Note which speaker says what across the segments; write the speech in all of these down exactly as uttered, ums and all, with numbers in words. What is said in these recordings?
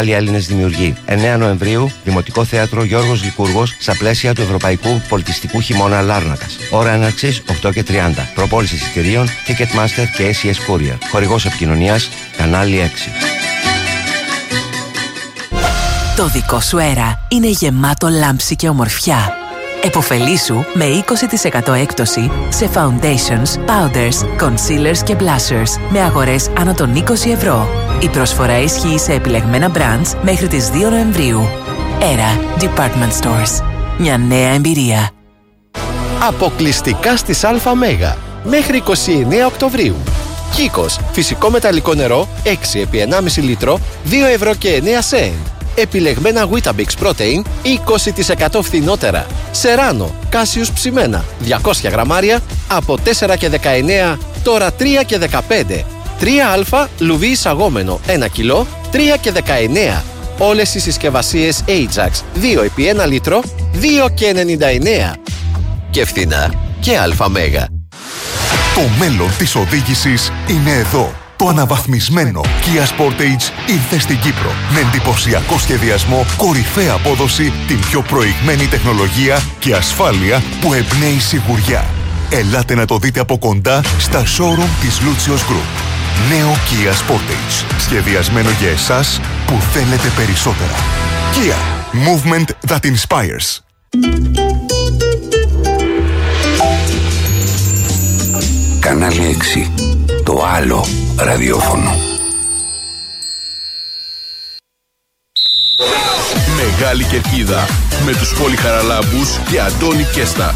Speaker 1: Άλλοι Έλληνες δημιουργοί. εννέα Νοεμβρίου, Δημοτικό Θέατρο Γιώργος Λικούργος, στα πλαίσια του Ευρωπαϊκού Πολιτιστικού Χειμώνα Λάρνακας. Ώρα έναρξης οκτώ και τριάντα. Προπόληση εισιτηρίων Ticketmaster και έι σι ες Courier. Χορηγός επικοινωνίας Κανάλι έξι.
Speaker 2: Το δικό σου αέρα είναι γεμάτο λάμψη και ομορφιά. Εποφελήσου με είκοσι τοις εκατό έκπτωση σε foundations, powders, concealers και blushers με αγορές άνω των είκοσι ευρώ. Η προσφορά ισχύει σε επιλεγμένα brands μέχρι τις δύο Νοεμβρίου. Αέρα Department Stores. Μια νέα εμπειρία.
Speaker 3: Αποκλειστικά στις ΑΜΕΓΑ μέχρι είκοσι εννέα Οκτωβρίου. Κίκος, φυσικό μεταλλικό νερό έξι επί ενάμιση λίτρο, δύο ευρώ και εννέα σέντ. Επιλεγμένα Weetabix Protein είκοσι τοις εκατό φθηνότερα. Σεράνο, Κάσιους ψημένα διακόσια γραμμάρια από τέσσερα και δεκαεννέα, τώρα τρία και δεκαπέντε. τρία α λουβί εισαγόμενο ένα κιλό, τρία και δεκαεννέα. Όλες οι συσκευασίες Ajax δύο επί ένα λίτρο, δύο και ενενήντα εννέα. Και φθηνά και ΑΜΕΓΑ.
Speaker 4: Το μέλλον της οδήγησης είναι εδώ. Το αναβαθμισμένο Kia Sportage ήρθε στην Κύπρο με εντυπωσιακό σχεδιασμό, κορυφαία απόδοση, την πιο προηγμένη τεχνολογία και ασφάλεια που εμπνέει σιγουριά. Ελάτε να το δείτε από κοντά στα showroom της Lucios Group. Νέο Kia Sportage, σχεδιασμένο για εσάς που θέλετε περισσότερα. Kia, movement that inspires.
Speaker 5: Κανάλι έξι. Το άλλο ραδιόφωνο.
Speaker 6: Μεγάλη Κερκίδα με τους Πόλη Χαραλάμπους και Αντώνη Κέστα.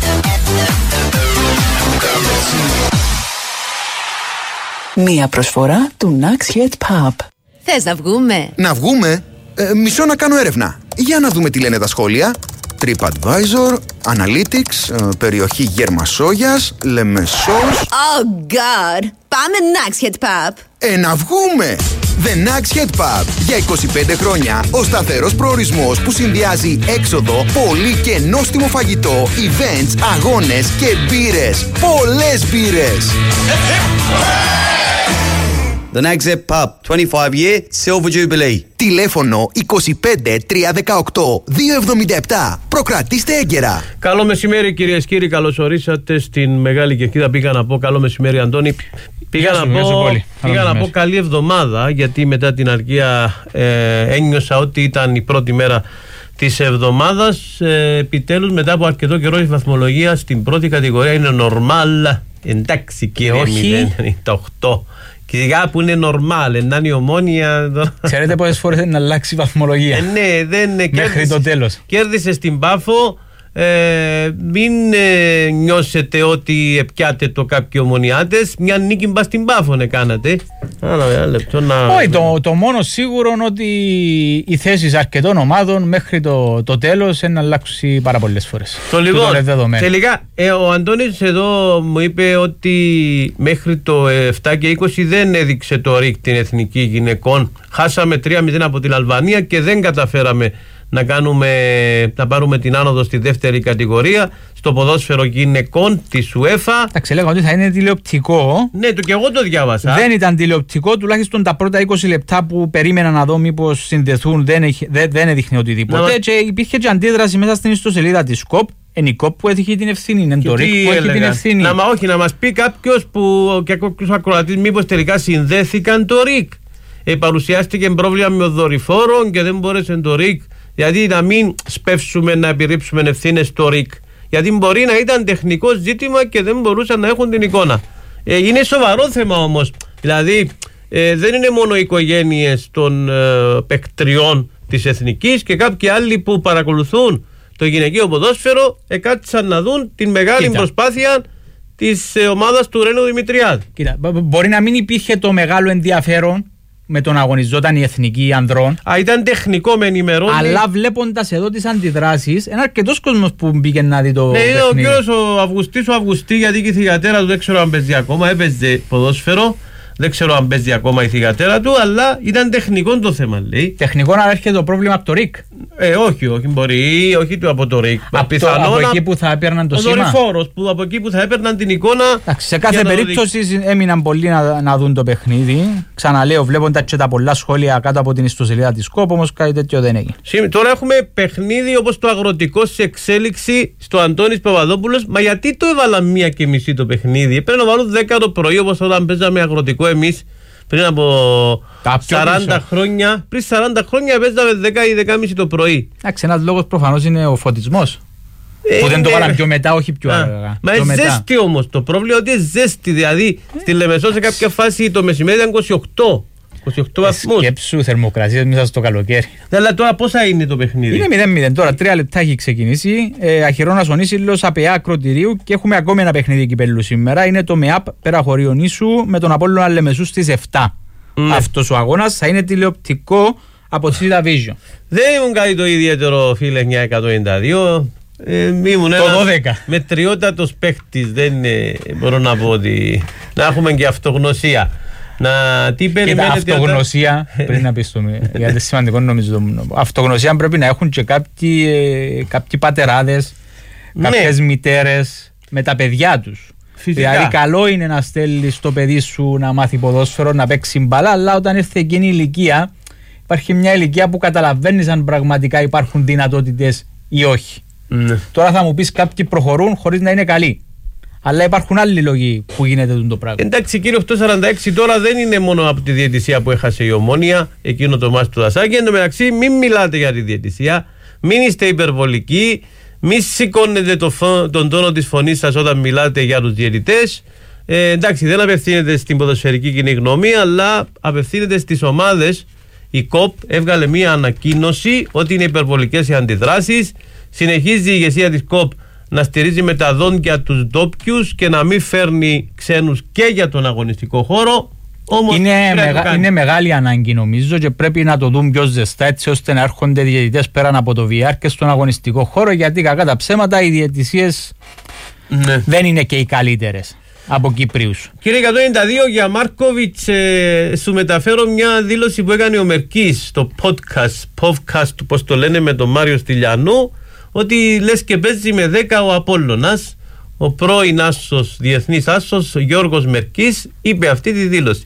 Speaker 2: Μία προσφορά του Naxhead Pub.
Speaker 7: Θες να βγούμε?
Speaker 8: Να βγούμε? Ε, μισό να κάνω έρευνα. Για να δούμε τι λένε τα σχόλια. TripAdvisor, Analytics, ε, περιοχή Γερμασόγιας, Λεμεσός.
Speaker 7: Oh God! Πάμε Naxhead Pub.
Speaker 8: Ε, να βγούμε! The Naxhead Pub. Για είκοσι πέντε χρόνια ο σταθερός προορισμός που συνδυάζει έξοδο, πολύ και νόστιμο φαγητό, events, αγώνες και μπύρες. Πολλές μπύρες!
Speaker 9: The Naxhead Pub, twenty-five year Silver Jubilee.
Speaker 8: Τηλέφωνο είκοσι πέντε τρία δεκαοκτώ δύο εβδομήντα επτά. Προκρατήστε έγκαιρα.
Speaker 10: Καλό μεσημέρι κυρίες και κύριοι, καλώς ορίσατε στην Μεγάλη Κερκίδα. Πήγα να πω καλό μεσημέρι Αντώνη. Πήγα να, πω, πήγα να πω καλή εβδομάδα, γιατί μετά την αργία ε, ένιωσα ότι ήταν η πρώτη μέρα της εβδομάδας. Ε, επιτέλους μετά από αρκετό καιρό η βαθμολογία στην πρώτη κατηγορία είναι normal. Εντάξει και όχι μηδέν ενενήντα οκτώ. Και σιγά που είναι normal, να είναι η Ομόνια.
Speaker 11: Ξέρετε πόσες φορές είναι να αλλάξει η βαθμολογία?
Speaker 10: Ε, ναι, δεν είναι.
Speaker 11: Μέχρι κέρδισε, το τέλος.
Speaker 10: Κέρδισε στην Πάφο. Ε, μην ε, νιώσετε ότι επιάτε το κάποιοι ομονιάτες. Μια νίκη μπα στην Πάφο ναι κάνατε. Άρα, ένα λεπτό να...
Speaker 11: Όχι, το, το μόνο σίγουρο είναι ότι οι θέσεις αρκετών ομάδων μέχρι το, το τέλος είναι να αλλάξει πάρα πολλές φορές.
Speaker 10: Το λοιπόν, τελικά ε, ο Αντώνης εδώ μου είπε ότι μέχρι το επτά και είκοσι δεν έδειξε το ΡΙΚ την εθνική γυναικών. Χάσαμε τρία μηδέν από την Αλβανία και δεν καταφέραμε να, κάνουμε, να πάρουμε την άνοδο στη δεύτερη κατηγορία στο ποδόσφαιρο γυναικών της UEFA.
Speaker 11: Εντάξει, λέγαμε ότι θα είναι τηλεοπτικό.
Speaker 10: Ναι, το και εγώ το διάβασα.
Speaker 11: Δεν ήταν τηλεοπτικό, τουλάχιστον τα πρώτα είκοσι λεπτά που περίμενα να δω μήπως συνδεθούν δεν, έχει, δεν, δεν έδειχνε οτιδήποτε. Να... Και υπήρχε και αντίδραση μέσα στην ιστοσελίδα της ΚΟΠ. Είναι η ΚΟΠ που έχει την ευθύνη, είναι το ΡΙΚ που έχει την ευθύνη.
Speaker 10: Να, μα όχι, να μας πει κάποιος που και κάποιος ακροατής μήπως τελικά συνδέθηκαν το ΡΙΚ. Ε, παρουσιάστηκε πρόβλημα με ο δορυφόρο και δεν μπόρεσε το ΡΙΚ. Γιατί να μην σπεύσουμε να επιρρύψουμε ευθύνες στο ΡΙΚ. Γιατί μπορεί να ήταν τεχνικό ζήτημα και δεν μπορούσαν να έχουν την εικόνα. Ε, είναι σοβαρό θέμα όμως. Δηλαδή ε, δεν είναι μόνο οι οικογένειες των ε, παικτριών της εθνικής και κάποιοι άλλοι που παρακολουθούν το γυναικείο ποδόσφαιρο εκάτησαν να δουν την μεγάλη Κοίτα. προσπάθεια της ε, ομάδας του Ρένου Δημητριάδη.
Speaker 11: Κοίτα, μπορεί να μην υπήρχε το μεγάλο ενδιαφέρον με τον αγωνιζόταν η εθνική ανδρών.
Speaker 10: Α, ήταν τεχνικό με ενημερώνει.
Speaker 11: Αλλά βλέποντας εδώ τις αντιδράσεις, είναι αρκετός κόσμος που μπήκε να δει το
Speaker 10: ναι,
Speaker 11: παιχνίδι.
Speaker 10: Ναι, ο κύριος ο Αυγουστής, ο Αυγουστή, γιατί και η θυγατέρα του δεν ξέρω αν παίζει ακόμα, έπαιζε ποδόσφαιρο. Δεν ξέρω αν παίζει ακόμα η θυγατέρα του, αλλά ήταν τεχνικό το θέμα, λέει.
Speaker 11: Τεχνικό να έρχεται το πρόβλημα από το ΡΙΚ.
Speaker 10: Ε, όχι, όχι, μπορεί, όχι του από το ΡΙΚ.
Speaker 11: Από, το, από εκεί που θα έπαιρναν το
Speaker 10: ο
Speaker 11: σήμα. Ο
Speaker 10: δορυφόρος, που από εκεί που θα έπαιρναν την εικόνα.
Speaker 11: Εντάξει, σε κάθε περίπτωση δει... έμειναν πολλοί να, να δουν το παιχνίδι. Ξαναλέω, βλέποντας και τα πολλά σχόλια κάτω από την ιστοσελίδα της ΚΟΠ, όμως κάτι τέτοιο δεν έγινε.
Speaker 10: Τώρα έχουμε παιχνίδι όπως το αγροτικό σε εξέλιξη στο Αντώνης Παπαδόπουλος. Μα γιατί το έβαλαν μία και μισή το παιχνίδι? Πρέπει να βάλουν δέκα το πρωί όπως όταν παίζαμε αγροτικό εμείς. Πριν από σαράντα χρόνια, πριν σαράντα χρόνια παίζαμε δέκα ή δέκα και μισή το πρωί.
Speaker 11: Εντάξει, ένας λόγος προφανώς είναι ο φωτισμός. Ε, που δεν το βάλαμε πιο μετά, όχι πιο αργά.
Speaker 10: Μα είναι ζέστη όμως. Το πρόβλημα είναι ότι είναι ζέστη. Δηλαδή ε. στη Λεμεσό σε κάποια φάση το μεσημέρι ήταν είκοσι οκτώ. είκοσι οκτώ βαθμούς.
Speaker 11: Σκέψου θερμοκρασίες μέσα στο καλοκαίρι.
Speaker 10: Αλλά τώρα πόσα είναι το παιχνίδι?
Speaker 11: Είναι μηδέν μηδέν. Τώρα τρία λεπτά έχει ξεκινήσει. Ε, Αχυρώνας ο Νήσιλος, ΑΠΕΑ Ακροτηρίου και έχουμε ακόμη ένα παιχνίδι κυπέλλου σήμερα. Είναι το ΜΕΑΠ Περαχωρίων Ίσου με τον Απόλλωνα Λεμεσού στις επτά. Mm. Αυτός ο αγώνας θα είναι τηλεοπτικό από τη Σίδα Vision.
Speaker 10: Δεν ήμουν κάτι το ιδιαίτερο, φίλε, εννιά εκατόν ενενήντα δύο. Ε, ήμουν
Speaker 11: το δώδεκα.
Speaker 10: Μετριότατος παίχτης. Δεν ε, μπορώ να πω ότι να έχουμε και αυτογνωσία. Να, τι περιμένετε?
Speaker 11: Αυτογνωσία, πριν να πεις το γιατί είναι σημαντικό νομίζω. Αυτογνωσία πρέπει να έχουν και κάποιοι, ε, κάποιοι πατεράδες, κάποιες ναι. μητέρες με τα παιδιά τους. Φυσικά. Δηλαδή καλό είναι να στέλνεις το παιδί σου να μάθει ποδόσφαιρο, να παίξει μπάλα, αλλά όταν έρθει εκείνη η ηλικία υπάρχει μια ηλικία που καταλαβαίνεις αν πραγματικά υπάρχουν δυνατότητες ή όχι. Ναι. Τώρα θα μου πεις κάποιοι προχωρούν χωρίς να είναι καλοί. Αλλά υπάρχουν άλλοι λόγοι που γίνεται το πράγμα.
Speaker 10: Εντάξει, κύριε οκτακόσια σαράντα έξι, τώρα δεν είναι μόνο από τη διαιτησία που έχασε η Ομόνοια, εκείνο το μάτι του Δασάκη. Εν τω μεταξύ, μην μιλάτε για τη διαιτησία, μην είστε υπερβολικοί, μην σηκώνετε το φο... τον τόνο της φωνής σας όταν μιλάτε για τους διαιτητές. Ε, εντάξει, δεν απευθύνεται στην ποδοσφαιρική κοινή γνώμη, αλλά απευθύνεται στις ομάδες. Η ΚΟΠ έβγαλε μία ανακοίνωση ότι είναι υπερβολικές οι αντιδράσεις. Συνεχίζει η ηγεσία της ΚΟΠ να στηρίζει με τα δόντια τους ντόπιους και να μην φέρνει ξένους και για τον αγωνιστικό χώρο. Όμως
Speaker 11: είναι, μεγα, είναι μεγάλη ανάγκη νομίζω και πρέπει να το δουν πιο ζεστά έτσι ώστε να έρχονται διαιτητές πέραν από το βι αρ και στον αγωνιστικό χώρο, γιατί κακά τα ψέματα οι διαιτησίες ναι. δεν είναι και οι καλύτερες από Κύπριους.
Speaker 10: Κύριε εκατόν ενενήντα δύο, για Μάρκοβιτς ε, σου μεταφέρω μια δήλωση που έκανε ο Μερκής στο podcast, podcast όπως το λένε, με τον Μάριο Στυλιανού, ότι λες και παίζει με δέκα ο Απόλλωνας. Ο πρώην άσος, διεθνής άσος, Γιώργος Μερκής, είπε αυτή τη δήλωση.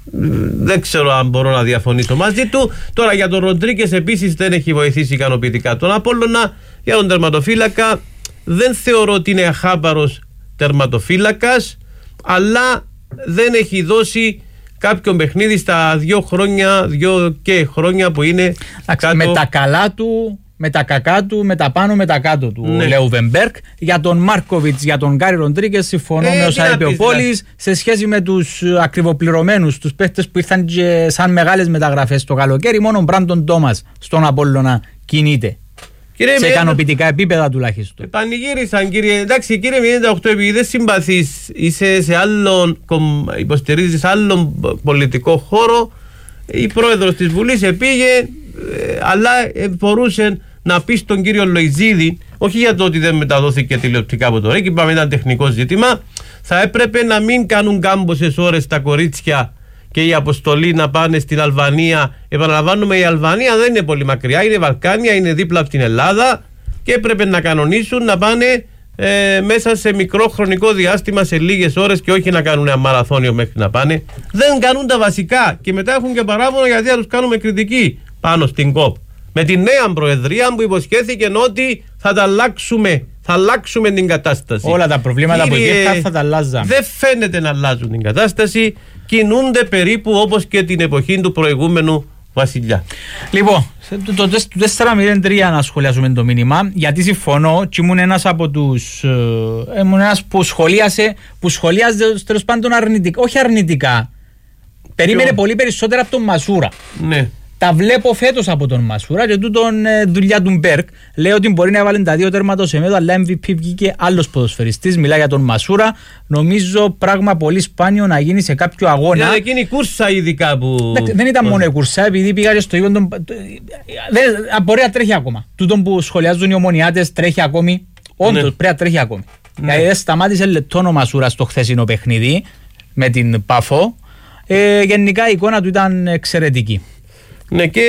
Speaker 10: Δεν ξέρω αν μπορώ να διαφωνήσω μαζί του. Τώρα για τον Ροντρίκες επίσης δεν έχει βοηθήσει ικανοποιητικά τον Απόλλωνα. Για τον τερματοφύλακα δεν θεωρώ ότι είναι αχάμπαρος τερματοφύλακας, αλλά δεν έχει δώσει κάποιον παιχνίδι στα δύο χρόνια, δύο και χρόνια που είναι κάτω.
Speaker 11: Με τα καλά του, με τα κακά του, με τα πάνω, με τα κάτω του, ναι. Λέω Βεμπέρκ. Για τον Μάρκοβιτς, για τον Γκάρι Ροντρίκες συμφωνώ ε, με όσα είπε ο Πόλης. Σε σχέση με τους ακριβοπληρωμένους, τους παίχτες που ήρθαν και σαν μεγάλες μεταγραφές το καλοκαίρι, μόνο ο Μπράντον Τόμας στον Απόλλωνα κινείται. Κύριε σε ικανοποιητικά επίπεδα τουλάχιστον.
Speaker 10: Πανηγύρισαν, κύριε. Εντάξει, κύριε ενενήντα οκτώ, επειδή δεν συμπαθείς, είσαι σε άλλον, υποστηρίζεις άλλον πολιτικό χώρο. Η πρόεδρος της Βουλής επήγε, αλλά μπορούσε να πει στον κύριο Λοϊζίδη, όχι για το ότι δεν μεταδόθηκε τηλεοπτικά από το ΡΕΚ, είπαμε ήταν τεχνικό ζήτημα, θα έπρεπε να μην κάνουν κάμποσες ώρες τα κορίτσια και η αποστολή να πάνε στην Αλβανία. Επαναλαμβάνουμε, η Αλβανία δεν είναι πολύ μακριά, είναι Βαλκάνια, είναι δίπλα από την Ελλάδα και έπρεπε να κανονίσουν να πάνε ε, μέσα σε μικρό χρονικό διάστημα, σε λίγες ώρες, και όχι να κάνουν ένα μαραθώνιο μέχρι να πάνε. Δεν κάνουν τα βασικά και μετά έχουν και παράπονο γιατί θα τους κάνουμε κριτική πάνω στην ΚΟΠ. Με τη νέα προεδρία που υποσχέθηκε ότι θα τα αλλάξουμε, θα αλλάξουμε την κατάσταση.
Speaker 11: Όλα τα προβλήματα Κύριε, που υπήρχαν θα τα αλλάζαμε.
Speaker 10: Δεν φαίνεται να αλλάζουν την κατάσταση. Κινούνται περίπου όπως και την εποχή του προηγούμενου βασιλιά.
Speaker 11: Λοιπόν, το, το, το τέσσερα μηδέν τρία να σχολιάσουμε το μήνυμα, γιατί συμφωνώ και ήμουν ένας από τους ε, ήμουν ένας που σχολίασε που σχολίαζε τέλος πάντων αρνητικά, όχι αρνητικά, περίμενε Ποιο? πολύ περισσότερα από τον Μασούρα.
Speaker 10: Ναι.
Speaker 11: Τα βλέπω φέτος από τον Μασούρα και τούτον ε, δουλειά του Μπέρκ. Λέει ότι μπορεί να έβαλε τα δύο τέρματα σε μέδο, αλλά εμ βι πι βγήκε άλλος ποδοσφαιριστής. Μιλά για τον Μασούρα. Νομίζω πράγμα πολύ σπάνιο να γίνει σε κάποιο αγώνα.
Speaker 10: Είναι εκείνη η κούρσα ειδικά που.
Speaker 11: Δεν, δεν ήταν μόνο η κούρσα, επειδή πήγα και στο ίδιο. Τον... Μπορεί να τρέχει ακόμα. Τούτον που σχολιάζουν οι ομονιάτες τρέχει ακόμη. Όντως ναι. πρέπει να τρέχει ακόμη. Ναι. Δηλαδή σταμάτησε λεπτόν ο Μασούρα στο χθεσινό παιχνίδι με την Πάφο. Ε, γενικά η εικόνα του ήταν εξαιρετική.
Speaker 10: Ναι, και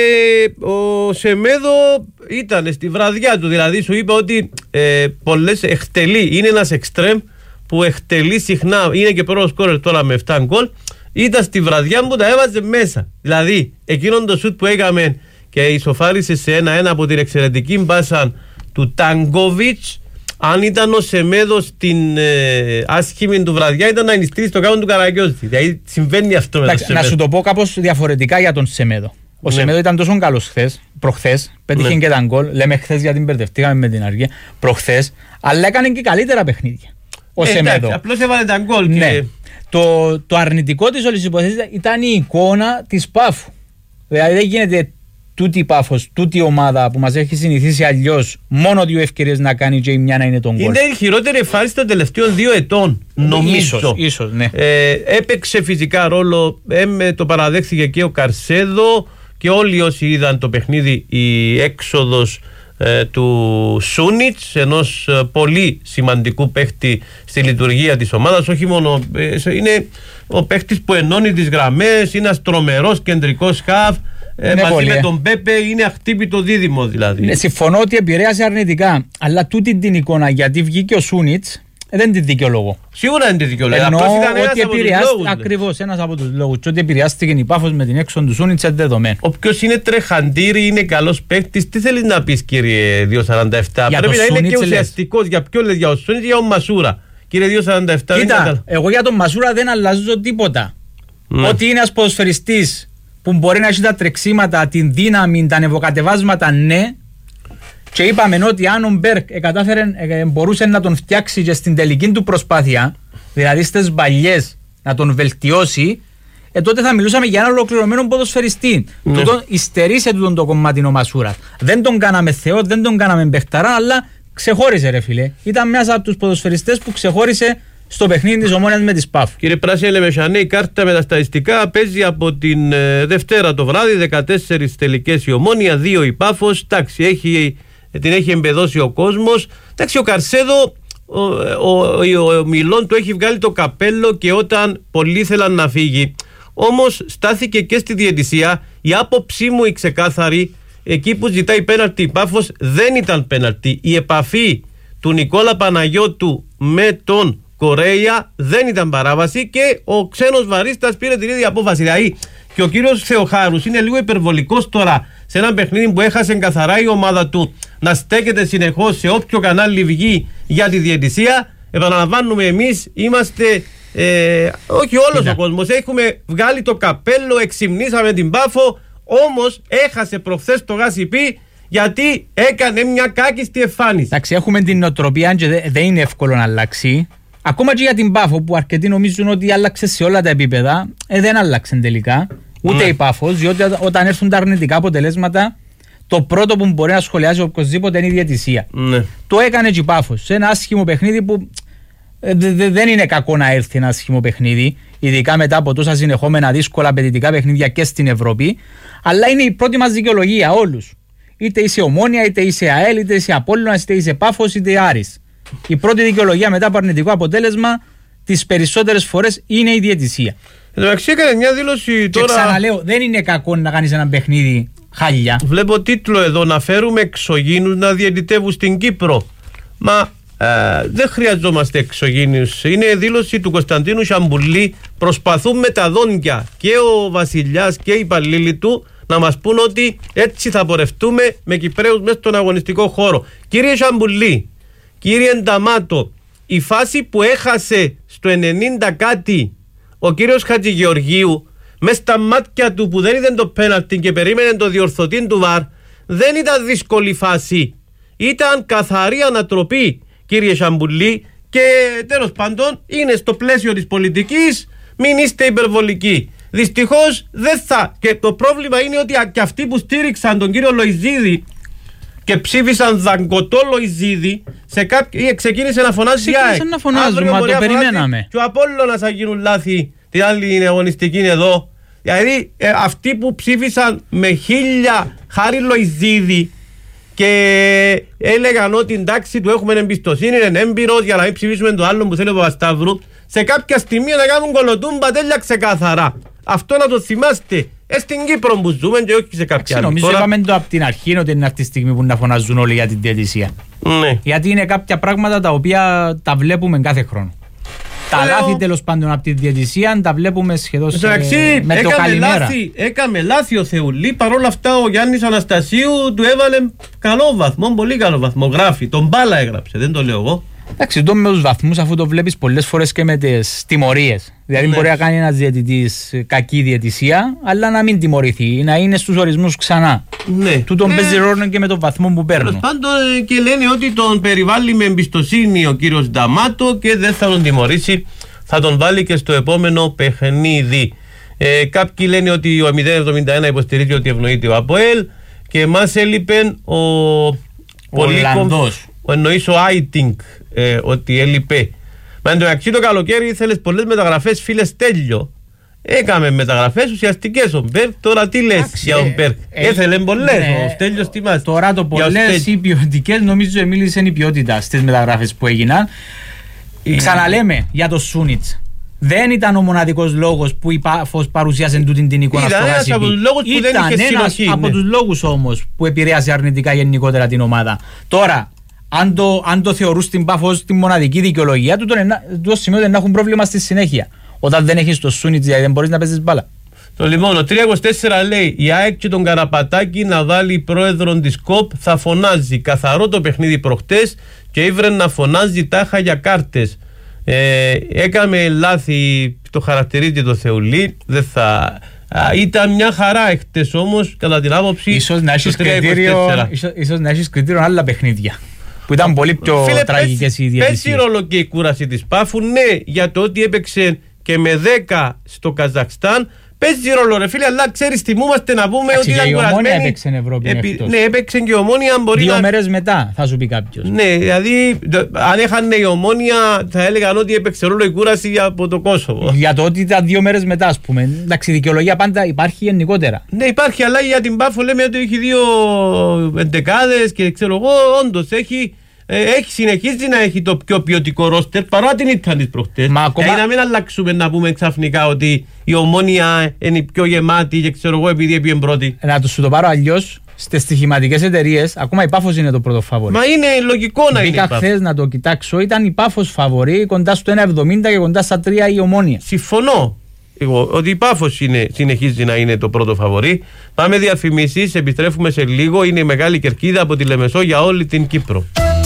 Speaker 10: ο Σεμέδο ήταν στη βραδιά του, δηλαδή σου είπε ότι ε, πολλές εκτελεί, είναι ένας εξτρέμ που εκτελεί συχνά, είναι και πρώτο σκόρερ τώρα με επτά γκολ, ήταν στη βραδιά που τα έβαζε μέσα. Δηλαδή, εκείνον το σουτ που έκαμε και ισοφάρισε σε ένα-ένα από την εξαιρετική μπάσα του Ταγκόβιτς, αν ήταν ο Σεμέδο στην ε, άσχημη του βραδιά, ήταν να ενιστρήσει στο κάτω του Καραγκιόζη. Δηλαδή, συμβαίνει αυτό με τον Σεμέδο.
Speaker 11: Να σου το πω κάπως διαφορετικά για τον Σεμέδο. Ο ναι. Σεμέδο ήταν τόσο καλός χθες, προχθές, πέτυχε ναι. και τα γκολ. Λέμε χθες γιατί μπερδευτήκαμε με την αργία. Προχθές, αλλά έκανε και καλύτερα παιχνίδια. Ο ε, Σεμέδο.
Speaker 10: Απλώς έβαλε τα γκολ.
Speaker 11: Ναι.
Speaker 10: Και...
Speaker 11: Το, το αρνητικό της όλης υποθέσης ήταν η εικόνα της Πάφου. Δηλαδή δεν γίνεται τούτη η Πάφος, τούτη η ομάδα που μας έχει συνηθίσει αλλιώς μόνο δύο ευκαιρίες να κάνει και η μια να είναι τον γκολ.
Speaker 10: Είναι η χειρότερη εμφάνιση των τελευταίων δύο ετών. Νομίζω.
Speaker 11: Ίσως, ίσως, ναι.
Speaker 10: ε, έπαιξε φυσικά ρόλο, ε, το παραδέχθηκε και ο Καρσέδο και όλοι όσοι είδαν το παιχνίδι, η έξοδος ε, του Σούνιτς, ενός ε, πολύ σημαντικού παίχτη στη λειτουργία της ομάδας. Όχι μόνο, ε, είναι ο παίχτης που ενώνει τις γραμμές, είναι ένας τρομερός κεντρικός χαφ. Ε, μαζί πολύ, με τον Πέπε είναι αχτύπητο δίδυμο δηλαδή.
Speaker 11: Ναι, συμφωνώ ότι επηρέασε αρνητικά, αλλά τούτη την εικόνα γιατί βγήκε ο Σούνιτς δεν την δικαιολογώ.
Speaker 10: Σίγουρα δεν την δικαιολογώ.
Speaker 11: Εννοώ ότι επηρεάστηκε ακριβώς ένας από τους λόγους. Και ότι επηρεάστηκε η Πάφος με την έξοδο του Σούνιτς είναι δεδομένο.
Speaker 10: Όποιος είναι τρεχαντήρι, είναι καλός παίκτης, τι θέλεις να πεις κύριε δύο σαράντα επτά? Για πρέπει να είναι και ουσιαστικός. Για ποιον λες, για ο Σούνιτς ή για ο Μασούρα? Κύριε δύο σαράντα επτά.
Speaker 11: Κοίτα, εγώ για τον Μασούρα δεν αλλάζω τίποτα. Ναι. Ότι είναι ένας ποδοσφαιριστής που μπορεί να έχει τα τρεξίματα, την δύναμη, τα ανεβοκατεβάσματα, ναι. Και είπαμε ότι αν ο Μπέρκ ε, κατάφερε, ε, μπορούσε να τον φτιάξει και στην τελική του προσπάθεια, δηλαδή στις μπαλιές να τον βελτιώσει, ε, τότε θα μιλούσαμε για έναν ολοκληρωμένο ποδοσφαιριστή. Ναι. Τούτον υστερήσε τούτον το κομμάτι ο Μασούρας. Δεν τον κάναμε Θεό, δεν τον κάναμε παιχταρά, αλλά ξεχώρισε ρε φίλε. Ήταν μέσα από τους ποδοσφαιριστές που ξεχώρισε στο παιχνίδι της Ομόνοιας με τη ΣΠΑΦ.
Speaker 10: Κύριε Πράσινε Λεμεσανέ, η κάρτα με τα στατιστικά παίζει από την ε, Δευτέρα το βράδυ, δεκατέσσερις τελικές η Ομόνια, δύο η Πάφος. Εντάξει, έχει, την έχει εμπεδώσει ο κόσμος. Εντάξει, ο Καρσέδο, ο, ο, ο, ο Μιλόν του έχει βγάλει το καπέλο και όταν πολλοί ήθελαν να φύγει. Όμως στάθηκε και στη διαιτησία. Η άποψή μου η ξεκάθαρη, εκεί που ζητάει πέναλτι η Πάφος δεν ήταν πέναλτι. Η επαφή του Νικόλα Παναγιώτου με τον Κορέια δεν ήταν παράβαση και ο ξένος βαρίστας πήρε την ίδια απόφαση. Δηλαδή και ο κύριος Θεοχάρους είναι λίγο υπερβολικός τώρα σε ένα παιχνίδι που έχασε καθαρά η ομάδα του να στέκεται συνεχώς σε όποιο κανάλι βγει για τη διαιτησία. Επαναλαμβάνουμε, εμείς είμαστε ε, όχι όλος ο κόσμος, έχουμε βγάλει το καπέλο, εξυμνήσαμε την Πάφο, όμως έχασε προχθές το Γασιπί γιατί έκανε μια κάκιστη εμφάνιση.
Speaker 11: Εντάξει, έχουμε την νοοτροπία και δεν δε είναι εύκολο να αλλάξει. Ακόμα και για την Πάφο που αρκετοί νομίζουν ότι άλλαξε σε όλα τα επίπεδα, ε, δεν άλλαξε τελικά. Ούτε ναι. η Πάφος, διότι όταν έρθουν τα αρνητικά αποτελέσματα, το πρώτο που μπορεί να σχολιάσει οποιοσδήποτε είναι η διαιτησία. Ναι. Το έκανε και η Πάφος σε ένα άσχημο παιχνίδι που ε, δε, δε, δεν είναι κακό να έρθει ένα άσχημο παιχνίδι, ειδικά μετά από τόσα συνεχόμενα δύσκολα απαιτητικά παιχνίδια και στην Ευρώπη. Αλλά είναι η πρώτη μας δικαιολογία όλους. Είτε είσαι Ομόνια, είτε είσαι ΑΕΛ, είτε είσαι Απόλλωνας, είτε είσαι Πάφος, είτε Άρης. Η πρώτη δικαιολογία μετά από αρνητικό αποτέλεσμα τις περισσότερες φορές είναι η διαιτησία.
Speaker 10: Εντάξει, έκανε μια δήλωση τώρα.
Speaker 11: Και ξαναλέω, δεν είναι κακό να κάνεις ένα παιχνίδι χάλια.
Speaker 10: Βλέπω τίτλο εδώ, να φέρουμε εξωγήινους να διαιτητεύουν στην Κύπρο. Μα ε, δεν χρειαζόμαστε εξωγήινους. Είναι δήλωση του Κωνσταντίνου Σαμπουλή. Προσπαθούν με τα δόντια και ο Βασιλιάς και οι υπαλλήλοι του να μας πούν ότι έτσι θα πορευτούμε με Κυπραίους μέσα στον αγωνιστικό χώρο. Κύριε Σαμπουλή, κύριε Νταμάτο, η φάση που έχασε στο ενενήντα κάτι ο κύριος Χατζηγεωργίου μες στα μάτια του που δεν είδε το πέναλτι και περίμενε το διορθωτή του βαρ, δεν ήταν δύσκολη φάση. Ήταν καθαρή ανατροπή, κύριε Σαμπουλή, και τέλος πάντων είναι στο πλαίσιο της πολιτικής, μην είστε υπερβολικοί. Δυστυχώς δεν θα. Και το πρόβλημα είναι ότι και αυτοί που στήριξαν τον κύριο Λοϊζίδη και ψήφισαν δαγκωτό Λοϊζίδη, σε κάποιο... ξεκίνησε να φωνάζει.
Speaker 11: Ξεκίνησε να φωνάζουν, μα το περιμέναμε.
Speaker 10: Και ο Απόλλωνας θα γίνουν λάθη. Την άλλη αγωνιστική είναι εδώ. Δηλαδή ε, αυτοί που ψήφισαν με χίλια χάρη Λοϊζίδη και έλεγαν ότι εντάξει του έχουμε εμπιστοσύνη, είναι έμπειρος για να μην ψηφίσουμε το άλλο που θέλει ο Παπασταύρου, σε κάποια στιγμή να κάνουν κολοτούμπα τέλεια ξεκάθαρα. Αυτό να το θυμάστε. Ε, στην Κύπρο που ζούμε και όχι σε κάποια άλλη.
Speaker 11: Νομίζω είπαμε το από την αρχή ότι είναι αυτή τη στιγμή που να φωνάζουν όλοι για την διαιτησία.
Speaker 10: Ναι.
Speaker 11: Γιατί είναι κάποια πράγματα τα οποία τα βλέπουμε κάθε χρόνο. Τα
Speaker 10: Λέω...
Speaker 11: λάθη τέλος πάντων από τη διαιτησία τα βλέπουμε σχεδόν σε... με το καλημέρα.
Speaker 10: Λάθη, έκαμε λάθη ο Θεουλή, παρόλα αυτά ο Γιάννης Αναστασίου του έβαλε καλό βαθμό, πολύ καλό βαθμό. Γράφει, τον μπάλα έγραψε, δεν το λέω εγώ.
Speaker 11: Εντάξει, το με τους βαθμούς αφού το βλέπεις πολλές φορές και με τις τιμωρίες. Δηλαδή ναι. μπορεί να κάνει ένας διαιτητής κακή διαιτησία, αλλά να μην τιμωρηθεί, να είναι στους ορισμούς ξανά.
Speaker 10: Ναι.
Speaker 11: Του τον
Speaker 10: ε,
Speaker 11: παίζει ρόλο και με τον βαθμό που παίρνουν.
Speaker 10: Πάντως και λένε ότι τον περιβάλλει με εμπιστοσύνη ο κύριος Νταμάτο και δεν θα τον τιμωρήσει, θα τον βάλει και στο επόμενο παιχνίδι. Ε, κάποιοι λένε ότι ο μηδέν εβδομήντα ένα υποστηρίζει ότι ευνοείται ο ΑΠΟΕΛ και εμάς έλειπε ο, ο
Speaker 11: Ολλανδός.
Speaker 10: Ο εννοείς ο Άιτινγκ ε, ότι έλειπε. Μα εν τω μεταξύ το καλοκαίρι ήθελες πολλές μεταγραφές, φίλε Στέλιο. Έκαμε μεταγραφές ουσιαστικές ο Μπέρκ. Τώρα τι λες Άξι, για τον Μπέρκ? Ε, Έθελε πολλές ναι, ο Στέλιος τι μας.
Speaker 11: Τώρα το πολλές ή ποιοτικές νομίζω μίλησε η ποιότητα στις μεταγραφές που έγιναν. Ε, Ξαναλέμε για το Σούνιτς. Δεν ήταν ο μοναδικός λόγος που η Πάφος παρουσίασε τούτη την εικόνα στο Γασιπί.
Speaker 10: Ήταν ένας από τους λόγους που δεν είχε συνοχή.
Speaker 11: Ήταν ένας από τους λόγους όμως που επηρέασε αρνητικά γενικότερα την ομάδα. Τώρα, αν το, αν το θεωρούν στην Πάφος τη μοναδική δικαιολογία του, το σημείο να έχουν πρόβλημα στη συνέχεια. Όταν δεν έχεις το Σούνιτς, δηλαδή δεν μπορείς να παίζεις μπάλα.
Speaker 10: Το λοιπόν, ο τριακόσια είκοσι τέσσερα λέει: η ΑΕΚ και τον Καραπατάκη να βάλει πρόεδρον της ΚΟΠ θα φωνάζει. Καθαρό το παιχνίδι προχτές και ήβρε να φωνάζει τάχα για κάρτες. Ε, έκαμε λάθη, το χαρακτηρίζει το Θεουλή. Δεν θα. Α, ήταν μια χαρά εχθές όμως, κατά την άποψη.
Speaker 11: Ίσως να έχεις κριτήριο, ίσως, ίσως να έχεις κριτήριο άλλα παιχνίδια που ήταν πολύ πιο τραγικές οι διαιτησίες.
Speaker 10: Παίζει ρόλο και η κούραση της Πάφου, ναι, για το ότι έπαιξε και με δέκα στο Καζακστάν. Παίζει ρόλο, ρε φίλε, αλλά ξέρεις, θυμούμαστε να πούμε ότι ήταν κουρασμένη. Η Ομόνια
Speaker 11: έπαιξε εν Ευρώπη.
Speaker 10: Επί... Ναι, έπαιξε και η Ομόνια. Μπορεί
Speaker 11: Δύο
Speaker 10: να...
Speaker 11: μέρες μετά, θα σου πει κάποιος.
Speaker 10: Ναι, δηλαδή, αν έχανε η Ομόνια, θα έλεγαν ότι έπαιξε ρόλο η κούραση από το Κόσοβο.
Speaker 11: Για το ότι ήταν δύο μέρες μετά, ας πούμε. Εντάξει, δικαιολογία πάντα υπάρχει γενικότερα.
Speaker 10: Ναι, υπάρχει, αλλά για την Πάφο λέμε ότι έχει δύο εντεκάδες και ξέρω εγώ, όντως έχει. Έχει συνεχίσει να έχει το πιο ποιοτικό ρόστερ παρά την ήττα της προχτές. Μα ακόμα... Για να μην αλλάξουμε να πούμε ξαφνικά ότι η Ομόνια είναι η πιο γεμάτη και ξέρω εγώ επειδή έπιεν πρώτη.
Speaker 11: Να το σου το πάρω αλλιώς, στις στοιχηματικές εταιρείες ακόμα η Πάφος είναι το πρώτο φαβορί.
Speaker 10: Μα είναι λογικό να
Speaker 11: Μπήκα
Speaker 10: είναι.
Speaker 11: Μπήκα χθες να το κοιτάξω, ήταν η Πάφος φαβορί κοντά στο ένα εβδομήντα και κοντά στα τρία η Ομόνια.
Speaker 10: Συμφωνώ εγώ ότι η Πάφος είναι, συνεχίζει να είναι το πρώτο φαβορί. Πάμε διαφημίσεις, επιστρέφουμε σε λίγο. Είναι η μεγάλη κερκίδα από τη Λεμεσό για όλη την Κύπρο.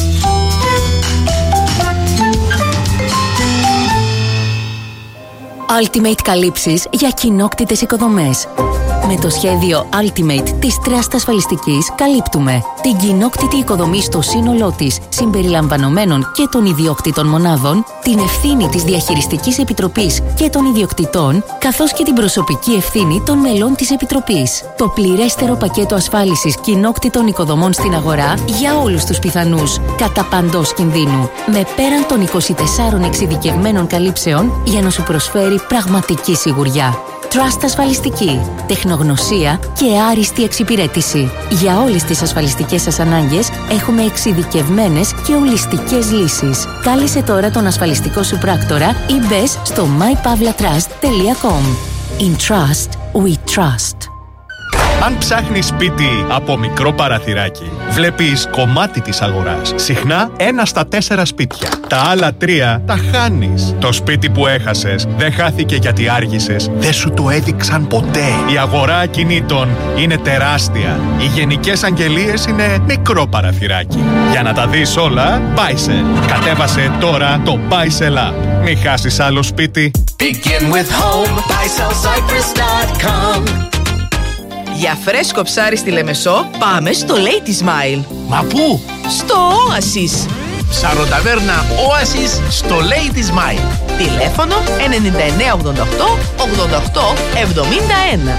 Speaker 12: Ultimate καλύψεις για κοινόκτητες οικοδομές. Με το σχέδιο Ultimate της Trust Ασφαλιστικής καλύπτουμε την κοινόκτητη οικοδομή στο σύνολό της, συμπεριλαμβανομένων και των ιδιοκτητών μονάδων, την ευθύνη της Διαχειριστικής Επιτροπής και των ιδιοκτητών, καθώς και την προσωπική ευθύνη των μελών της Επιτροπής. Το πληρέστερο πακέτο ασφάλισης κοινόκτητων οικοδομών στην αγορά για όλους τους πιθανούς, κατά παντός κινδύνου, με πέραν των είκοσι τεσσάρων εξειδικευμένων καλύψεων για να σου προσφέρει πραγματική σιγουριά. Trust Ασφαλιστική. Τεχνογνωσία και άριστη εξυπηρέτηση. Για όλες τις ασφαλιστικές σας ανάγκες έχουμε εξειδικευμένες και ολιστικές λύσεις. Κάλεσε τώρα τον ασφαλιστικό σου πράκτορα ή μπες στο my pavla trust τελεία com. In Trust, we trust.
Speaker 13: Αν ψάχνεις σπίτι από μικρό παραθυράκι, βλέπεις κομμάτι της αγοράς. Συχνά ένα στα τέσσερα σπίτια. Τα άλλα τρία τα χάνεις. Το σπίτι που έχασες δεν χάθηκε γιατί άργησες. Δεν σου το έδειξαν ποτέ. Η αγορά ακινήτων είναι τεράστια. Οι γενικές αγγελίες είναι μικρό παραθυράκι. Για να τα δεις όλα, Buysell. Κατέβασε τώρα το Buysell App. Μην χάσεις άλλο σπίτι.
Speaker 14: Begin with home, buy sell cyprus dot com.
Speaker 15: Για φρέσκο ψάρι στη Λεμεσό, πάμε στο Lady Smile.
Speaker 14: Μα πού?
Speaker 15: Στο Oasis.
Speaker 14: Ψαροταβέρνα Oasis στο Lady Smile.
Speaker 15: Τηλέφωνο εννιά εννιά ογδόντα οκτώ ογδόντα οκτώ εβδομήντα ένα.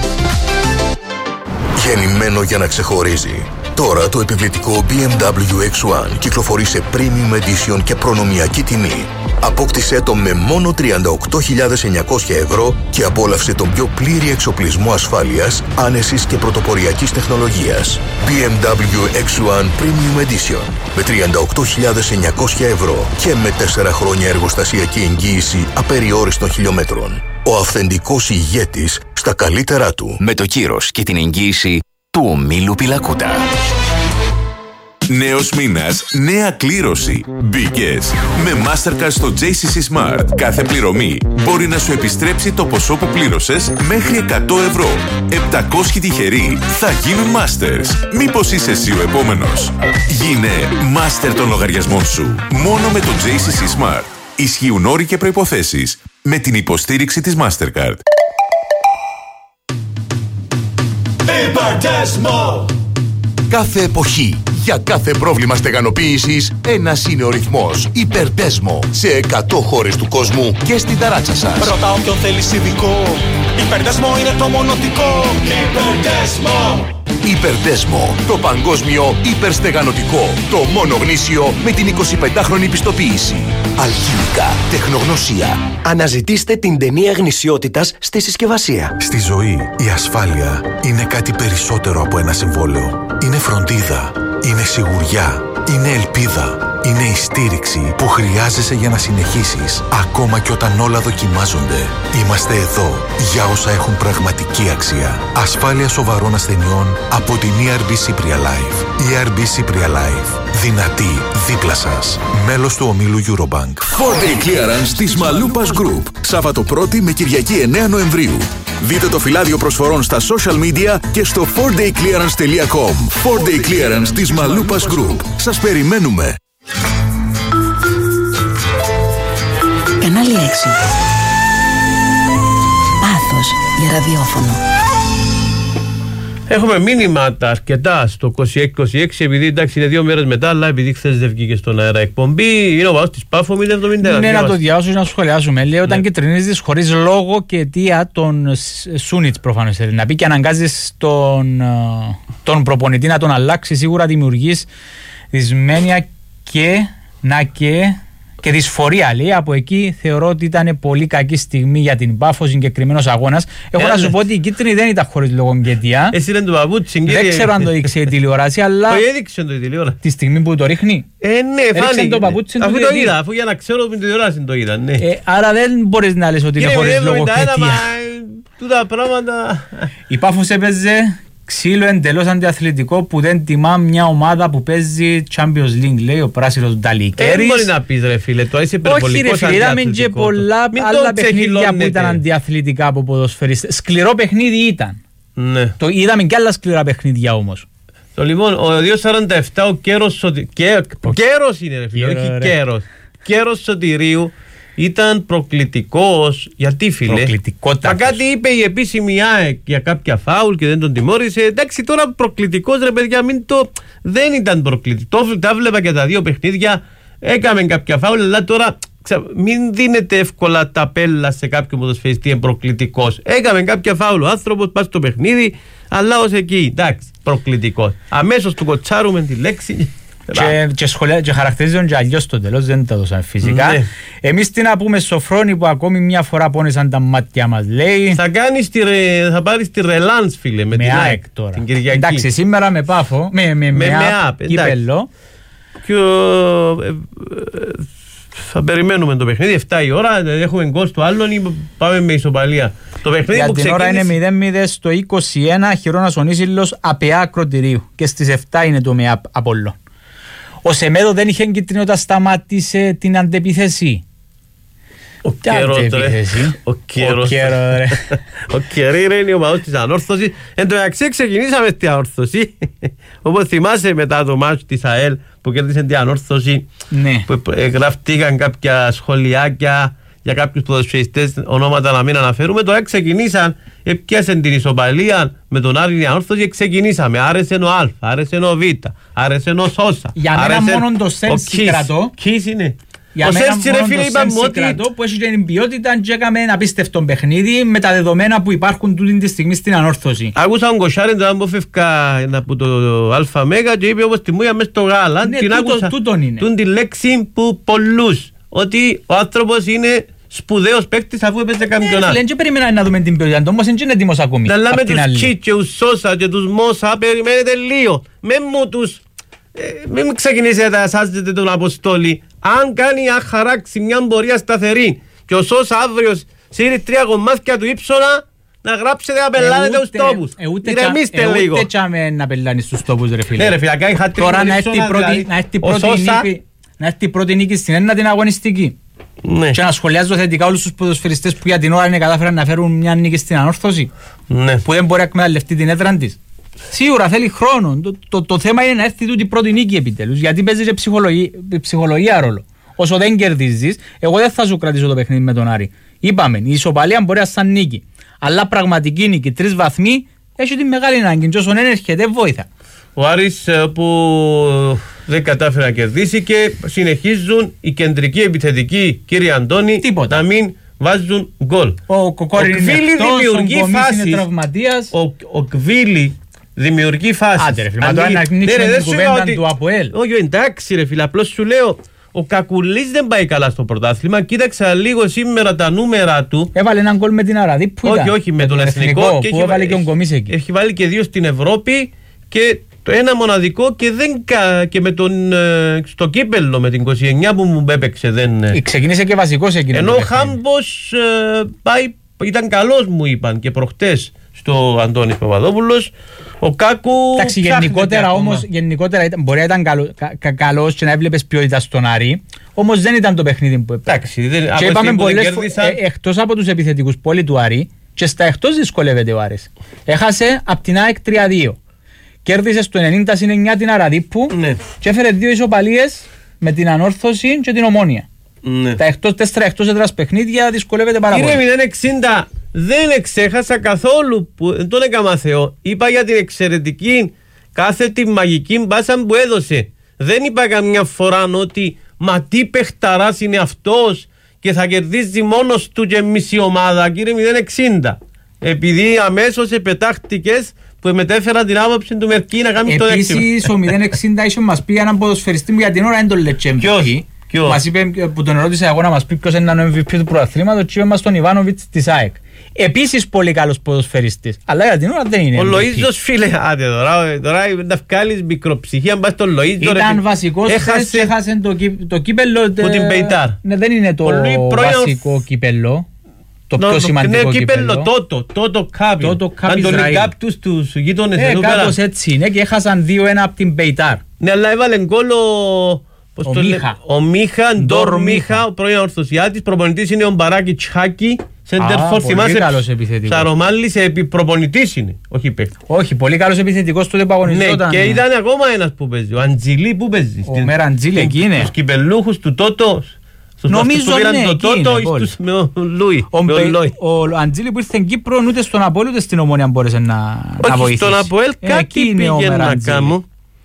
Speaker 16: Γεννημένο για να ξεχωρίζει. Τώρα το επιβλητικό μπι εμ ντάμπλιου εξ ουάν κυκλοφορεί σε premium edition και προνομιακή τιμή. Απόκτησέ το με μόνο τριάντα οκτώ χιλιάδες εννιακόσια ευρώ και απόλαυσε τον πιο πλήρη εξοπλισμό ασφάλειας, άνεσης και πρωτοποριακής τεχνολογίας. μπι εμ ντάμπλιου εξ ουάν Premium Edition με τριάντα οκτώ χιλιάδες εννιακόσια ευρώ και με τέσσερα χρόνια εργοστασιακή εγγύηση απεριόριστων χιλιόμετρων. Ο αυθεντικός ηγέτης στα καλύτερά του.
Speaker 17: Με το κύρος και την εγγύηση του ομίλου Πιλακούτα.
Speaker 18: Νέος μήνας, νέα κλήρωση. Μπήκες. Με Mastercard στο τζέι σι σι Smart, κάθε πληρωμή μπορεί να σου επιστρέψει το ποσό που πλήρωσες μέχρι εκατό ευρώ. επτακόσιοι τυχεροί θα γίνουν Masters. Μήπως είσαι εσύ ο επόμενος? Γίνε Master των λογαριασμών σου. Μόνο με το τζέι σι σι Smart. Ισχύουν όροι και προϋποθέσεις. Με την υποστήριξη της Mastercard.
Speaker 8: Υπερτέσμο!
Speaker 16: Κάθε εποχή, για κάθε πρόβλημα στεγανοποίησης, ένας είναι ο ρυθμός. Υπερτέσμο. Σε εκατό χώρες του κόσμου και στην ταράτσα σας.
Speaker 8: Ρωτά όποιον θέλεις ειδικό. Υπερτέσμο είναι το μονοτικό. Υπερτέσμο!
Speaker 16: Υπερτέσμο. Το παγκόσμιο υπερστεγανωτικό. Το μόνο γνήσιο με την εικοσιπεντάχρονη πιστοποίηση. Αλχημικά. Τεχνογνωσία.
Speaker 19: Αναζητήστε την ταινία γνησιότητας στη συσκευασία.
Speaker 20: Στη ζωή, η ασφάλεια είναι κάτι περισσότερο από ένα συμβόλαιο. Είναι φροντίδα. Είναι σιγουριά. Είναι ελπίδα. Είναι η στήριξη που χρειάζεσαι για να συνεχίσεις, ακόμα και όταν όλα δοκιμάζονται. Είμαστε εδώ για όσα έχουν πραγματική αξία. Ασφάλεια σοβαρών ασθενειών από την ι αρ μπι Cypria Life. ι αρ μπι Cypria Life. Δυνατή, δίπλα σας. Μέλος του ομίλου Eurobank.
Speaker 18: φορ ντέι Clearance της Μαλούπας Group. Σάββατο πρώτη με Κυριακή εννέα Νοεμβρίου. Δείτε το φυλάδιο προσφορών στα social media και στο φορ ντέι clearance τελεία κομ. φορ ντέι Clearance της Μαλούπας Group. Σας περιμένουμε.
Speaker 12: Κανάλι έξι. Πάθος για ραδιόφωνο.
Speaker 10: Έχουμε μήνυματα αρκετά στο είκοσι έξι είκοσι έξι, επειδή εντάξει είναι δύο μέρες μετά, αλλά επειδή χθες δεν βγήκε στον αέρα εκπομπή, είναι ο βάζος της Πάφο μηδέν εβδομήντα ένα.
Speaker 11: Ναι, να το διαβάσω και να σχολιάσουμε. Λέει, όταν κυτρινίζεις χωρίς λόγο και αιτία τον Σούνιτς προφανώς θέλει να πει και αναγκάζεις τον, τον προπονητή να τον αλλάξει, σίγουρα δημιουργείς δυσμένεια και να και... και δυσφορία, λέει. Από εκεί θεωρώ ότι ήταν πολύ κακή στιγμή για την Πάφο, συγκεκριμένος αγώνας. Έχω ε, να σου πω ότι η κίτρινη δεν ήταν χωρίς λόγογγετία.
Speaker 10: Εσύ είναι το παπούτσι, κύριε.
Speaker 11: Δεν ξέρω αν το έδειξε η τηλεόραση, αλλά.
Speaker 10: Το έδειξε το η τηλεόραση.
Speaker 11: Τη στιγμή που το ρίχνει.
Speaker 10: Ε, ναι, φάνηκε.
Speaker 11: Το παπούτσι,
Speaker 10: αφού το είδα, αφού για να ξέρω ότι την τηλεόραση το είδα. Ναι.
Speaker 11: Ε, άρα δεν μπορείς να λες ότι είναι χωρίς λόγογγετία.
Speaker 10: Τούτα πράγματα.
Speaker 11: Η Πάφος έπαιζε ξύλο εντελώς αντιαθλητικό που δεν τιμά μια ομάδα που παίζει Champions League, λέει ο πράσινος Νταλικέρης.
Speaker 10: Δεν μπορεί να πεις ρε φίλε, το είσαι υπερβολικός.
Speaker 11: Όχι ρε φίλε, είδαμε και πολλά άλλα παιχνίδια που ήταν αντιαθλητικά από ποδοσφαιριστές. Σκληρό παιχνίδι ήταν.
Speaker 10: Ναι.
Speaker 11: Το είδαμε και άλλα σκληρά παιχνίδια όμως.
Speaker 10: Το λοιπόν, ο δύο σαράντα επτά ο Κέρος Σωτηρίου. Κέρος είναι ρε φίλε, όχι Κέρος. Κέρος Σωτηρίου ήταν προκλητικός. Γιατί φίλε?
Speaker 11: Προκλητικότατος.
Speaker 10: Αν κάτι είπε η επίσημη ΑΕΚ για κάποια φάουλ και δεν τον τιμώρησε. Εντάξει, τώρα προκλητικός ρε παιδιά, μην το. Δεν ήταν προκλητικό. Τα βλέπα και τα δύο παιχνίδια. Έκαμε κάποια φάουλ, αλλά τώρα ξα... μην δίνετε εύκολα τα πέλα σε κάποιον ποδοσφαιριστή είναι προκλητικός. Έκαμε κάποια φάουλ ο άνθρωπος, πας στο παιχνίδι, αλλά ως εκεί. Εντάξει, προκλητικός. Αμέσως του κοτσάρουμε τη λέξη.
Speaker 11: Και, και, σχολιά, και χαρακτηρίζουν και αλλιώς στο τέλος, δεν τα δώσαν φυσικά. Ναι. Εμείς τι να πούμε Σοφρόνη που ακόμη μια φορά πόνεσαν τα μάτια μας, λέει.
Speaker 10: Θα, κάνεις τη ρε, θα πάρεις τη ρελάνς φίλε με, με την ΑΕΚ
Speaker 11: τώρα.
Speaker 10: Την Κυριακή.
Speaker 11: Εντάξει, σήμερα με Πάφο, με, με, με, με ΑΠ, κύπελλο.
Speaker 10: Και ο, ε, ε, θα περιμένουμε το παιχνίδι, εφτά η ώρα, έχουμε γκολ στο άλλον ή πάμε με ισοπαλία. Το παιχνίδι
Speaker 11: για
Speaker 10: που
Speaker 11: την
Speaker 10: ξεκίνησε...
Speaker 11: ώρα είναι μηδέν μηδέν στο είκοσι ένα, Χειρώνας ο Νίσιλος, ΑΠΕΑ Ακροτηρίου και στις εφτά είναι το ΜΕΑΠ Απόλλων. Ο Σεμέδο δεν είχε κίτρινη όταν σταμάτησε την αντεπίθεση.
Speaker 10: Ο Κέρος ρε. Ο Κέρος ρε. Ο Κερί ρε είναι ο μαός της ανόρθωσης. Εν τω μεταξύ ξεκινήσαμε στην ανόρθωση. Όπως θυμάσαι μετά το μάτσο της ΑΕΛ που κέρδισε την ανόρθωση. Που γραφτήκαν κάποια σχολιάκια για κάποιους ποδοσφαιριστές, ονόματα να μην αναφέρουμε. Τώρα ξεκινήσαν, πιάσαν την ισοπαλία με τον Άρη την ανόρθωση και ξεκινήσαμε. Άρεσε ο Α, άρεσε ο Β, άρεσε ο Σόσα.
Speaker 11: Για μένα μόνο το Σένσι κρατώ.
Speaker 10: Κις είναι.
Speaker 11: Για μένα μόνο το Σένσι κρατώ που έχει την ποιότητα και έκαμε ένα απίστευτο παιχνίδι με τα δεδομένα που υπάρχουν τούτη τη στιγμή στην ανόρθωση.
Speaker 10: Άκουσα τον Κοσάριν όταν που φεύγα από το ΑΜ και είπε όπως τιμούια μες στο γάλα.
Speaker 11: Ναι, τούτον είναι.
Speaker 10: Τούν τη λέξη που πολλούς. Ότι ο άνθρωπος είναι σπουδαίος παίκτης αφού έπαιζε καμπιονάτ.
Speaker 11: Λένε και περίμενα να δούμε την ποιότητα, όμως δεν είναι έτοιμος ακόμη.
Speaker 10: Αλλά με τους Κιτ και τους Σόσα και τους Μόσα περιμένετε λίγο. Με μου τους... Μην ξεκινήσετε να ασάζετε τον Αποστόλη. Αν κάνει, αν χαράξει μια πορεία σταθερή και ο Σόσα αύριο Σύρει τρία κομμάτια του ύψωνα να γράψετε να πελάνετε τους τόπους. Ηρεμήστε λίγο.
Speaker 11: Ούτε τσάμε να πελάνεις στους τόπους ρε φίλε.
Speaker 10: Ναι ρε φίλε, κάνει χατρικό
Speaker 11: τώρα να έρθει η πρώτη νίκη στην ένα την αγωνιστική.
Speaker 10: Ναι.
Speaker 11: Και να σχολιάζω θετικά όλους τους ποδοσφαιριστές που για την ώρα είναι κατάφεραν να φέρουν μια νίκη στην ανόρθωση.
Speaker 10: Ναι.
Speaker 11: Που δεν μπορεί να εκμεταλλευτεί την έδρα της. Σίγουρα θέλει χρόνο. Το, το, το θέμα είναι να έρθει τούτη η πρώτη νίκη επιτέλους. Γιατί παίζει και ψυχολογία, ψυχολογία ρόλο. Όσο δεν κερδίζεις, εγώ δεν θα σου κρατήσω το παιχνίδι με τον Άρη. Είπαμε, η ισοπαλία μπορεί να σαν νίκη. Αλλά πραγματική νίκη, τρεις βαθμοί, έχει τη μεγάλη ανάγκη. Και όσον έρχεται, βόηθα.
Speaker 10: Ο Άρης που δεν κατάφερε να κερδίσει και συνεχίζουν οι κεντρικοί επιθετικοί, κύριε Αντώνη, τίποτα. Να μην βάζουν γκολ.
Speaker 11: Ο Κοκόρη είναι
Speaker 10: δημιουργεί φάσεις. Ο, ο Κβίλη δημιουργεί φάσεις.
Speaker 11: Άντε ρε φίλε, μα τώρα να ανοίξουμε την κουβέντα του ΑΠΟΕΛ.
Speaker 10: Όχι, εντάξει ρε φίλε, απλώς σου λέω. Ο Κακουλής δεν πάει καλά στο πρωτάθλημα. Κοίταξα λίγο σήμερα τα νούμερα του.
Speaker 11: Έβαλε έναν γκολ με την Αραδί που
Speaker 10: όχι,
Speaker 11: ήταν.
Speaker 10: όχι, με, με τον εθνικό. εθνικό
Speaker 11: και που έβαλε και ο Γκομής εκεί.
Speaker 10: Έχει βάλει και δύο στην Ευρώπη και το ένα μοναδικό και, δεν, και με τον, στο κύπελλο με την είκοσι εννιά που μου έπαιξε. Δεν...
Speaker 11: Ξεκίνησε και βασικός εκείνο.
Speaker 10: Ενώ ο Χάμπος πάει, ήταν καλός μου είπαν και προχτές στο Αντώνης Παπαδόπουλος. Ο Κάκου.
Speaker 11: Εντάξει, γενικότερα όμως γενικότερα ήταν, μπορεί να ήταν καλό, κα, καλός και να έβλεπες ποιότητα στον Άρη. Όμως δεν ήταν το παιχνίδι που έπαιξε. Και είπαμε πολλές φορές, ε, εκτός από τους επιθετικούς πόλη του Άρη, και στα εκτός δυσκολεύεται ο Άρης. Έχασε από την ΑΕΚ τρία δύο. Κέρδισε στο ενενήντα συν εννιά την Αραδίππου, ναι, και έφερε δύο ισοπαλίες με την Ανόρθωση και την Ομόνια. Ναι. Τα εκτός, τέσσερα εκτός έδρας παιχνίδια δυσκολεύεται πάρα πολύ.
Speaker 10: Κύριε μηδέν εξήντα, δεν εξέχασα καθόλου που δεν τον έκανα Θεό. Είπα για την εξαιρετική κάθετη μαγική μπάσα που έδωσε. Δεν είπα καμιά φορά ότι μα τι παιχταράς είναι αυτός και θα κερδίζει μόνος του και μισή ομάδα. Κύριε μηδέν εξήντα, επειδή αμέσως επετάχτηκες που μετέφερα την άποψη του Μερκή να κάνει το έξι.
Speaker 11: Επίσης ο μηδέν εξήντα ίσως μας πει έναν ποδοσφαιριστή μου για την ώρα δεν τον λέει εμ βι πι. Μας είπε, που τον ερώτησα εγώ να μας πει ποιος είναι ο εμ βι πι του πρωταθλήματος και είπε μας τον Ιβάνοβιτς της ΑΕΚ. Επίσης πολύ καλός ποδοσφαιριστής, αλλά για την ώρα δεν είναι.
Speaker 10: Ο Λοΐζος φίλε, άντε τώρα, τώρα να βγάλεις μικροψυχία, αν πας στον Λοΐζο.
Speaker 11: Ήταν βασικός, έχασε, έχασε το, το κύπελλο.
Speaker 10: Που την Πεϊτάρ.
Speaker 11: Ναι, δεν είναι το βασικό κύπελλο. Το πιο σημαντικό κύπελλο.
Speaker 10: Τότε, τότε κάποιο.
Speaker 11: Τότε κάποιο Ισραήλ.
Speaker 10: Τους γείτονες
Speaker 11: εδώ πέρα. Κάπως έτσι είναι και έχασαν δύο ένα από την Πεϊτάρ.
Speaker 10: Ναι, αλλά έβαλε γκολ
Speaker 11: ο Μίχα.
Speaker 10: Ο Μίχα, Ντόρ Μίχα, ο πρώην Ορθωσιάτης. Προπονητής είναι ο Μπαράκη Τσχάκη.
Speaker 11: Σέντερφορ, θυμάσαι. Πολύ καλός επιθετικός.
Speaker 10: Σαρομάλης, προπονητής είναι, όχι παίκτης.
Speaker 11: Όχι, πολύ καλός επιθετικός τότε που αγωνιζόταν.
Speaker 10: Ναι, και ήταν ακόμα ένας που παίζει. Ο Αντζιλί που παίζει.
Speaker 11: Ο Μεραντζιλί εκεί είναι.
Speaker 10: Στους κυπελούχους του Τότο.
Speaker 11: Νομίζω ναι,
Speaker 10: το Τότο ή στους με ο Λούι.
Speaker 11: Ο Αντζιλί που ήρθε στην Κύπρο ούτε στον Απόελ ούτε στην Ομόνια μπόρεσε να βοηθήσει.
Speaker 10: Στον Απόελ κάτι πήγε να κάνω.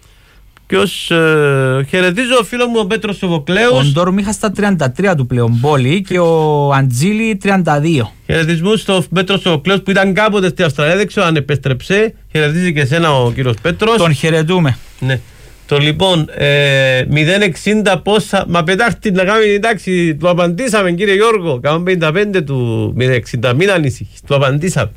Speaker 10: Ποιος, ε, χαιρετίζω ο φίλος μου ο Πέτρος Σοβοκλέους.
Speaker 11: Ο Ντόρ Μίχα στα τριάντα τρία του πλέον πόλη και ο Αντζίλη τριάντα δύο.
Speaker 10: Χαιρετισμού στο Πέτρο Σοβοκλέους που ήταν κάποτε στην Αυστραλία, δεν ξέρω αν επέστρεψε. Χαιρετίζει και εσένα ο κύριος Πέτρος.
Speaker 11: Τον χαιρετούμε.
Speaker 10: Ναι. Το λοιπόν, ε, μηδέν εξήντα πόσα, μα πετάχτη να κάνουμε, εντάξει, του απαντήσαμε κύριε Γιώργο, κάνουμε πενήντα πέντε του μηδέν εξήντα, μην ανησυχείς, του απαντήσαμε.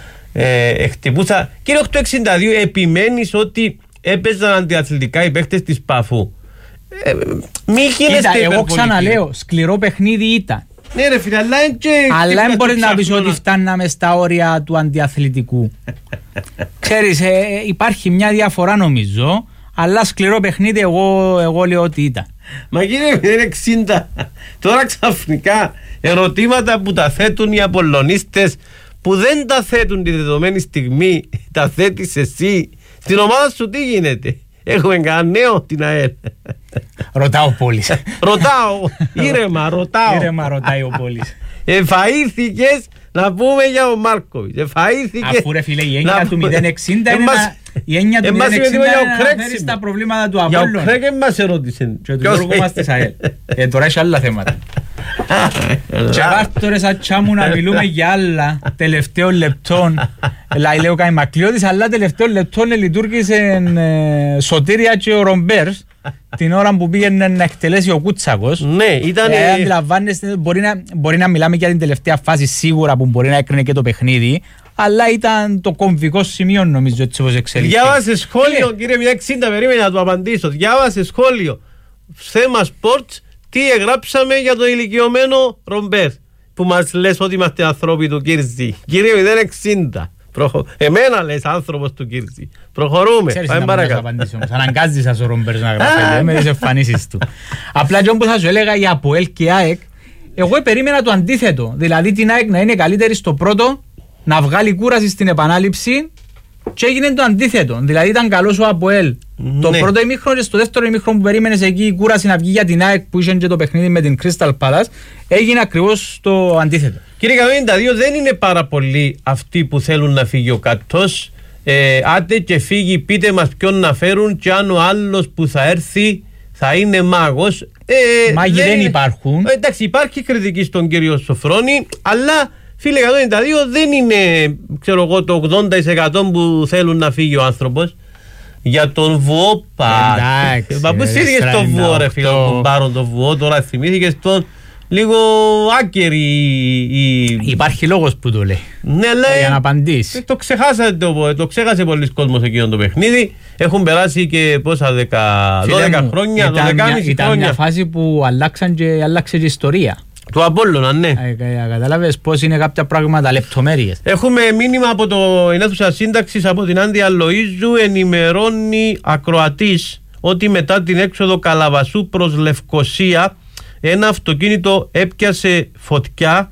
Speaker 10: Ε, χτυπούσα, κύριε οκτακόσια εξήντα δύο, επιμένεις ότι έπαιζαν αντιαθλητικά οι παίχτες της Παφού. Ε, μη γίνεστε
Speaker 11: εγώ ξαναλέω, σκληρό παιχνίδι ήταν.
Speaker 10: Ναι ρε φίλε, αλλά και...
Speaker 11: Αλλά δεν μπορεί να πεις ότι φτάναμε στα όρια του αντιαθλητικού. Ξέρεις, ε, υπάρχει μια διαφορά νομίζω, αλλά σκληρό παιχνίδι εγώ, εγώ λέω ότι ήταν.
Speaker 10: Μα κύριε μηδέν εξήντα, τώρα ξαφνικά ερωτήματα που τα θέτουν οι Απολλωνίστες, που δεν τα θέτουν τη δεδομένη στιγμή, τα θέτεις εσύ. Στην ομάδα σου τι γίνεται? Έχουμε κανένα νέο την ΑΕΛ?
Speaker 11: Ρωτάω Πόλης.
Speaker 10: Ρωτάω, ήρεμα ρωτάω.
Speaker 11: Ήρεμα ρωτάει ο Πόλης.
Speaker 10: Εφαΐθηκες να πούμε για ο Μάρκοβιτς. Εφαΐθηκες.
Speaker 11: Αφού ρε φίλε η έννοια του μηδέν εξήντα είναι να... Η έννοια του μηδέν εξήντα είναι να φέρεις τα προβλήματα του Απόλλων.
Speaker 10: Για ο Κρέκ μας ερώτησε.
Speaker 11: Και του Γιώργου μας της ΑΕΛ. Τώρα έχει άλλα θέματα. Και βάρτορες ατσάμου να μιλούμε για άλλα τελευταίων λεπτών. Λάει λέω κάνει Μακλιώτης, αλλά τελευταίων λεπτών λειτουργήσε Σωτήρια και ο Ρομπέρς την ώρα που πήγαινε να εκτελέσει ο Κούτσακος.
Speaker 10: Ναι, ήταν...
Speaker 11: Ε, αντιλαμβάνεστε, μπορεί να, μπορεί να μιλάμε για την τελευταία φάση σίγουρα που μπορεί να έκρινε και το παιχνίδι, αλλά ήταν το κομβικό σημείο νομίζω έτσι όπως εξελίχθηκε.
Speaker 10: Διάβασε σχόλιο, κύριε μηδέν εξήντα, περίμενε να του απαντήσω. Διάβασε σχόλιο. Θέμα sports, τι εγγράψαμε για το ηλικιωμένο Ρομπέρ. που μας λες ότι είμαστε ανθρώποι του Κύρζη. Κύριε μηδέν εξήντα. Προχω... Εμένα λες άνθρωπος του Κύρζη. Προχωρούμε.
Speaker 11: Ξέρεις να μπορείς να απαντήσεις όμως. Αναγκάζεις σας ο Ρομπέρς να γράφει με τις εμφανίσεις του. Απλά και όπως θα σου έλεγα η ΑΠΟΕΛ και η ΑΕΚ, εγώ περίμενα το αντίθετο. Δηλαδή την ΑΕΚ να είναι καλύτερη στο πρώτο, να βγάλει κούραση στην επανάληψη και έγινε το αντίθετο. Δηλαδή ήταν καλός ο ΑΠΟΕΛ ναι. το πρώτο ημίχρονο και στο δεύτερο ημίχρονο που περίμενες εκεί η κούραση να βγει για την ΑΕΚ που είχε και το παιχνίδι με την Crystal Palace, έγινε ακριβώς το αντίθετο.
Speaker 10: Κύριε εκατόν ενενήντα δύο, δεν είναι πάρα πολλοί αυτοί που θέλουν να φύγει ο Κατός. Ε, άντε και φύγει, πείτε μας ποιον να φέρουν και αν ο άλλος που θα έρθει θα είναι μάγος.
Speaker 11: Ε, Μάγοι δεν, δεν υπάρχουν.
Speaker 10: Ε, εντάξει, υπάρχει κριτική στον κύριο Σοφρόνη, αλλά φίλε εκατόν ενενήντα δύο δεν είναι, ξέρω εγώ, το ογδόντα τοις εκατό που θέλουν να φύγει ο άνθρωπος. Για τον Βουό πάρει. Μα πού σύνθηκες τον Βουό ρε φίλε, τον πάρουν τον Βουό, τώρα θυμήθηκες τον λίγο άκερη η...
Speaker 11: Υπάρχει λόγος που το λέει.
Speaker 10: Ναι, λέει,
Speaker 11: για να απαντήσει.
Speaker 10: Το ξεχάσατε, το, το ξέχασε πολλοί κόσμος εκείνο το παιχνίδι. Έχουν περάσει και πόσα δώδεκα χρόνια,
Speaker 11: ήταν
Speaker 10: δώδεκα και μισή
Speaker 11: χρόνια. Ήταν μια φάση που αλλάξαν και, αλλάξε και η ιστορία.
Speaker 10: Του Απόλλωνα, ναι.
Speaker 11: Καταλάβες πώς είναι κάποια πράγματα, λεπτομέρειες.
Speaker 10: Έχουμε μήνυμα από το αίθουσα σύνταξης από την Άνδια Λοΐζου. Ενημερώνει ακροατής ότι μετά την έξοδο Καλαβασού προς Λευκοσία ένα αυτοκίνητο έπιασε φωτιά,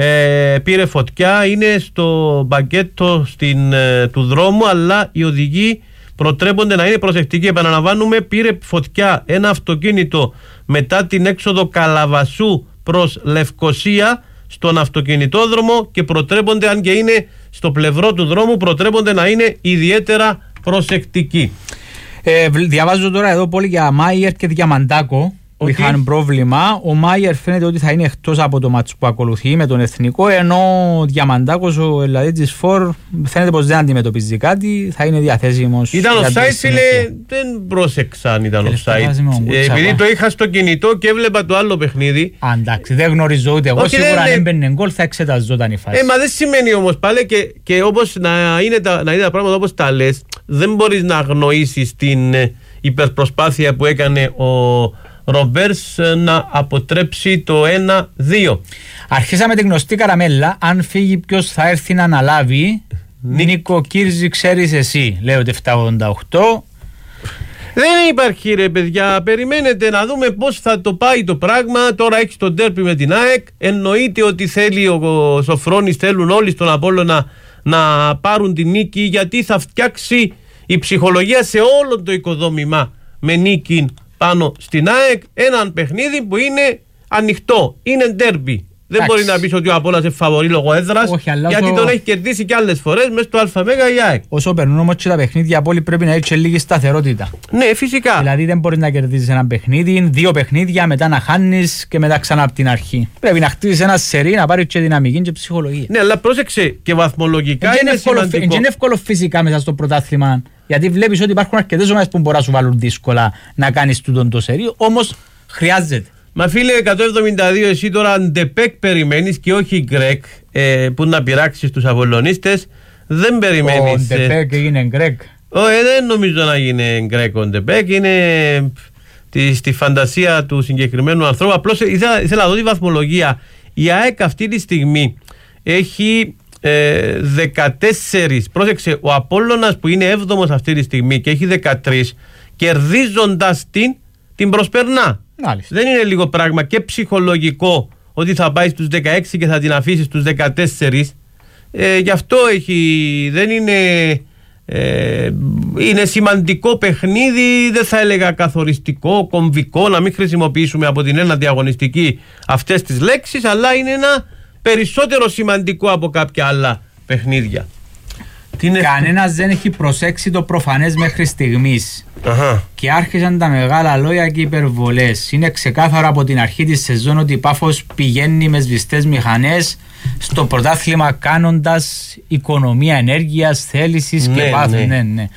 Speaker 10: ε, πήρε φωτιά, είναι στο μπαγκέτο στην, ε, του δρόμου, αλλά οι οδηγοί προτρέπονται να είναι προσεκτικοί. Επαναλαμβάνουμε, πήρε φωτιά ένα αυτοκίνητο μετά την έξοδο Καλαβασού προς Λευκοσία στον αυτοκινητόδρομο και προτρέπονται, αν και είναι στο πλευρό του δρόμου, προτρέπονται να είναι ιδιαίτερα προσεκτικοί.
Speaker 11: Ε, διαβάζω τώρα εδώ πολύ για Μάιερ και Διαμαντάκο που okay. είχαν πρόβλημα. Ο Μάιερ φαίνεται ότι θα είναι εκτός από το μάτς που ακολουθεί με τον Εθνικό, ενώ ο Διαμαντάκος, ο Ελλαδίτζης Φορ, φαίνεται πως δεν αντιμετωπίζει κάτι, θα είναι διαθέσιμος.
Speaker 10: Ήταν offside, φίλε, δεν πρόσεξα αν ήταν offside. Ε, επειδή το είχα στο κινητό και έβλεπα το άλλο παιχνίδι.
Speaker 11: Εντάξει, δεν γνωρίζω ούτε εγώ. Σίγουρα αν έμπαινε γκολ θα εξεταζόταν η φάση.
Speaker 10: Ε, μα δεν σημαίνει όμως πάλι και, και όπως να είναι, τα, να είναι τα πράγματα όπως τα λες, δεν μπορείς να αγνοήσεις την υπερπροσπάθεια που έκανε ο Ρομπέρς να αποτρέψει το ένα δύο.
Speaker 11: Αρχίσαμε την γνωστή καραμέλα. Αν φύγει ποιος θα έρθει να αναλάβει. Νί... Νίκο Κύρζη, ξέρεις εσύ, λέω το επτακόσια ογδόντα οκτώ.
Speaker 10: Δεν υπάρχει ρε παιδιά, περιμένετε να δούμε πώς θα το πάει το πράγμα. Τώρα έχει το ντέρπι με την ΑΕΚ. Εννοείται ότι θέλει ο Σοφρόνης, θέλουν όλοι στον Απόλλωνα να πάρουν την νίκη, γιατί θα φτιάξει η ψυχολογία σε όλο το οικοδόμημα με νίκη πάνω στην ΑΕΚ, έναν παιχνίδι που είναι ανοιχτό, είναι ντέρμπι. Δεν μπορεί να πεις ότι ο Απόλλωνας είναι φαβορί λόγω έδρας, γιατί όσο... τον έχει κερδίσει και άλλες φορές μέσα στο ΑΜΕΓΑ η ΑΕΚ.
Speaker 11: Όσο περνούν όμως και τα παιχνίδια από όλοι πρέπει να έχει λίγη σταθερότητα.
Speaker 10: Ναι, φυσικά.
Speaker 11: Δηλαδή δεν μπορεί να κερδίσεις ένα παιχνίδι, δύο παιχνίδια, μετά να χάνεις και μετά ξανά από την αρχή. Πρέπει να χτίσεις ένα σερί, να πάρεις και δυναμική και ψυχολογία.
Speaker 10: Ναι, αλλά πρόσεξε και βαθμολογικά είναι, είναι σημαντικό.
Speaker 11: Είναι εύκολο φυσικά μέσα στο πρωτάθλημα, γιατί βλέπεις ότι υπάρχουν αρκετές ομάδες που μπορεί να σου βάλουν δύσκολα να κάνεις τούτον το σερί, όμως χρειάζεται.
Speaker 10: Μα φίλε, εκατόν εβδομήντα δύο εσύ τώρα ντεπέκ περιμένεις και όχι γκρεκ, ε, που να πειράξεις τους αβολονίστες. Δεν περιμένεις.
Speaker 11: Ο ντεπέκ έγινε γκρεκ.
Speaker 10: Όχι, δεν νομίζω να γίνει γκρεκ ο ντεπέκ. Είναι τη, στη φαντασία του συγκεκριμένου ανθρώπου. Απλώς ήθελα, ήθελα να δω τη βαθμολογία. Η ΑΕΚ αυτή τη στιγμή έχει ε, δεκατέσσερα. Πρόσεξε, ο Απόλλωνας που είναι έβδομος αυτή τη στιγμή και έχει δεκατρία, κερδίζοντας την, την προσπερνά.
Speaker 11: Μάλιστα.
Speaker 10: Δεν είναι λίγο πράγμα και ψυχολογικό ότι θα πάει στους δεκαέξι και θα την αφήσει στους δεκατέσσερα. Ε, γι' αυτό έχει, δεν είναι, ε, είναι σημαντικό παιχνίδι, δεν θα έλεγα καθοριστικό, κομβικό, να μην χρησιμοποιήσουμε από την ένα διαγωνιστική αυτές τις λέξεις, αλλά είναι ένα περισσότερο σημαντικό από κάποια άλλα παιχνίδια.
Speaker 11: Κανένας δεν έχει προσέξει το προφανές μέχρι στιγμής.
Speaker 10: Αχα.
Speaker 11: Και άρχισαν τα μεγάλα λόγια και υπερβολές. Είναι ξεκάθαρο από την αρχή της σεζόν ότι η Πάφος πηγαίνει με σβηστές μηχανές στο πρωτάθλημα, κάνοντας οικονομία ενέργειας, θέλησης ναι, και πάθους. Ναι. Ναι, ναι.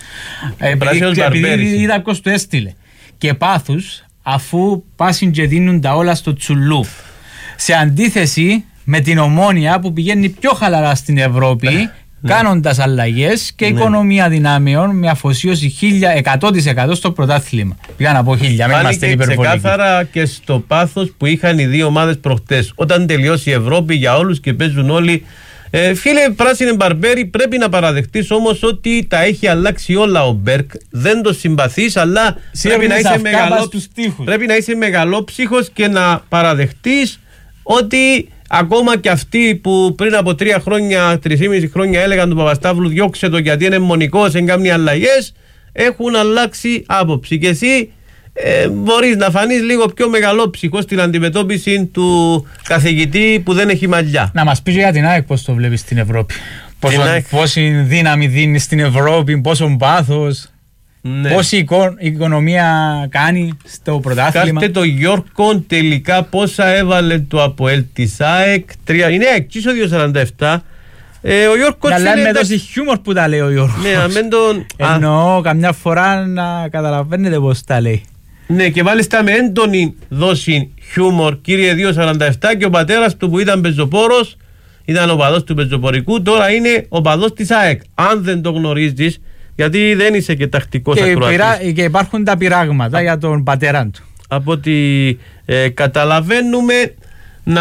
Speaker 11: Επειδή είδα ποιος το έστειλε. Και πάθους, αφού πάσουν και δίνουν τα όλα στο τσουλού. Σε αντίθεση με την Ομόνοια που πηγαίνει πιο χαλαρά στην Ευρώπη Ναι. Κάνοντας αλλαγές και ναι. οικονομία δυνάμεων με αφοσίωση χίλια εκατό τοις εκατό στο πρωτάθλημα. Πήγα να πω χίλια, μην είμαστε υπερβολικοί.
Speaker 10: Ξεκάθαρα και στο πάθος που είχαν οι δύο ομάδες προχτές. Όταν τελειώσει η Ευρώπη για όλους και παίζουν όλοι. Ε, φίλε Πράσινε Μπαρμπέρι, πρέπει να παραδεχτείς όμως ότι τα έχει αλλάξει όλα ο Μπέρκ. Δεν το συμπαθείς, αλλά πρέπει να, είσαι μεγαλό... πρέπει να είσαι μεγαλόψυχος και να παραδεχτείς ότι ακόμα και αυτοί που πριν από τρία χρόνια, τρεισήμισι χρόνια έλεγαν του Παπασταύρου διώξε το γιατί είναι μονικός, δεν κάνει αλλαγές, έχουν αλλάξει άποψη. Και εσύ ε, μπορείς να φανείς λίγο πιο μεγαλόψυχος στην αντιμετώπιση του καθηγητή που δεν έχει μαλλιά.
Speaker 11: Να μας πεις για την ΑΕΚ πώς το βλέπεις στην Ευρώπη. Πόσο, πόση δύναμη δίνει στην Ευρώπη, πόσο πάθος. Ναι. Πόση οικο, οικονομία κάνει στο πρωτάθλημα.
Speaker 10: Κάστε το Γιόρκο τελικά πόσα έβαλε το ΑΠΟΕΛ της ΑΕΚ. Τρία, είναι ΑΕΚ, ο δύο σαράντα επτά. Ε, ο Γιόρκος
Speaker 11: είναι... Αλλά με δώσει χιούμορ που τα λέει ο Γιόρκος.
Speaker 10: Ναι, αμέν τον...
Speaker 11: Εννοώ καμιά φορά να καταλαβαίνετε πώς τα λέει.
Speaker 10: Ναι, και μάλιστα με έντονη δόση χιούμορ, κύριε δύο σαράντα επτά, και ο πατέρας του που ήταν πεζοπόρος, ήταν ο παδός του πεζοπορικού, τώρα είναι ο παδός της ΑΕΚ. Αν δεν το γνωρίζεις, γιατί δεν είσαι και τακτικός ακροατής.
Speaker 11: Πειρά, και υπάρχουν τα πειράγματα Α, για τον πατέρα του.
Speaker 10: Από ό,τι ε, καταλαβαίνουμε να...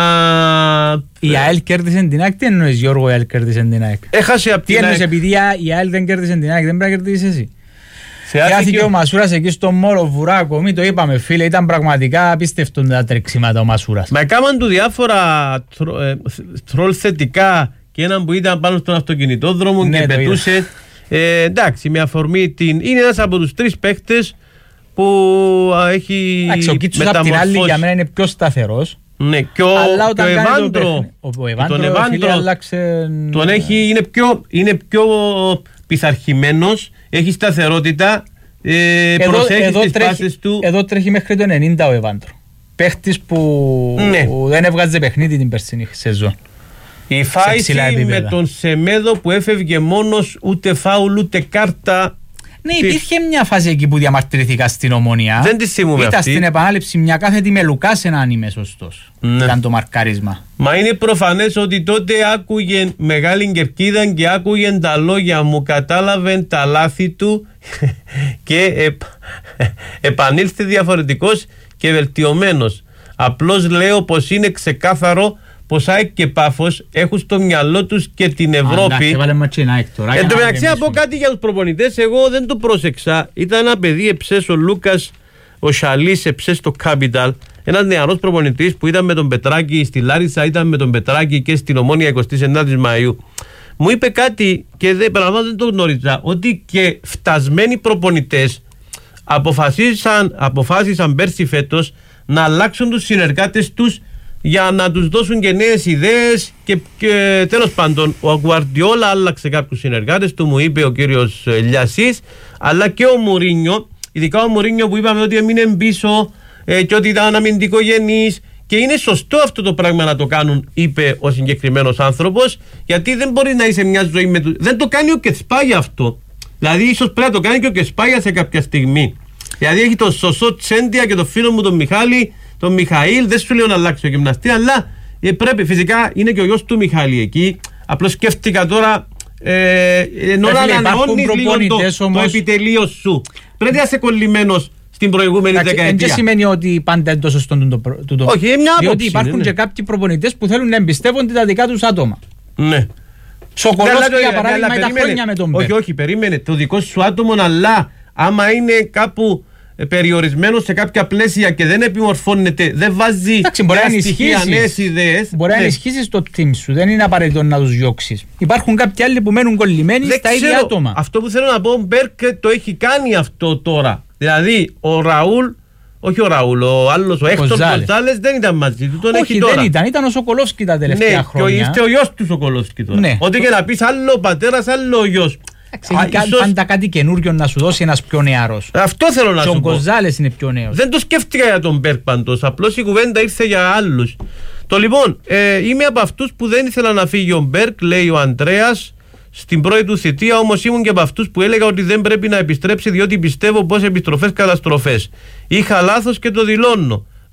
Speaker 11: Η ΑΕΛ κέρδισε την ΑΕΚ. Τι εννοείς Γιώργο, η ΑΕΛ κέρδισε την ΑΕΚ?
Speaker 10: Έχασε από την ΑΕΚ. Τι εννοείς
Speaker 11: επειδή η ΑΕΛ δεν κέρδισε την ΑΕΚ, δεν πρέπει να κερδίσεις εσύ? Θεάθηκε ο Μασούρας εκεί στο Μόρο Βουράκο, μην το είπαμε φίλε, ήταν πραγματικά απίστευτο τα τρεξίματα ο Μασούρας.
Speaker 10: Μα έκαναν του διάφορα τρο, ε, τρόλ θετικά και έναν που ήταν πάνω στον αυτοκινητόδρομο, ναι, και πετούσε. Ε, εντάξει, με αφορμή την... Είναι ένας από τους τρεις παίκτες που έχει
Speaker 11: εντάξει, ο Κίτσος απ' την άλλη για μένα είναι πιο σταθερός.
Speaker 10: Ναι, και ο,
Speaker 11: αλλά όταν
Speaker 10: και ο
Speaker 11: Εβάντρο, ο, ο Εβάντρο, τον Εβάντρο
Speaker 10: άλλαξε... τον έχει, είναι πιο, είναι πιο πειθαρχημένος, έχει σταθερότητα, ε,
Speaker 11: εδώ,
Speaker 10: προσέχει
Speaker 11: εδώ
Speaker 10: στις
Speaker 11: τρέχει,
Speaker 10: πάσες του.
Speaker 11: Εδώ τρέχει μέχρι το ενενήντα ο Εβάντρο. Παίχτης που,
Speaker 10: ναι.
Speaker 11: που δεν έβγαζε παιχνίδι την περσινή σεζόν.
Speaker 10: Η φάιση με τον Σεμέδο που έφευγε μόνος, ούτε φάουλ ούτε κάρτα.
Speaker 11: Ναι, υπήρχε μια φάση εκεί που διαμαρτυρήθηκα στην Ομονία.
Speaker 10: Δεν τη θυμούμαι
Speaker 11: αυτή.
Speaker 10: Ήταν
Speaker 11: στην επανάληψη μια κάθετη με Λουκάσεν αν είμαι σωστός. Ναι. Ήταν το μαρκάρισμα.
Speaker 10: Μα είναι προφανές ότι τότε άκουγε μεγάλη κερκίδα και άκουγε τα λόγια μου, κατάλαβε τα λάθη του και επ, επανήλθε διαφορετικός και βελτιωμένος. Απλώς λέω πως είναι ξεκάθαρο πως ΑΕΚ και Πάφος έχουν στο μυαλό τους και την Ευρώπη. Εν τω μεταξύ να πω κάτι για τους προπονητές, εγώ δεν το πρόσεξα. Ήταν ένα παιδί εψές ο Λούκας, ο Σαλής εψές στο Capital, ένας νεαρός προπονητής που ήταν με τον Πετράκη στη Λάρισα, ήταν με τον Πετράκη και στην Ομόνια εικοστή ενάτη Μαΐου. Μου είπε κάτι και δεν, δεν το γνώριζα, ότι και φτασμένοι προπονητές αποφασίσαν, αποφάσισαν πέρσι φέτος να αλλάξουν τους συνεργάτες τους για να τους δώσουν και νέες ιδέες και, και τέλος πάντων ο Γκουαρντιόλα άλλαξε κάποιους συνεργάτες του, μου είπε ο κύριος Λιασής, αλλά και ο Μουρίνιο, ειδικά ο Μουρίνιο που είπαμε ότι έμεινε πίσω ε, και ότι ήταν αμυντικογενής, και είναι σωστό αυτό το πράγμα να το κάνουν, είπε ο συγκεκριμένος άνθρωπος, γιατί δεν μπορεί να είσαι μια ζωή με του... δεν το κάνει ο Κεσπάγια αυτό, δηλαδή ίσως πρέπει να το κάνει και ο Κεσπάγια σε κάποια στιγμή, δηλαδή έχει τον Σωσό Τσέντια και τον φίλο μου τον Μιχάλη, τον Μιχαήλ, δεν σου λέω να αλλάξει ο γυμναστή, αλλά ε, πρέπει, φυσικά είναι και ο γιος του Μιχάλη εκεί. Απλώς σκέφτηκα τώρα, ε, ενώ να ανανεώνεις λίγο το, όμως... το επιτελείο σου. Πρέπει να είσαι κολλημένος στην προηγούμενη δεκαετία.
Speaker 11: Δεν σημαίνει ότι πάντα είναι το σωστό το, το, το...
Speaker 10: Όχι, μια άποψη.
Speaker 11: Διότι υπάρχουν ναι. και κάποιοι προπονητές που θέλουν να εμπιστεύονται τα δικά τους άτομα.
Speaker 10: Ναι.
Speaker 11: Σοκολόφσκι για παράδειγμα ήταν χρόνια με τον Μπέρ.
Speaker 10: Όχι, όχι, περίμενε. Το δικό σου άτομο, αλλά άμα είναι κάπου περιορισμένο σε κάποια πλαίσια και δεν επιμορφώνεται, δεν βάζει νέες ιδέες.
Speaker 11: Μπορεί να ενισχύσεις το team σου, δεν είναι απαραίτητο να τους διώξεις. Υπάρχουν κάποιοι άλλοι που μένουν κολλημένοι δεν στα ξέρω, ίδια άτομα.
Speaker 10: Αυτό που θέλω να πω, ο Μπέρκ το έχει κάνει αυτό τώρα. Δηλαδή, ο Ραούλ, όχι ο Ραούλ, ο άλλος, ο Έκτορ Γκονζάλες δεν ήταν μαζί του. Τον
Speaker 11: όχι,
Speaker 10: έχει τώρα.
Speaker 11: δεν ήταν, ήταν ο Σοκολόφσκι τα τελευταία
Speaker 10: ναι,
Speaker 11: χρόνια.
Speaker 10: Ναι, και είστε ο γιος του Σοκολόφσκι τώρα. Ναι. Ό,τι και να πεις, άλλο ο πατέρας, άλλο ο γιος.
Speaker 11: Έχει ίσως... πάντα κάτι καινούριο να σου δώσει ένας πιο νεαρός.
Speaker 10: Αυτό θέλω να
Speaker 11: και
Speaker 10: σου πω.
Speaker 11: Ο Γκονζάλες είναι πιο νέος.
Speaker 10: Δεν το σκέφτηκα για τον Μπέρκ πάντως. Απλώς η κουβέντα ήρθε για άλλους. Το λοιπόν, ε, είμαι από αυτούς που δεν ήθελα να φύγει ο Μπέρκ, λέει ο Αντρέας, στην πρώτη του θητεία. Όμως ήμουν και από αυτούς που έλεγα ότι δεν πρέπει να επιστρέψει, διότι πιστεύω πως επιστροφές καταστροφές. Είχα λάθος και το δηλώνω.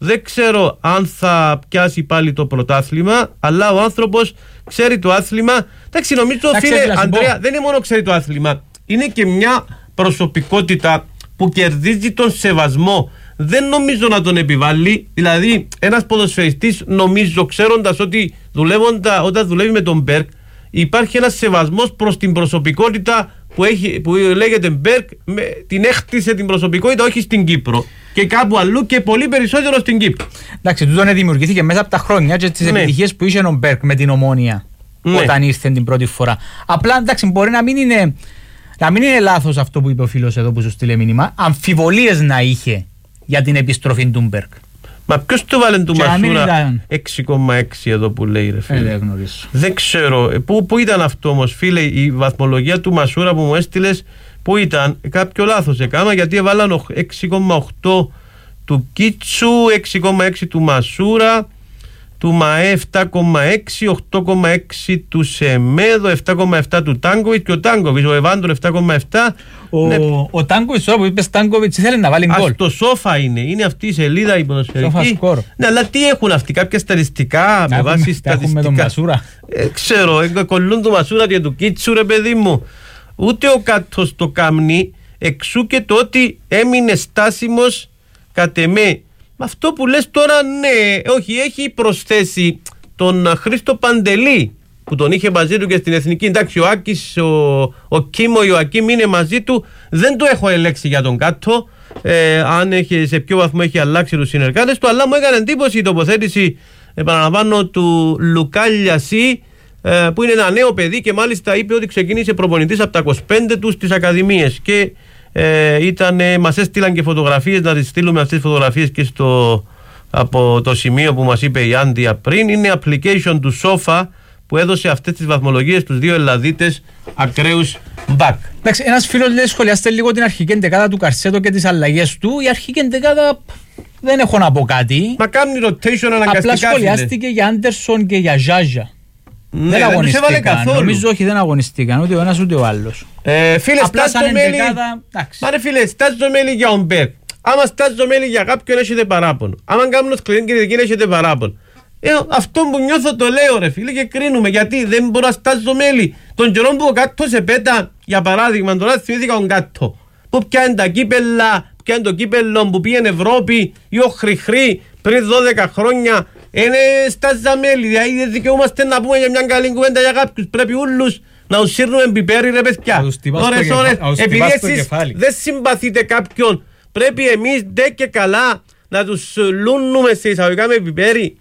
Speaker 10: Δεν ξέρω αν θα πιάσει πάλι το πρωτάθλημα, αλλά ο άνθρωπος ξέρει το άθλημα. Εντάξει, νομίζω, φίλε Ανδρέα, δεν είναι μόνο ξέρει το άθλημα, είναι και μια προσωπικότητα που κερδίζει τον σεβασμό. Δεν νομίζω να τον επιβάλλει. Δηλαδή, ένας ποδοσφαιριστής, νομίζω, ξέροντας ότι δουλεύοντα, όταν δουλεύει με τον Μπέρκ, υπάρχει ένας σεβασμός προς την προσωπικότητα που, έχει, που λέγεται Μπέρκ, με, την έχτισε την προσωπικότητα όχι στην Κύπρο. Και κάπου αλλού και πολύ περισσότερο στην Κύπρο.
Speaker 11: Εντάξει, τούτον δημιουργήθηκε μέσα από τα χρόνια και τις ναι. επιτυχίες που είχε ο Μπέρκ με την Ομόνοια ναι. όταν ήρθε την πρώτη φορά. Απλά εντάξει, μπορεί να μην είναι, να μην είναι λάθος αυτό που είπε ο φίλος εδώ που σου στείλε μήνυμα. Αμφιβολίες να είχε για την επιστροφή του Μπέρκ.
Speaker 10: Μα ποιος του βάλε του Μασούρα έξι κόμμα έξι εδώ που λέει ρε φίλε.
Speaker 11: Ε, δεν,
Speaker 10: δεν ξέρω. Πού, πού ήταν αυτό όμως φίλε, η βαθμολογία του Μασούρα που μου έστειλες, πού ήταν? Κάποιο λάθος έκανα, γιατί έβαλαν έξι κόμμα οκτώ του Κίτσου, έξι κόμμα έξι του Μασούρα, του ΜΑΕ επτά κόμμα έξι, οκτώ κόμμα έξι του Σεμέδο, επτά κόμμα επτά του Τάνκοβιτ και ο Τάνκοβιτ, ο Εβάντορ επτά κόμμα επτά.
Speaker 11: Ο, ναι. ο Τάνκοβιτ, τώρα που είπες Τάνκοβιτ, θέλει να βάλει γκολ.
Speaker 10: Στο σόφα είναι, είναι αυτή η σελίδα η ποδοσφαιρική. Ναι, αλλά τι έχουν αυτοί, κάποια στατιστικά με βάση στατιστικά.
Speaker 11: Τον Μασούρα.
Speaker 10: Ε, ξέρω, ε, κολλούν του Μασούρα και του Κίτσου ρε παιδί μου. Ούτε ο Κάτος το κάμνει, εξού και το ότι έμεινε στάσιμος κατ' εμέ. Αυτό που λες τώρα, ναι, όχι, έχει προσθέσει τον Χρήστο Παντελή που τον είχε μαζί του και στην Εθνική. Εντάξει, ο Άκης, ο, ο Κίμο Ιωακίμ είναι μαζί του. Δεν το έχω ελέξει για τον Κάτω, ε, αν έχει, σε ποιο βαθμό έχει αλλάξει τους συνεργάτες του, αλλά μου έκανε εντύπωση η τοποθέτηση, επαναλαμβάνω, του Λουκάλιαση, ε, που είναι ένα νέο παιδί και μάλιστα είπε ότι ξεκίνησε προπονητής από τα είκοσι πέντε του στις ακαδημίες και Ε, ήτανε, μας έστειλαν και φωτογραφίες, να τις στείλουμε αυτές τις φωτογραφίες και στο, από το σημείο που μας είπε η Άντια πριν. Είναι application του Σόφα που έδωσε αυτές τις βαθμολογίες τους δύο Ελλαδίτες ακραίους μπακ.
Speaker 11: Εντάξει, ένας φίλος λέει, σχολιάστε λίγο την αρχική εντεκάδα του Καρσέτο και τις αλλαγές του. Η αρχική εντεκάδα δεν έχω να πω κάτι.
Speaker 10: Μα κάνει rotation αναγκαστικά.
Speaker 11: Απλά σχολιάστηκε για Άντερσον και για Ζάζα.
Speaker 10: Ναι,
Speaker 11: δεν αγωνιστήκαν.
Speaker 10: Δεν
Speaker 11: νομίζω όχι, δεν αγωνιστήκαν ούτε ο ένας ούτε ο άλλος.
Speaker 10: Ε, φίλε, στάζω μέλη. Μα ρε φίλε, στάζω μέλη για τον Μπέρκ. Άμα στάζω μέλη για κάποιον έχετε παράπονο. Άμα κάνουμε σκληρή κριτική έχετε παράπονο. Ε, αυτό που νιώθω το λέω ρε φίλε και κρίνουμε. Γιατί δεν μπορώ να στάζω μέλη. Τον καιρό που ο Κάτω σε πέτα, για παράδειγμα, τώρα θυμήθηκα τον Κάτω. Που πιάνει τα κύπελα, πιάνει το κύπελο που πήγαινε Ευρώπη ή ο Χρυχρή πριν δώδεκα χρόνια. Είναι στα ζαμέλη, δηλαδή δικαιούμαστε να πούμε για μια καλή κουβέντα για κάποιους. Πρέπει όλους να τους σύρνουμε πιπέρι ρε παιδιά. Ωρες ώρες, επειδή εσείς δεν συμπαθείτε κάποιον, πρέπει εμείς ντε και καλά να τους λούνουμε σε εισαγωγικά με πιπέρι.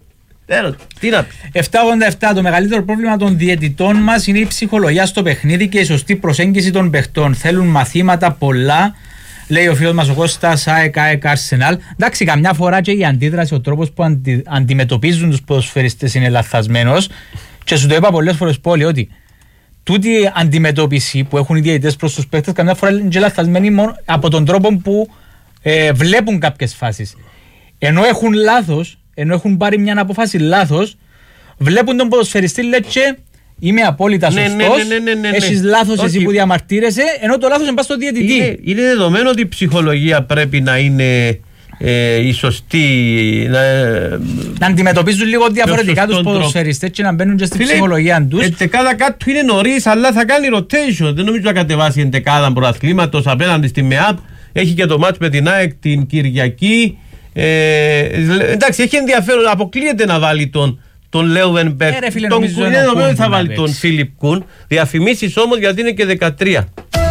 Speaker 10: Τι να πει.
Speaker 11: επτά ογδόντα επτά. Το μεγαλύτερο πρόβλημα των διαιτητών μας είναι η ψυχολογία στο παιχνίδι και η σωστή προσέγγιση των παιχτών. Θέλουν μαθήματα πολλά. Λέει ο φίλος μας ο Κώστας, ΑΕΚ, ΑΕΚ, Arsenal. Εντάξει, καμιά φορά και η αντίδραση, ο τρόπος που αντι, αντιμετωπίζουν τους ποδοσφαιριστές είναι λαθασμένος. Και σου το είπα πολλές φορές Πόλη ότι τούτη η αντιμετώπιση που έχουν οι διαιτητές προς τους παίκτες καμιά φορά είναι και λαθασμένη μόνο από τον τρόπο που ε, βλέπουν κάποιες φάσεις. Ενώ έχουν λάθος, ενώ έχουν πάρει μια αποφάση λάθος, βλέπουν τον ποδοσφαιριστή, λέει και είμαι απόλυτα σωστός, ναι, ναι, ναι, ναι, ναι, ναι. Έχεις λάθος όχι. Εσύ που διαμαρτύρεσαι, ενώ το λάθος είναι πας στο διαιτητή.
Speaker 10: Είναι, είναι δεδομένο ότι η ψυχολογία πρέπει να είναι ε, η σωστή. Να,
Speaker 11: να αντιμετωπίζουν λίγο διαφορετικά τους ποδοσφαιριστές και να μπαίνουν και στην ψυχολογία τους.
Speaker 10: Η εντεκάδα κάτω είναι νωρίς, αλλά θα κάνει rotation. Δεν νομίζω να κατεβάσει η εντεκάδα πρωταθλήματος απέναντι στη ΜΕΑΠ. Έχει και το μάτς με την ΑΕΚ την Κυριακή. Ε, εντάξει, έχει ενδιαφέρον. Αποκλείεται να βάλει τον. Τον Λέουβενμπεργκ,
Speaker 11: ε,
Speaker 10: τον Κουν, είναι νομίζω ότι θα βάλει τον Φίλιπ Κουν. Διαφημίσεις όμως γιατί είναι και δεκατρία.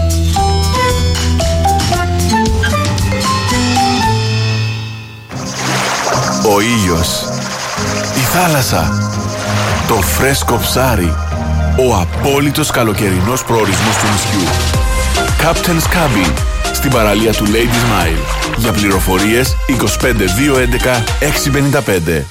Speaker 20: Ο ήλιος, η θάλασσα, το φρέσκο ψάρι, ο απόλυτος καλοκαιρινός προορισμός του νησιού. Captain's Cabin, στην παραλία του Ladies Mile. Για πληροφορίες είκοσι πέντε δύο έντεκα έξι πενήντα πέντε.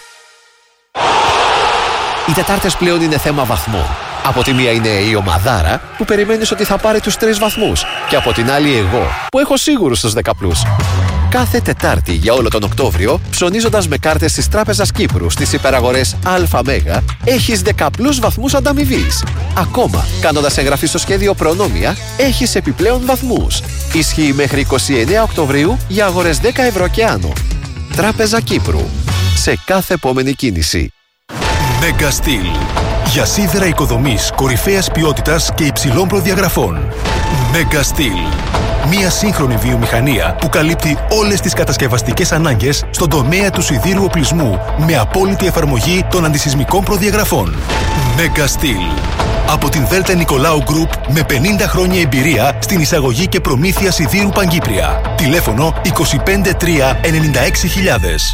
Speaker 3: Οι Τετάρτες πλέον είναι θέμα βαθμών. Από τη μία είναι η ομαδάρα που περιμένεις ότι θα πάρει τους τρεις βαθμούς και από την άλλη εγώ που έχω σίγουρους τους δεκαπλούς. Κάθε Τετάρτη για όλο τον Οκτώβριο, ψωνίζοντας με κάρτες της Τράπεζας Κύπρου στις υπεραγορές ΑΜΕΓΑ, έχεις δεκαπλούς βαθμούς ανταμοιβής. Ακόμα, κάνοντας εγγραφή στο σχέδιο Προνόμια, έχεις επιπλέον βαθμούς. Ισχύει μέχρι είκοσι εννέα Οκτωβρίου για αγορές δέκα ευρώ και άνω. Τράπεζα Κύπρου. σε κάθε επόμενη κίνηση.
Speaker 20: Mega Steel. Για σίδερα οικοδομής κορυφαίας ποιότητας και υψηλών προδιαγραφών. Mega Steel. Μια σύγχρονη βιομηχανία που καλύπτει όλες τις κατασκευαστικές ανάγκες στον τομέα του σιδήρου οπλισμού με απόλυτη εφαρμογή των αντισυσμικών προδιαγραφών. Mega Steel. Από την Δέλτα Νικολάου Group με πενήντα χρόνια εμπειρία στην εισαγωγή και προμήθεια σιδήρου Παγκύπρια. Τηλέφωνο είκοσι πέντε τρία ενενήντα έξι χιλιάδες.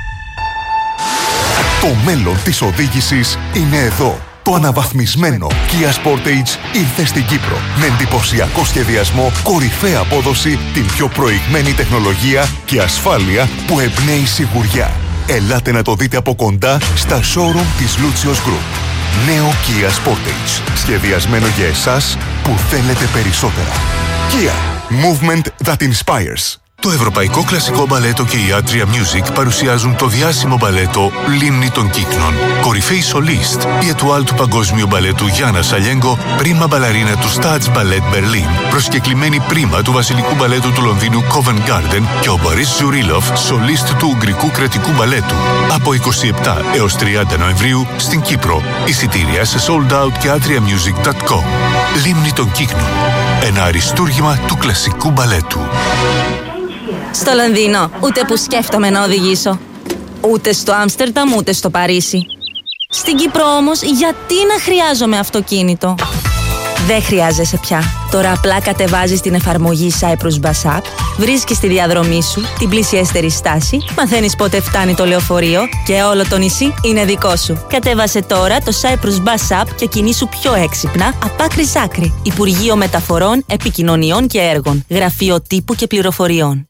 Speaker 4: Το μέλλον της οδήγησης είναι εδώ. Το αναβαθμισμένο Kia Sportage ήρθε στην Κύπρο με εντυπωσιακό σχεδιασμό, κορυφαία απόδοση, την πιο προηγμένη τεχνολογία και ασφάλεια που εμπνέει σιγουριά. Ελάτε να το δείτε από κοντά στα showroom της Lucios Group. Νέο Kia Sportage, σχεδιασμένο για εσάς που θέλετε περισσότερα. Kia, movement that inspires.
Speaker 20: Το Ευρωπαϊκό Κλασικό Μπαλέτο και η Atria Music παρουσιάζουν το διάσημο μπαλέτο «Λίμνη των Κύκνων». Κορυφαίοι σολίστ, η ετουάλ του παγκόσμιου μπαλέτου Γιάννα Σαλιέγκο, πρίμα μπαλαρίνα του Stats Ballet Berlin, προσκεκλημένη πρίμα του βασιλικού μπαλέτου του Λονδίνου Covent Garden και ο Μπορίς Ζουρίλοφ, σολίστ του Ουγγρικού Κρατικού Μπαλέτου. Από είκοσι επτά έως τριάντα Νοεμβρίου στην Κύπρο. Εισιτήρια σε sold out και atria music dot com. Λίμνη των Κύκνων. Ένα αριστούργημα του κλασικού μπαλέτου.
Speaker 21: Στο Λονδίνο, ούτε που σκέφτομαι να οδηγήσω. Ούτε στο Άμστερνταμ, ούτε στο Παρίσι. Στην Κύπρο όμως, γιατί να χρειάζομαι αυτοκίνητο? Δεν χρειάζεσαι πια. Τώρα απλά κατεβάζεις την εφαρμογή Cyprus Bus App, βρίσκεις τη διαδρομή σου, την πλησιέστερη στάση, μαθαίνεις πότε φτάνει το λεωφορείο και όλο το νησί είναι δικό σου. Κατέβασε τώρα το Cyprus Bus App και κινήσου πιο έξυπνα από άκρη σ' άκρη. Υπουργείο Μεταφορών, Επικοινωνιών και Έργων. Γραφείο Τύπου και Πληροφοριών.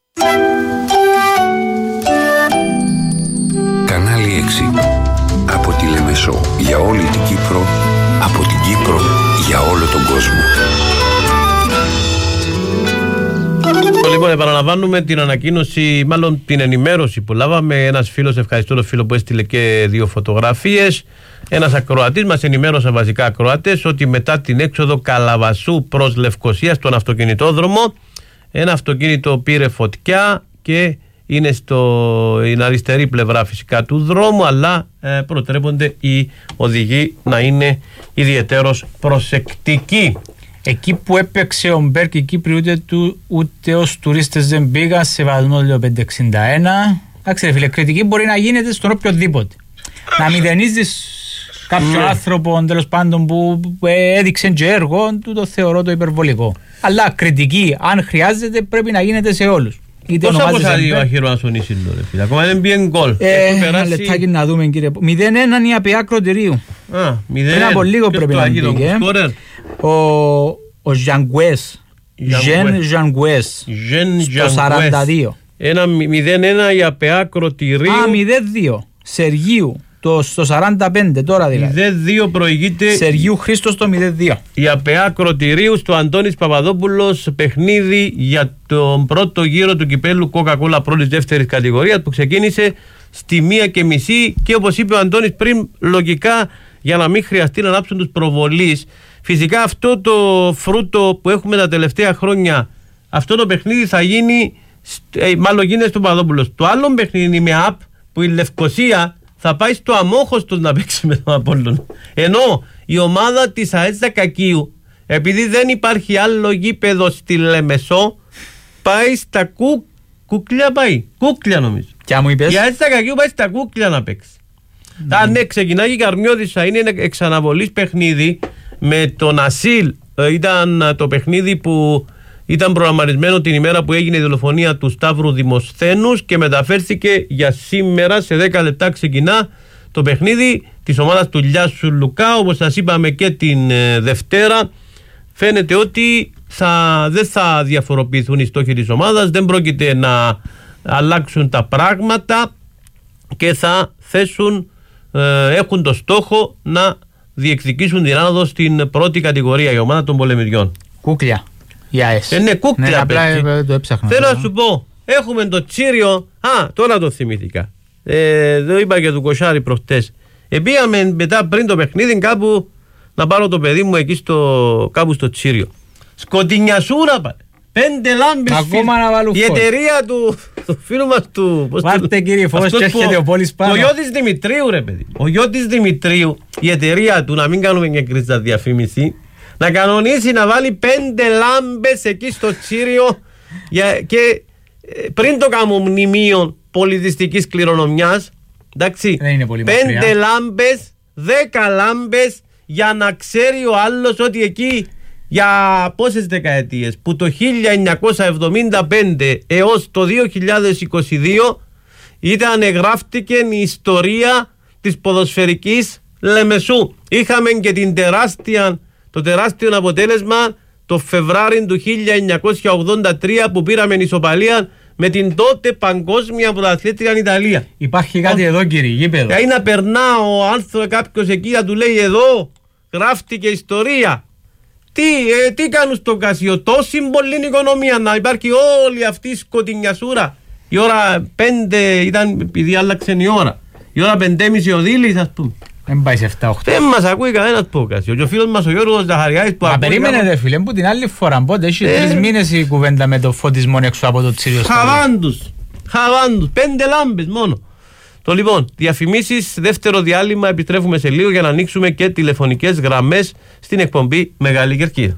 Speaker 5: Κανάλι έξι. Από τη Λεμεσό για όλη την Κύπρο, από την Κύπρο για όλο τον κόσμο.
Speaker 10: Λοιπόν, επαναλαμβάνουμε την ανακοίνωση, μάλλον την ενημέρωση που λάβαμε. Ένας φίλος, ευχαριστώ τον φίλο που έστειλε και δύο φωτογραφίες. Ένας ακροατής μας ενημέρωσε, βασικά ακροατές, ότι μετά την έξοδο Καλαβασού προς Λευκοσία στον αυτοκινητόδρομο, ένα αυτοκίνητο πήρε φωτιά και είναι στην αριστερή πλευρά φυσικά του δρόμου, αλλά ε, προτρέπονται οι οδηγοί να είναι ιδιαιτέρως προσεκτικοί.
Speaker 11: Εκεί που έπαιξε ο Μπέρκ οι Κύπροι ούτε, του, ούτε ως τουρίστες δεν πήγαν σε βαθμό πεντακόσια εξήντα ένα. Εντάξει ρε φίλε, κριτική μπορεί να γίνεται στον οποιοδήποτε. Να μηδενίζεις κάποιον άνθρωπο τέλος πάντων που έδειξε και έργο του, το θεωρώ το υπερβολικό. Αλλά κριτική, αν χρειάζεται, πρέπει να γίνεται σε όλους.
Speaker 10: Πόσα πόσα ο Αχυρώνας ο Νήσιλο ρε φίλε, ακόμα δεν πήγαινε γκολ.
Speaker 11: Ένα λεπτάκι να δούμε κύριε. μηδέν ένα είναι η ΑΠΑ Κροτηρίου. Πριν από λίγο πρέπει να πήγε. Ο Ζανγκουές, Ζεν Ζανγκουές, στο σαράντα δύο.
Speaker 10: Ένα μηδέν ένα η ΑΠΑ Κροτηρίου.
Speaker 11: Α, μηδέν δύο, Σεργίου. Το, στο σαράντα πέντε τώρα δηλαδή.
Speaker 10: μηδέν δύο προηγείται
Speaker 11: Σεργίου Χρήστος το μηδέν δύο.
Speaker 10: Η ΑΠΑ Κροτηρίου στο Αντώνης Παπαδόπουλος, παιχνίδι για τον πρώτο γύρο του κυπέλου Coca-Cola πρώτης δεύτερης κατηγορίας που ξεκίνησε στη μία και μισή και όπως είπε ο Αντώνης πριν, λογικά για να μην χρειαστεί να ανάψουν τους προβολείς. Φυσικά αυτό το φρούτο που έχουμε τα τελευταία χρόνια, αυτό το παιχνίδι θα γίνει, ε, μάλλον γίνεται στον Παπαδόπουλος. Το άλλο παιχνίδι είναι με app που η Λευκοσία θα πάει στο Αμόχωστος να παίξει με τον Απόλλωνα. Ενώ η ομάδα της ΑΕΣ Δακακίου, επειδή δεν υπάρχει άλλο γήπεδο στη Λεμεσό, πάει στα κου... κούκλια πάει. Κούκλια νομίζω.
Speaker 11: Ποια μου είπες?
Speaker 10: Η ΑΕΣ Δακακίου πάει στα κούκλια να παίξει. Mm. Αν ναι, ξεκινάει η Καρμιώδησα, είναι ένα εξαναβολής παιχνίδι με τον Ασίλ. Ε, ήταν το παιχνίδι που ήταν προγραμματισμένο την ημέρα που έγινε η δολοφονία του Σταύρου Δημοσθένους και μεταφέρθηκε για σήμερα. Σε δέκα λεπτά ξεκινά το παιχνίδι της ομάδας του Λιάσου Λουκά. Όπως σας είπαμε και την ε, Δευτέρα, φαίνεται ότι θα, δεν θα διαφοροποιηθούν οι στόχοι της ομάδας, δεν πρόκειται να αλλάξουν τα πράγματα και θα θέσουν, ε, έχουν το στόχο να διεκδικήσουν την άνοδο στην πρώτη κατηγορία, η ομάδα των πολεμηριών.
Speaker 11: Κούκλια. Yes.
Speaker 10: Είναι κούκλια, ναι,
Speaker 11: απλά το έψαχνα.
Speaker 10: Θέλω να σου πω, έχουμε το Τσίριο. Α, τώρα το θυμήθηκα. Ε, το είπα και του Κοσάρη προχτές. Επήγαμε μετά πριν το παιχνίδι κάπου να πάρω το παιδί μου εκεί στο, κάπου στο Τσίριο. Σκοτεινιασούρα πάλι. Πέντε λάμπες.
Speaker 11: Ακόμα να βάλουν
Speaker 10: η
Speaker 11: φως.
Speaker 10: εταιρεία του, του φίλου μας του...
Speaker 11: Βάρτε κύριε φως και έρχεται ο πόλης πάνω.
Speaker 10: Ο Γιώτης Δημητρίου ρε παιδί. Ο Γιώτης Δημητρίου, η εταιρεία του, να μην κάνουμε και κρίζα διαφήμιση, να κανονίσει να βάλει πέντε λάμπες εκεί στο Τσίριο για, και πριν το κάνω μνημείο πολιτιστικής κληρονομιάς, εντάξει, πέντε λάμπες, δέκα λάμπες για να ξέρει ο άλλος ότι εκεί για πόσες δεκαετίες, που το χίλια εννιακόσια εβδομήντα πέντε έως το δύο χιλιάδες είκοσι δύο ήταν γράφτηκε η ιστορία της ποδοσφαιρικής Λεμεσού. Είχαμε και την τεράστια, το τεράστιο αποτέλεσμα το Φεβράριο του χίλια εννιακόσια ογδόντα τρία που πήραμε ισοπαλία με την τότε παγκόσμια πρωταθλήτρια Ιταλία.
Speaker 11: Υπάρχει κάτι ο... εδώ κύριε, γήπεδο.
Speaker 10: Δηλαδή να περνά ο άνθρωπος κάποιος εκεί να του λέει εδώ γράφτηκε ιστορία. Τι, ε, τι κάνουν στο Κασιό, τόση πολλή οικονομία να υπάρχει όλη αυτή η σκοτεινιασούρα. Η ώρα πέντε ήταν επειδή άλλαξε η ώρα. Η ώρα πεντέμιση ο Δήλης ας πούμε.
Speaker 11: Δεν πάει σε εφτά οκτώ.
Speaker 10: Δεν μας ακούει κανένας που Κασιό. Και ο φίλος μας ο Γιώργος Ζαχαριάης που
Speaker 11: ακούει. Μα περίμενε ρε φίλε που την άλλη φορά. Πότε έχει ε... τρεις μήνες η κουβέντα με το φωτισμό έξω από το Τσίριο.
Speaker 10: Χαβάντους. Χαβάντους. Πέντε λάμπες μόνο. Το λοιπόν, διαφημίσεις, δεύτερο διάλειμμα, επιστρέφουμε σε λίγο για να ανοίξουμε και τηλεφωνικές γραμμές στην εκπομπή Μεγάλη Κερκίδα.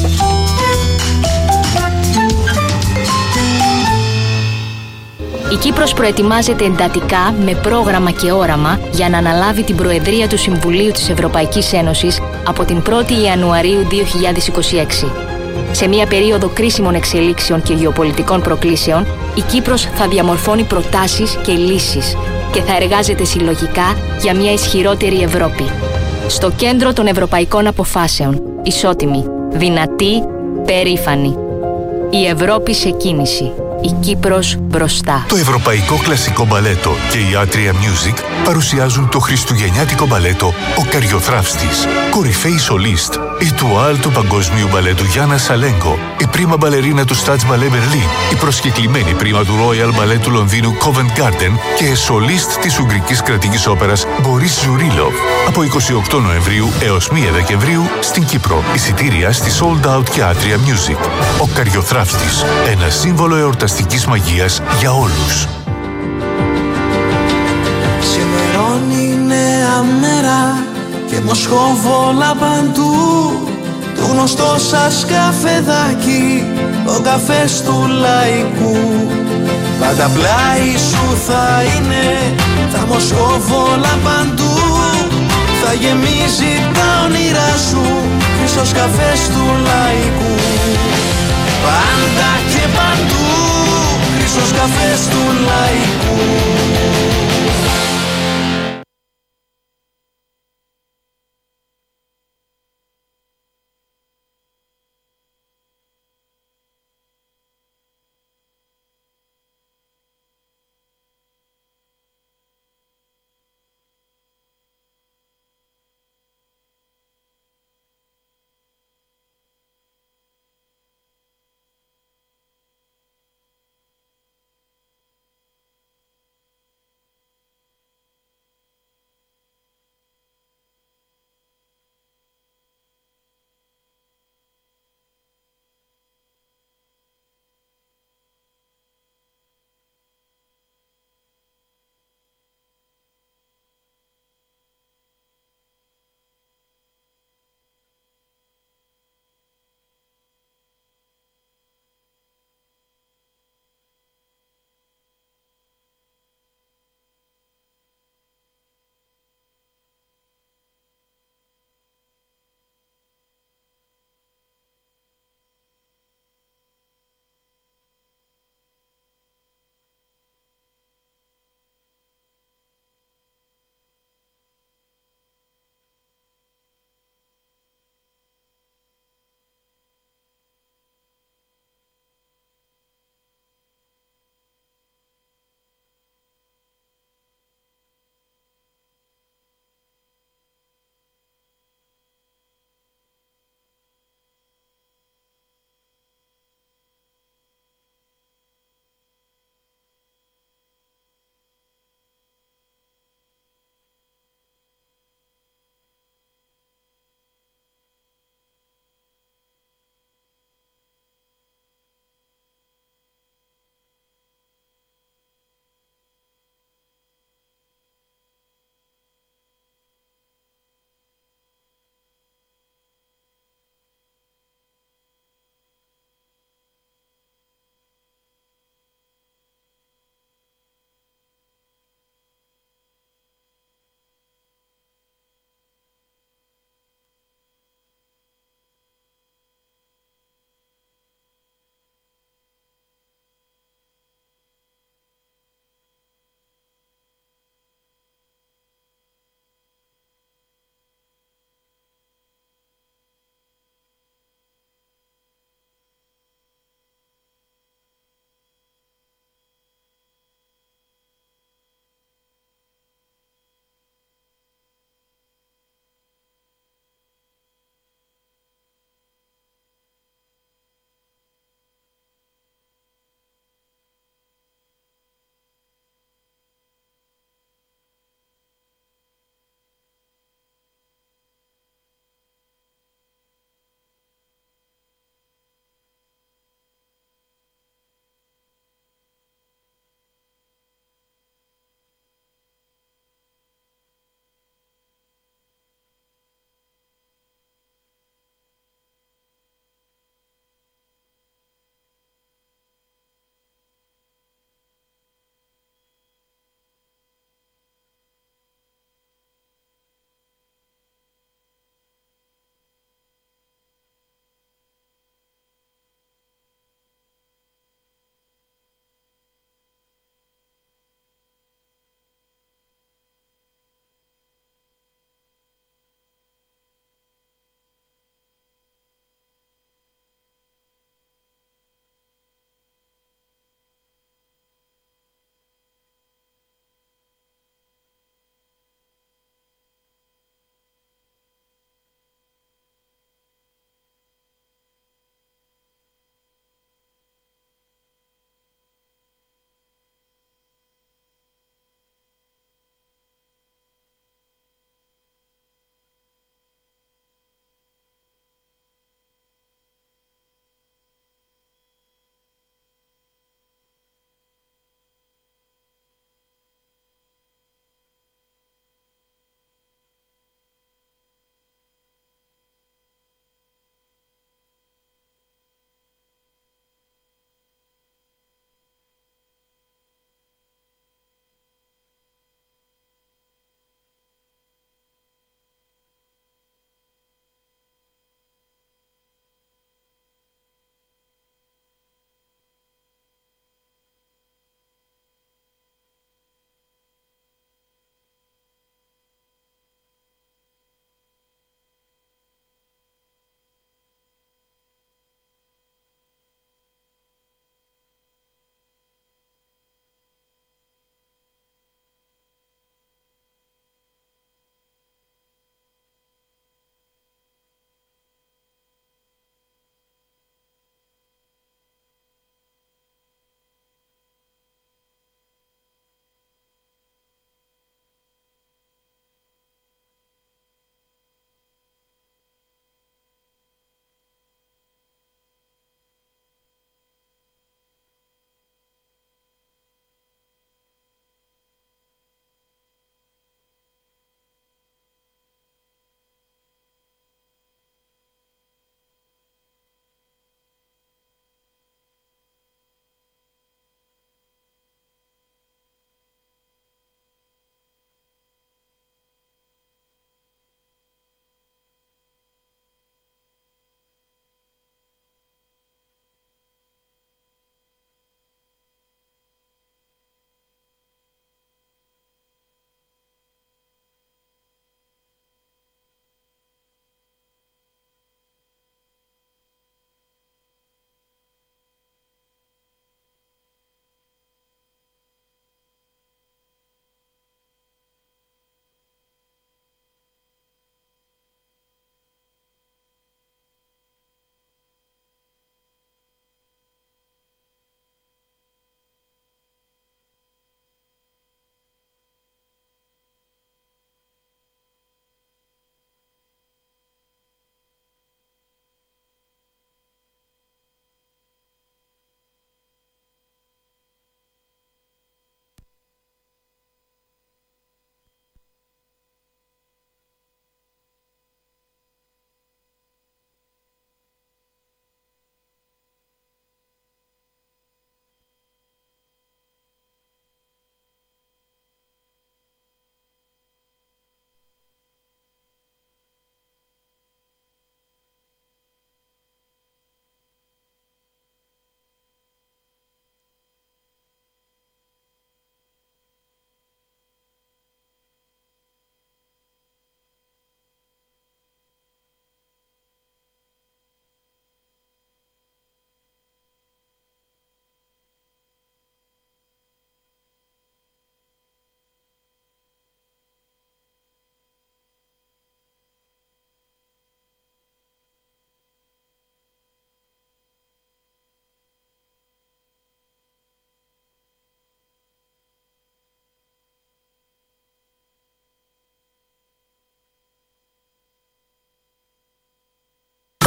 Speaker 12: Η Κύπρος προετοιμάζεται εντατικά με πρόγραμμα και όραμα για να αναλάβει την Προεδρία του Συμβουλίου της Ευρωπαϊκής Ένωσης από την πρώτη Ιανουαρίου δύο χιλιάδες είκοσι έξι. Σε μια περίοδο κρίσιμων εξελίξεων και γεωπολιτικών προκλήσεων, η Κύπρος θα διαμορφώνει προτάσεις και λύσεις και θα εργάζεται συλλογικά για μια ισχυρότερη Ευρώπη. Στο κέντρο των ευρωπαϊκών αποφάσεων, ισότιμη, δυνατή, περήφανη. Η Ευρώπη σε κίνηση. Η Κύπρος μπροστά.
Speaker 20: Το Ευρωπαϊκό Κλασικό Μπαλέτο και η Atria Music παρουσιάζουν το χριστουγεννιάτικο μπαλέτο «Ο Καριοθράφστης». Κορυφαίοι σολίστ, η τουάλ του Παγκοσμίου Μπαλέτου Γιάννα Σαλέγκο, η πρίμα μπαλερίνα του Stats Ballet Berlin, η προσκεκλημένη πρίμα του Royal Ballet του Λονδίνου Covent Garden και η σολίστ της Ουγγρικής Κρατικής Όπερας Boris Zurillov. Από εικοστή ογδόη Νοεμβρίου έως πρώτη Δεκεμβρίου στην Κύπρο. Εισιτήρια στη Sold Out και Atria Music. Ο Καριοθράφστης, ένα σύμβολο εορταστικής μαγείας για όλους.
Speaker 14: Ξημερώνει νέα μέρα και μοσχοβόλα παντού. Το γνωστό σας καφεδάκι, ο καφές του λαϊκού. Πάντα πλάι σου θα είναι τα μοσχοβόλα παντού. Θα γεμίζει τα όνειρά σου χρυσός καφές του λαϊκού. Πάντα και παντού χρυσός καφές του λαϊκού.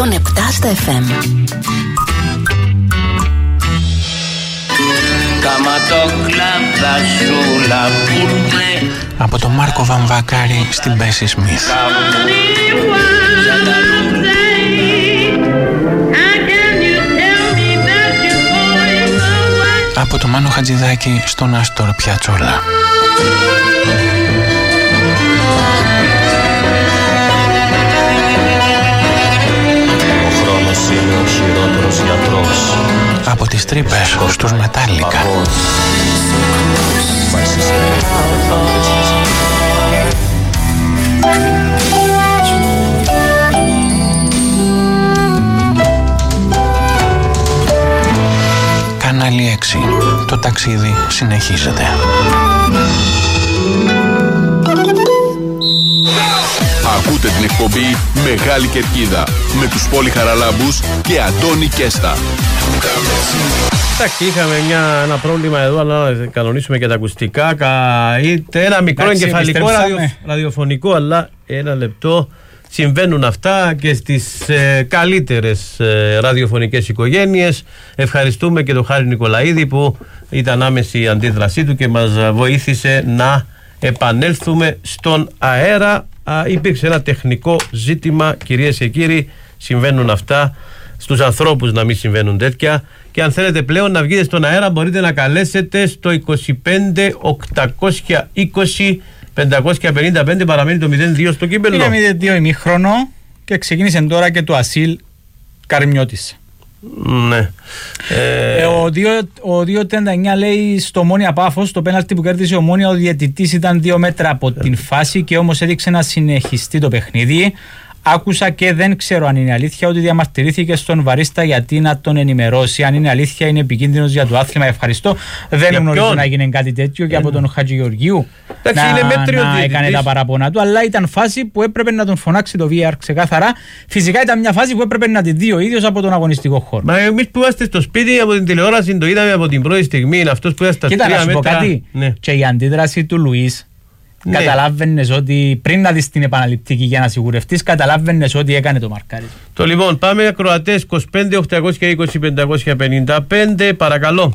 Speaker 12: εκατόν επτά στα εφ εμ.
Speaker 1: Από τον Μάρκο Βαμβακάρη στην Μπέσι Σμιθ. Από το Μάνο Χατζηδάκη στον Άστορ Πιατσόλα.
Speaker 22: Ο χρόνος είναι ο χειρότερος γιατρός.
Speaker 1: Από τις τρύπες στους Μετάλλικα. Κανάλι έξι. Το ταξίδι συνεχίζεται.
Speaker 6: Ακούτε την εκπομπή Μεγάλη Κερκίδα με τους Πόλη Χαραλάμπους και Αντώνη Κέστα.
Speaker 10: Εντάξει, είχαμε μια, ένα πρόβλημα εδώ, αλλά να κανονίσουμε και τα ακουστικά. Είτε ένα μικρό
Speaker 11: Εντάξει,
Speaker 10: εγκεφαλικό ραδιο, ραδιοφωνικό, αλλά ένα λεπτό. Συμβαίνουν αυτά και στις ε, καλύτερες ε, ραδιοφωνικές οικογένειες. Ευχαριστούμε και τον Χάρη Νικολαίδη που ήταν άμεση η αντίδρασή του και μας βοήθησε να επανέλθουμε στον αέρα. Α, υπήρξε ένα τεχνικό ζήτημα, κυρίες και κύριοι. Συμβαίνουν αυτά, στους ανθρώπους να μην συμβαίνουν τέτοια. Και αν θέλετε πλέον να βγείτε στον αέρα, μπορείτε να καλέσετε στο είκοσι πέντε οκτακόσια είκοσι πεντακόσια πενήντα πέντε. Παραμένει το μηδέν δύο στο κύπελλο.
Speaker 11: Είναι μηδέν δύο ημίχρονο και ξεκίνησε τώρα και το Ασίλ Καρμιώτης.
Speaker 10: Ναι.
Speaker 11: Ε, ο δύο τριάντα εννιά λέει στο Ομόνια Πάφος, το πέναλτι που κέρδισε ο Ομόνια, ο διαιτητής ήταν δύο μέτρα από την φάση και όμως έδειξε να συνεχιστεί το παιχνίδι. Άκουσα και δεν ξέρω αν είναι αλήθεια ότι διαμαρτυρήθηκε στον βαρίστα γιατί να τον ενημερώσει. Αν είναι αλήθεια, είναι επικίνδυνος για το άθλημα. Ευχαριστώ. Δεν γνωρίζω να έγινε κάτι τέτοιο και από τον Χατζηγεωργίου να, να έκανε τα παραπονά του. Αλλά ήταν φάση που έπρεπε να τον φωνάξει το βι αρ ξεκάθαρα. Φυσικά ήταν μια φάση που έπρεπε να τη δει ο ίδιος από τον αγωνιστικό χώρο.
Speaker 10: Μα εμείς που είμαστε στο σπίτι από την τηλεόραση το είδαμε από την πρώτη στιγμή. Είναι αυτός που ήταν στα τρία μέτρα.
Speaker 11: Κάτι. Ναι. Και η αντίδραση του Λουίς. Ναι. Καταλάβαινες ότι πριν να δεις την επαναληπτική για να σιγουρευτείς, καταλάβαινες ότι έκανε το μαρκάρισμα.
Speaker 10: Το λοιπόν, πάμε ακροατές είκοσι πέντε οκτακόσια είκοσι πεντακόσια πενήντα πέντε, παρακαλώ.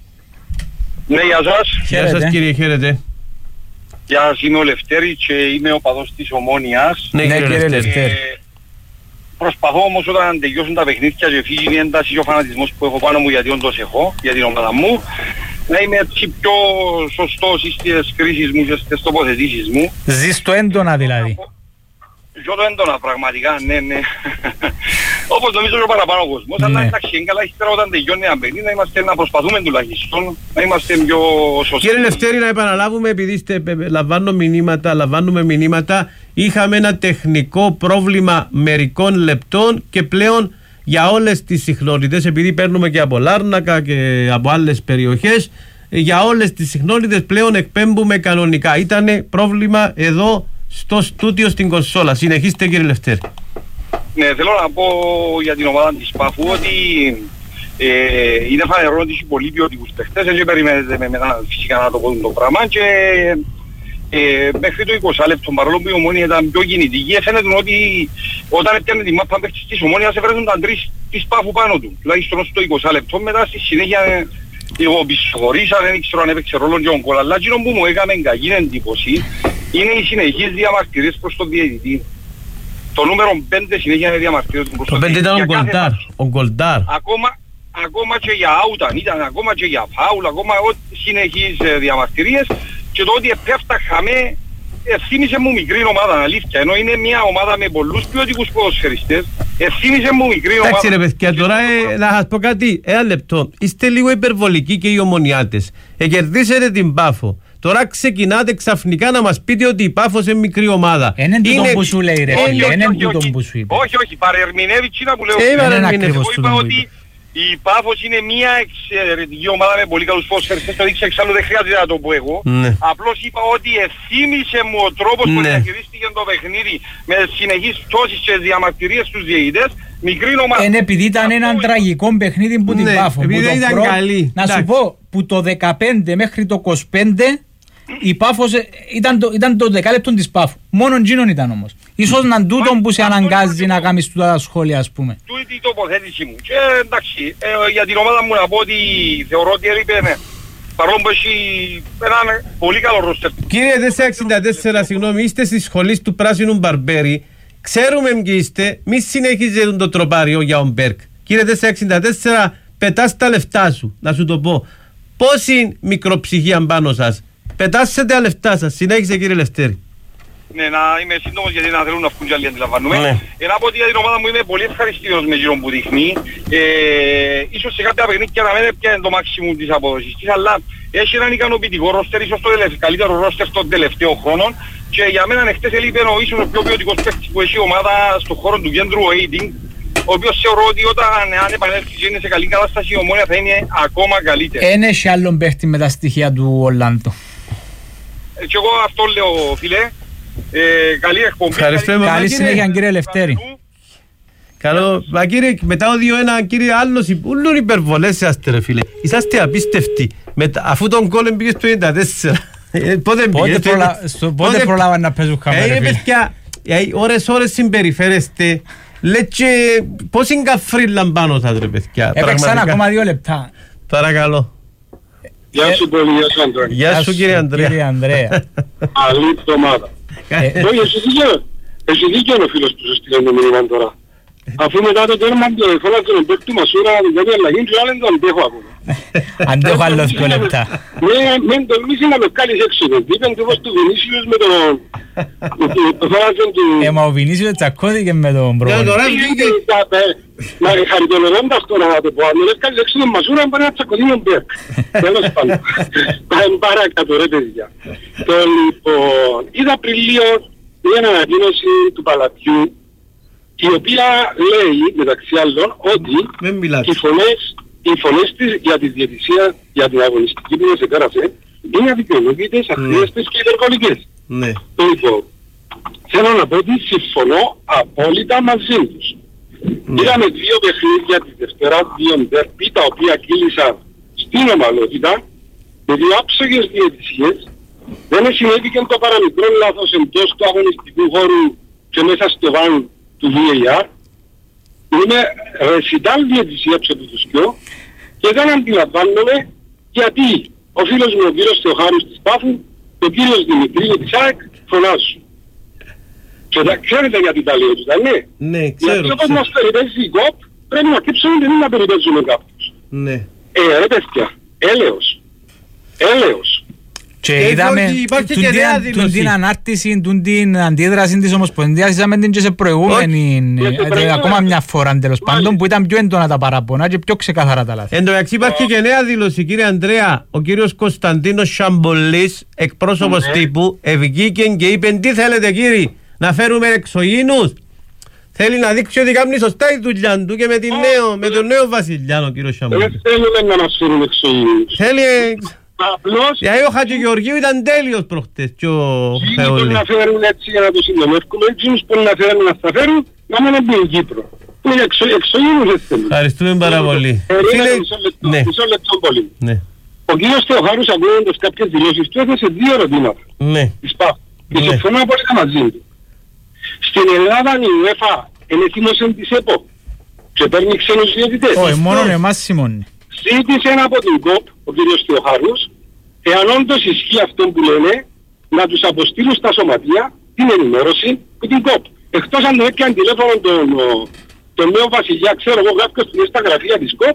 Speaker 23: Ναι, γεια σας.
Speaker 10: Γεια σας κύριε, χαίρετε.
Speaker 23: Γεια σας, είμαι ο Λευτέρης και είμαι ο παδός της Ομόνοιας.
Speaker 10: Ναι, ναι κύριε Λευτέρη.
Speaker 23: Προσπαθώ όμως όταν τελειώσουν τα παιχνίδια και φύγει η ένταση και ο φανατισμός που έχω πάνω μου, γιατί όντως έχω, για την ομάδα μου, να είμαι έτσι πιο σωστός στις κρίσεις μου και στις τοποθετήσεις μου.
Speaker 11: Ζεις το έντονα δηλαδή.
Speaker 23: Ζω το έντονα πραγματικά, ναι, ναι. Όπως νομίζω και ο παραπάνω ο κόσμος, αλλά εντάξει, είναι καλά ύστερα όταν τελειώνει ένα παιχνίδι να είμαστε, να προσπαθούμε τουλάχιστον, να είμαστε πιο σωστοί.
Speaker 10: Κύριε Λευτέρη, να επαναλάβουμε, επειδή είστε, λαμβάνω μηνύματα, λαμβάνουμε μηνύματα, είχαμε ένα τεχνικό πρόβλημα μερικών λεπτών και πλέον για όλες τις συχνότητες, επειδή παίρνουμε και από Λάρνακα και από άλλες περιοχές, για όλες τις συχνότητες πλέον εκπέμπουμε κανονικά. Ήτανε πρόβλημα εδώ στο στούτιο στην κονσόλα. Συνεχίστε κύριε Λευτέρη.
Speaker 23: Ναι, θέλω να πω για την ομάδα της Πάφου ότι ε, είναι φανερό ότι έχει πολύ ποιοτικούς παίχτες, έτσι περιμένετε με μετά φυσικά να το πω το πράγμα και ε, μέχρι το είκοσι λεπτό, παρόλο που η Ομόνια ήταν πιο κινητική, φαίνεται ότι όταν έπιανε τη μάπα παίχτες της Ομόνιας έφεραν τα τρεις της Πάφου πάνω του. Τουλάχιστον στο είκοσι λεπτό, μετά στη συνέχεια εγώ πισχωρήσα, δεν ξέρω αν έπαιξε ρόλο και ο γκολ, αλλά εκείνο που μου έκαμε κακή εντύπωση είναι οι συνεχείς διαμαρτυρίες προς τον διαιτητή. Το νούμερο πέντε συνέχεια είναι διαμαρτυρίες προς τον διαιτητή.
Speaker 10: Το πέντε ήταν ο Γκολντάρ.
Speaker 23: Ακόμα, ακόμα και για άουταν, ήταν ακόμα και για φάουλ, ακόμα συνεχείς διαμαρτυρίες και το ότι επέφταχαμε ευθύμισε μου μικρή ομάδα, αλήθεια, ενώ είναι μια ομάδα με πολλούς ποιοτικούς ποδοσφαιριστές, ευθύμισε μου μικρή ομάδα.
Speaker 10: Εντάξει ρε παιδιά, τώρα ε, να σας πω κάτι, ένα λεπτό, είστε λίγο υπερβολικοί και οι ομονιάτες, εκερδίσετε την Πάφο. Τώρα ξεκινάτε ξαφνικά να μας πείτε ότι η Πάφος είναι μικρή ομάδα.
Speaker 11: Είναι τούτο που σου λέει ρε φίλε, είναι τούτο που σου είπε.
Speaker 23: Όχι, όχι, παρερμηνεύει τσίνα που λέω. Εγώ είπα ότι η Πάφος είναι μια εξαιρετική ομάδα με πολύ καλούς ποδοσφαιριστές, το δείξα εξάλλου, δεν χρειάζεται να το πω εγώ. Απλώς είπα ότι ευθύμισε μου ο τρόπος που διαχειρίστηκε το παιχνίδι με συνεχείς πτώσεις και διαμαρτυρίες στους διαιτητές. Μικρή ομάδα.
Speaker 11: Είναι επειδή ήταν έναν τραγικό παιχνίδι που την Πάφο.
Speaker 10: Επειδή ήταν καλή.
Speaker 11: Να σου πω, που το δεκαπέντε μέχρι το είκοσι πέντε η Πάφος ήταν το, ήταν το δεκάλεπτο της Πάφου. Μόνο εκείνον ήταν όμως. Ίσως να τούτο που σε αναγκάζει να κάνεις τούτα τα σχόλια, ας πούμε.
Speaker 23: Τούτη η τοποθέτηση μου. Και εντάξει, ε, για την ομάδα μου να πω ότι θεωρώ ότι έλειπε, ναι. Παρόλο που έχει έναν πολύ καλό ρόστερ.
Speaker 10: Κύριε τετρακόσια εξήντα τέσσερα, συγγνώμη, είστε στη σχολή του Πράσινου Μπαρμπέρι. Ξέρουμε ποιοι είστε, μη συνεχίζετε το τροπάριο για τον Μπέρκ. Κύριε τετρακόσια εξήντα τέσσερα, πετάς τα λεφτά σου, να σου το πω. Πόση μικροψυχία πάνω σας. Πετάσετε τα λεφτά σας. Συνέχισε, κύριε Λευτέρη.
Speaker 23: Ναι, να είμαι σύντομος γιατί να θέλουν να βγουν κι άλλοι, αντιλαμβάνουμε.
Speaker 10: Ναι.
Speaker 23: Ε, να πω ότι για την ομάδα μου είμαι πολύ ευχαριστημένος με γύρω που δείχνει. Ε, ίσως σε κάποια παιχνίδια να μην έπιανε το maximum της αποδοσής της, αλλά έχει έναν ικανοποιητικό ρόστερ, ίσως το καλύτερο ρόστερ των τελευταίων χρόνων. Και για μένα εχθές έλειπε ο ίσως ο πιο ποιοτικός παίκτης που έχει η ομάδα στον χώρο του κέντρου, ο Aiting, ο οποίος θεωρώ ότι όταν αν επανέλθει και είναι σε καλή κατάσταση η Ομόνια θα είναι ακόμα καλύτερη.
Speaker 11: Ένα έχει άλλον παίχτη με τα στοιχεία του Ολλάντο.
Speaker 23: Ε, και εγώ αυτό λέω, φίλε. Ε, καλή εκπομπή.
Speaker 10: Ευχαριστούμε.
Speaker 11: Καλή συνέχεια, κύριε Λευτέρη.
Speaker 10: Καλό. Μα κύριε, μετά ο δύο ένα, κύριε, άλλος ούλουν υπερβολές είσαστε ρε φίλε. Είσαστε απίστευτοι. Μετα, αφού τον κόλλεν πήγε στο ενενήντα τέσσερα. Πότε πήγε.
Speaker 11: Πότε προλάβαν να παίζουν χαμένα ρε φίλε.
Speaker 10: Ώρες ώρες συμπεριφέρεστε. Λέει και πώς είναι καφρίλαν πάνω σας ρε παιδιά.
Speaker 11: Έπαιξαν ακόμα δύο λεπτά.
Speaker 10: Παρακαλώ.
Speaker 2: Γεια σου πολύ, γεια σου Αντρέα.
Speaker 10: Γεια σου κύριε Ανδρέα.
Speaker 2: Καλή εβδομάδα. Όχι, εσύ δίκιο είναι ο φίλος που σου στείλε το μήνυμα τώρα. Αφού μετά το τέρμα φώναξε τον παίκτη Μασούρα να κάνει αλλαγή και άλλον το αντέχω ακόμα.
Speaker 11: Αντέχω άλλο δύο λεπτά.
Speaker 2: Ναι, μεν τολμήσει να με βγάλεις έξω. Είπαν και πως του Βινίσιους με τον... Το φώναξε του...
Speaker 11: Ε, μα ο Βινίσιος τσακώθηκε με τον πρόβλημα.
Speaker 2: Μα χαριτολογώντας τώρα να το πω, αν δεν βγάλεις έξω τον Μασούρα μπορεί να τσακωθεί τον Μπέρκ. Τέλος πάντων. Πάμε παρακάτω ρε παιδιά. Το λοιπόν, είδα πριν λίγο μια ανακοίνωση του Παλατιού η οποία λέει μεταξύ άλλων ότι οι φωνές, οι φωνές της για τη διαιτησία, για την αγωνιστική που μας επέρασε είναι αδικαιολόγητες, αχρίαστες και υπερβολικές.
Speaker 10: Ναι.
Speaker 2: Λοιπόν, θέλω να πω ότι συμφωνώ απόλυτα μαζί τους. Ναι. Είδαμε δύο παιχνίδια τη Δευτέρα, δύο ντέρπι, τα οποία κύλησαν στην ομαλότητα με δύο άψογες διαιτησίες. Δεν συνέβη και το παραμικρό λάθος εντός του αγωνιστικού χώρου και μέσα στο βάν του βι έι αρ. Είναι ρεσιτάλ διαιτησία από τους δυο και δεν αντιλαμβάνομαι γιατί ο φίλος μου ο κύριος Θεοχάρους της Πάφου και ο κύριος Δημητρίου της ΑΕΚ φωνάζουν. Και τα ξέρετε γιατί τα λέω τούτα, ναι.
Speaker 10: Ναι, ξέρω.
Speaker 2: Γιατί όπως μας περιπέζει η ΚΟΠ πρέπει να κύψουμε και μην να περιπέζουμε κάποιους.
Speaker 10: Ναι.
Speaker 2: Ε, ρε παιδιά, έλεος. Έλεος.
Speaker 11: Και είδαμε την ανάρτηση, την αντίδραση της Ομοσπονδίας, είδαμε την και σε προηγούμενη, ακόμα μια φορά τέλος πάντων, που ήταν πιο έντονα τα παράπονα και πιο ξεκάθαρα τα λάθη.
Speaker 10: Εν τω μεταξύ υπάρχει και νέα δήλωση, κύριε Ανδρέα. Ο κύριος Κωνσταντίνος Σαμπολής, εκπρόσωπος τύπου, ευγήκε και είπε τι θέλετε κύριοι, να φέρουμε εξωγήινους. Θέλει να δείξει ότι κάνει σωστά η δουλειά του και με, την νέο, με τον νέο βασιλιάνο, ο κύριος Σαμπολής.
Speaker 2: Δεν θέλουμε να μας φέρουμε εξωγήινους.
Speaker 10: Θέλει...
Speaker 2: Απλώς...
Speaker 10: Γιατί ο Χατζηγεωργίου ήταν τέλειος προχτές και ο Θεόλης.
Speaker 2: Εκείνοι να φέρουν έτσι για να το συντομεύκουμε, εκείνους που να φέρουν να τα φέρουν, να μην μπουν στην Κύπρο. Που είναι εξωγήινους δεν θέλουν.
Speaker 10: Ευχαριστούμε πάρα πολύ.
Speaker 2: Φίλε, μισό λεπτό πολύ. Ο κύριος Θεοχάρους ακούγοντας κάποιες δηλώσεις του έθεσε δύο ερωτήματα.
Speaker 10: Ναι.
Speaker 2: Της ΠΑΦ. Και συμφωνώ απόλυτα μαζί του. Στην Ελλάδα η UEFA είναι θύμωσεν της ΕΠΟ και παίρνει ξένους διαιτητές.
Speaker 11: Όχι, μόνο εμάς σημώνει.
Speaker 2: Ζήτησε από την ΚΟΠ, ο κύριος Θεοχάρους, εάν όντως ισχύει αυτό που λένε, να τους αποστείλουν στα σωματεία την ενημέρωση που την ΚΟΠ. Εκτός αν δεν έκανε τηλέφωνο τον, τον νέο βασιλιά, ξέρω εγώ κάποιος που είναι στα γραφεία της ΚΟΠ,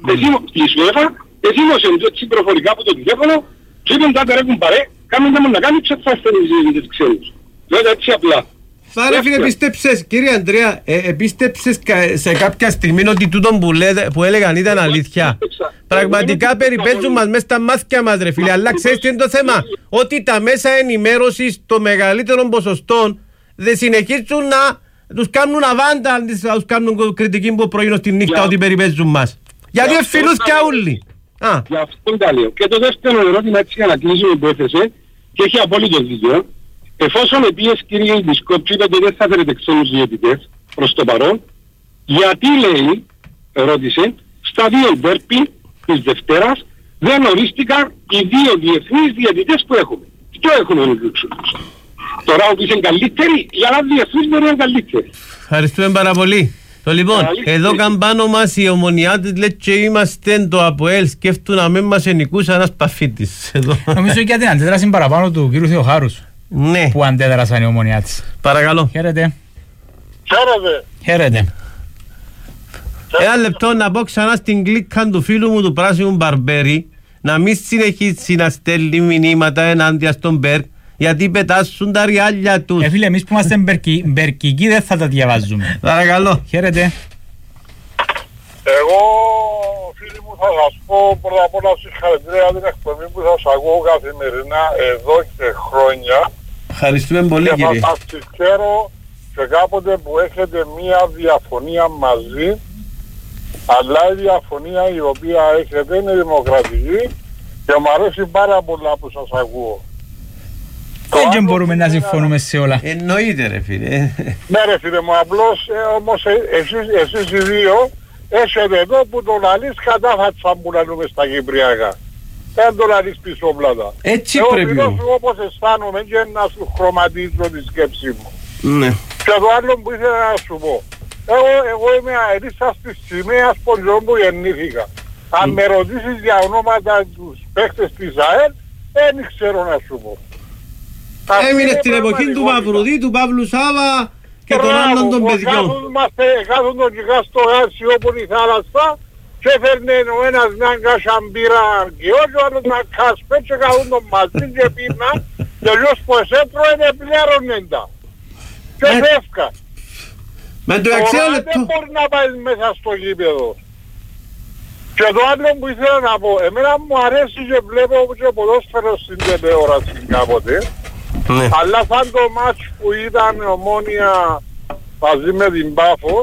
Speaker 2: της UEFA, εθίμωσε έτσι προφορικά από το τηλέφωνο και είπαν τα ρεύουν παρέ, κάνουν μου να κάνουν και θα στενίζουν τις ξένους. Δηλαδή έτσι απλά.
Speaker 10: Άρα φίλε, πίστεψες, κύριε Ανδρέα, ε, πίστεψες σε κάποια στιγμή ότι τούτο που, λέτε, που έλεγαν ήταν αλήθεια. Πραγματικά περιπέζουν μας μέσα στα μάτια μας ρε φίλε, αλλά ξέρεις τι είναι το θέμα. Ότι τα μέσα ενημέρωσης των μεγαλύτερων ποσοστών δεν συνεχίζουν να τους κάνουν αβάντα, να τους κάνουν κριτική που πρωίνω στη νύχτα ότι περιπέζουν μας. Γιατί εφιλούς και ούλοι.
Speaker 2: Γι' αυτό τα λέω. Και το δεύτερο ερώτημα έτσι για να κλείσουμε που έθεσε και έχει απόλυτο δίκιο. Εφόσον επίσης κύριε Ιντισκόπ είπατε ότι δεν θα φέρετε ξένους διαιτητές προς το παρόν, γιατί λέει, ρώτησε, στα δύο ντέρπι της Δευτέρας δεν ορίστηκαν οι δύο διεθνείς διαιτητές που έχουμε. Ποιο έχουμε ενδείξουν. Τώρα ότι είσαι καλύτερη, για να διευθύνεις μπορεί να είναι καλύτερη.
Speaker 10: Ευχαριστούμε πάρα πολύ. Το λοιπόν, εδώ καμπάνω μας οι Ομονιάτες λέει και είμαστε το ΑΠΟΕΛ, σκέφτουν να μην μας ενικούσα ένας παφίτης.
Speaker 11: Νομίζω για την αντίδραση παραπάνω του κύριου Θεοχάρους.
Speaker 10: Ναι.
Speaker 11: Που αντέδρασαν οι Ομονιάτες.
Speaker 10: Παρακαλώ.
Speaker 11: Χαίρετε.
Speaker 2: Χαίρετε.
Speaker 11: Χαίρετε.
Speaker 10: Ένα λεπτό να πω ξανά στην κλίκα του φίλου μου του πράσινου Μπαρμπέρι να μην συνεχίσει να στέλνει μηνύματα ενάντια στον Μπέρκ, γιατί πετάσουν τα ριάλια τους.
Speaker 11: Ε, φίλε, εμείς που είμαστε μπερκικοί δεν θα τα διαβάζουμε.
Speaker 10: Παρακαλώ.
Speaker 11: Χαίρετε.
Speaker 7: Εγώ, φίλοι μου, θα σας πω πρώτα απ' όλα συγχαρητήρια για την εκπομπή που σας ακούω καθημερινά εδώ και χρόνια.
Speaker 10: Ευχαριστούμε πολύ,
Speaker 7: και
Speaker 10: κύριε.
Speaker 7: Και θα σας συγχαίρω και κάποτε που έχετε μία διαφωνία μαζί, αλλά η διαφωνία η οποία έχετε είναι δημοκρατική και μου αρέσει πάρα πολλά που σας ακούω.
Speaker 11: Δεν μπορούμε να συμφωνούμε σε όλα.
Speaker 10: Εννοείται ρε φίλε.
Speaker 7: Ναι ρε φίλε μου, απλώς ε, όμως ε, εσείς, εσείς οι δύο έχετε εδώ που τον λαλείς κατάφατσα που λαλούμε στα Κυπριακά. Δεν τον λαλείς πίσω πλάτα.
Speaker 10: Έτσι
Speaker 7: εγώ
Speaker 10: πρέπει.
Speaker 7: Εγώ φίλος όπως αισθάνομαι και να σου χρωματίζω τη σκέψη μου.
Speaker 10: Ναι.
Speaker 7: Και το άλλο που ήθελα να σου πω. Εγώ, εγώ είμαι αερίστας της σημαίας πολιτών που γεννήθηκα. Αν mm. με ρωτήσεις για ονόματα τους παίχτες της ΑΕΛ, δεν ξέρω να σου πω.
Speaker 10: Έμεινε στην εποχή του Μαυρουδί, του Παύλου Σάβα και των άλλων των παιδιών.
Speaker 7: Κάθουν τον κυγά στο γάσι όπου η θάλασσα και έφερνε ο ένας μια κασαμπύρα και όχι ο άλλος να κάσπε και κάθουν τον μαζί και πίνα και ποιος που εσέτρωε πληρώνεντα. Και φεύκα.
Speaker 10: Με το εξέλεπτο.
Speaker 7: Τώρα δεν μπορεί να πάει μέσα στο γήπεδο. Και το άλλο που ήθελα να πω, εμένα μου αρέσει και βλέπω και ποδόσφαιρο στην τηλεόραση κάποτε. Ναι. Αλλά σαν το μάτς που ήταν Ομόνια μαζί με την Πάφο,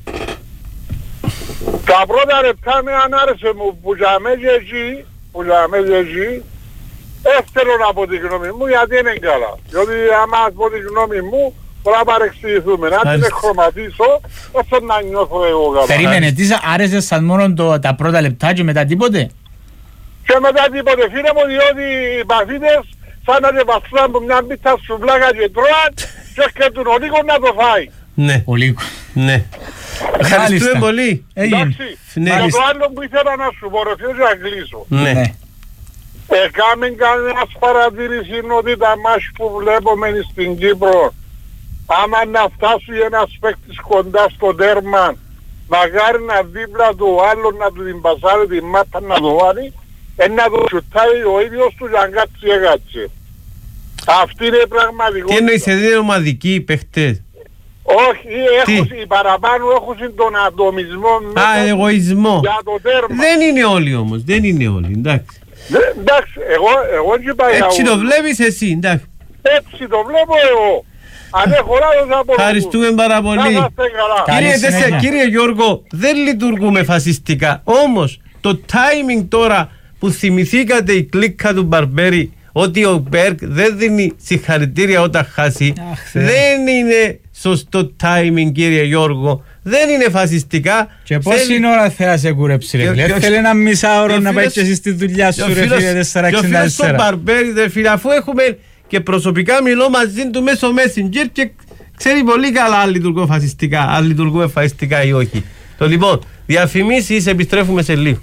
Speaker 7: τα πρώτα λεπτά με ανάρεσε μου που για μέγε εκεί, που για μέγε εκεί, έστελω να πω τη γνώμη μου γιατί είναι καλά. Διότι άμα πω τη γνώμη μου, μπορεί να παρεξηγηθούμε. Να την εκχρωματίσω, όσο να νιώθω εγώ καλά.
Speaker 11: Περίμενε, τι άρεσε σαν μόνο το, τα πρώτα λεπτά και μετά τίποτε?
Speaker 7: Και μετά τίποτε φίλε μου, διότι οι παθήτες σαν να τεπαστούν από μια μπίτα σουβλάκα και τρώαν και έρχεται ο Λίκος να το φάει.
Speaker 10: Ναι. Ο
Speaker 11: Λίκος.
Speaker 10: Ναι. Ευχαριστούμε πολύ.
Speaker 7: Εντάξει. Και το άλλο που ήθελα να σου πω, ρε φίλος, να κλείσω.
Speaker 10: Ναι.
Speaker 7: Έκαμε κανένας παρατήρηση ότι τα μάτς που βλέπουμε στην Κύπρο, άμα να φτάσει ένας παίκτης κοντά στο τέρμα, μακάρι να δίπλα του άλλον να του την πασάρει τη μάπα να το βάλει, να το σουτάει ο ίδιος του για να κάτσει έκατσε. Αυτή είναι η πραγματικότητα.
Speaker 10: Τι εννοείς, δεν είναι ομαδικοί οι παίχτες?
Speaker 7: Όχι, έχουν, οι παραπάνω έχουν τον ατομισμό.
Speaker 10: Α, εγωισμό.
Speaker 7: Για το τέρμα.
Speaker 10: Δεν είναι όλοι όμως, δεν είναι όλοι, εντάξει.
Speaker 7: Δε, εντάξει, εγώ, εγώ και πάει
Speaker 10: έτσι το βλέπεις εσύ, εντάξει.
Speaker 7: Έτσι το βλέπω εγώ. Αν έχω λάθος από όλους.
Speaker 10: Ευχαριστούμε πάρα πολύ. Κύριε, τεσσε, κύριε Γιώργο, δεν λειτουργούμε φασιστικά. Όμως, το timing τώρα που θυμηθήκατε η κλίκα του Μπαρμπέρι ότι ο Μπέρκ δεν δίνει συγχαρητήρια όταν χάσει, Αχ, δεν είναι σωστό timing, κύριε Γιώργο. Δεν είναι φασιστικά.
Speaker 11: Και πόση Θέλει... ώρα θέλει να σε κουρέψει ρε φίλε? Θέλει ένα μισάωρο να πάει και εσύ στη δουλειά σου ρε φίλε τέσσερα εξήντα τέσσερα.
Speaker 10: Και ο φίλος τον Μπαρμπέρι ρε φίλε, αφού έχουμε και προσωπικά μιλώ μαζί του μέσω Messenger και ξέρει πολύ καλά αν λειτουργούμε φασιστικά, αν λειτουργούμε φασιστικά ή όχι. Το λοιπόν, διαφημίσεις, επιστρέφουμε σε λίγο.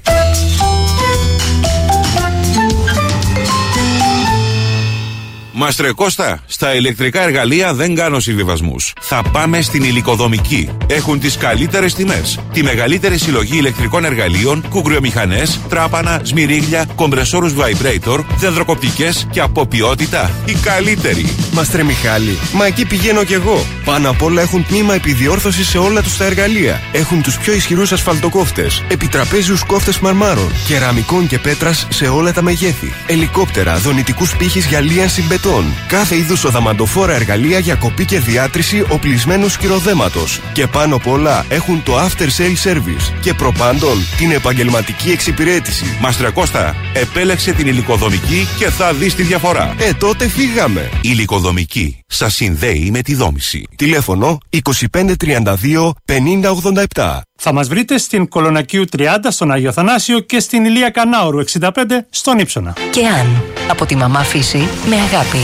Speaker 18: Μάστρε Κώστα, στα ηλεκτρικά εργαλεία δεν κάνω συμβιβασμούς. Θα πάμε στην Υλικοδομική. Έχουν τις καλύτερες τιμές. Τη μεγαλύτερη συλλογή ηλεκτρικών εργαλείων, κουγκριομηχανές, τράπανα, σμυρίγλια, κομπρεσόρους vibrator, δενδροκοπτικές και από ποιότητα η καλύτερη.
Speaker 9: Μάστρε Μιχάλη, μα εκεί πηγαίνω κι εγώ. Πάνω απ' όλα έχουν τμήμα επιδιόρθωση σε όλα τους τα εργαλεία. Έχουν τους πιο ισχυρούς ασφαλτοκόφτες, επιτραπέζιους κόφτες μαρμάρων, κεραμικών και πέτρας σε όλα τα μεγέθη. Ελικόπτερα, δονητικούς πύχης για λίανση μπετών. Κάθε είδους οδαμαντοφόρα εργαλεία για κοπή και διάτρηση οπλισμένου σκυροδέματος. Και πάνω απ' όλα έχουν το after sale service. Και προπάντων την επαγγελματική εξυπηρέτηση.
Speaker 18: Μάστρε Κώστα, επέλεξε την Υλικοδομική και θα δεις τη διαφορά.
Speaker 9: Ε, τότε φύγαμε.
Speaker 18: Υλικοδομική. Σας συνδέει με τη δόμηση.
Speaker 9: Τηλέφωνο είκοσι πέντε τριάντα δύο πενήντα ογδόντα επτά.
Speaker 13: Θα μας βρείτε στην Κολονακίου τριάντα στον Άγιο Θανάσιο και στην Ηλία Κανάωρου εξήντα πέντε στον Ύψονα.
Speaker 12: Και αν από τη μαμά φύση με αγάπη.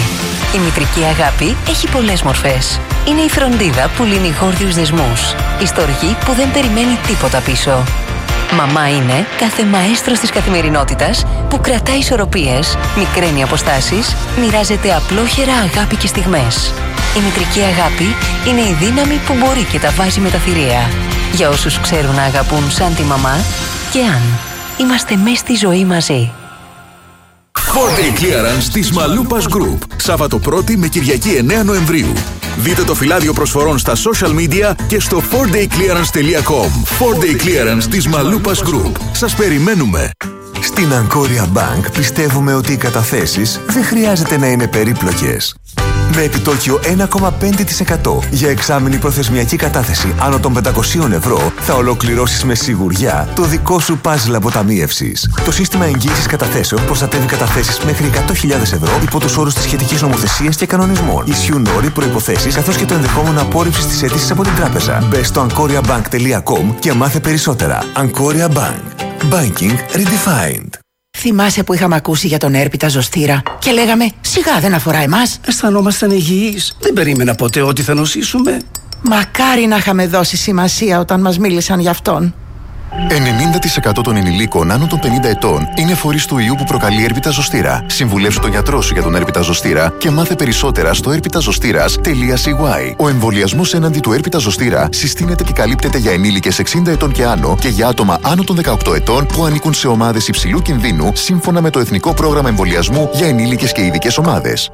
Speaker 12: Η μητρική αγάπη έχει πολλές μορφές. Είναι η φροντίδα που λύνει γόρδιους δεσμούς. Η στοργή που δεν περιμένει τίποτα πίσω. Μαμά είναι κάθε μαέστρος της καθημερινότητας που κρατάει ισορροπίες, μικραίνει αποστάσεις, μοιράζεται απλόχερα αγάπη και στιγμές. Η μητρική αγάπη είναι η δύναμη που μπορεί και τα βάζει με τα θηρία. Για όσους ξέρουν να αγαπούν σαν τη μαμά και αν είμαστε μέσα στη ζωή μαζί.
Speaker 18: φορ ντέι Clearance της Μαλούπας Group. Σάββατο πρώτη με Κυριακή εννέα Νοεμβρίου. Δείτε το φυλάδιο προσφορών στα social media και στο φορ ντέι clearance τελεία κομ. φορ ντέι Clearance της Μαλούπας Group. Σας περιμένουμε.
Speaker 8: Στην Ancoria Bank πιστεύουμε ότι οι καταθέσεις δεν χρειάζεται να είναι περίπλοκες. Με επιτόκιο ένα κόμμα πέντε τοις εκατό για εξάμηνη προθεσμιακή κατάθεση άνω των πεντακόσια ευρώ θα ολοκληρώσεις με σιγουριά το δικό σου παζλ αποταμίευσης. Το σύστημα εγγύησης καταθέσεων προστατεύει καταθέσεις μέχρι εκατό χιλιάδες ευρώ υπό τους όρους της σχετικής νομοθεσίας και κανονισμών. Ισχύουν όροι, προϋποθέσεις καθώς και το ενδεχόμενο απόρριψης της αίτησης από την τράπεζα. Μπες στο ancoria bank τελεία com και μάθε περισσότερα. Ancoria Bank. Banking Redefined.
Speaker 15: Θυμάσαι που είχαμε ακούσει για τον έρπιτα ζωστήρα και λέγαμε σιγά δεν αφορά εμάς.
Speaker 17: Αισθανόμασταν υγιείς. Δεν περίμενα ποτέ ότι θα νοσήσουμε.
Speaker 15: Μακάρι να είχαμε δώσει σημασία όταν μας μίλησαν γι' αυτόν.
Speaker 8: ενενήντα τοις εκατό των ενηλίκων άνω των πενήντα ετών είναι φορείς του ιού που προκαλεί έρπιτα ζωστήρα. Συμβουλεύσου τον γιατρό σου για τον έρπιτα ζωστήρα και μάθε περισσότερα στο έρπιτα ζωστήρας τελεία σι γουάι. Ο εμβολιασμός έναντι του έρπιτα ζωστήρα συστήνεται και καλύπτεται για ενήλικες εξήντα ετών και άνω και για άτομα άνω των δεκαοκτώ ετών που ανήκουν σε ομάδες υψηλού κινδύνου σύμφωνα με το Εθνικό Πρόγραμμα Εμβολιασμού για ενήλικες και ειδικές ομάδες.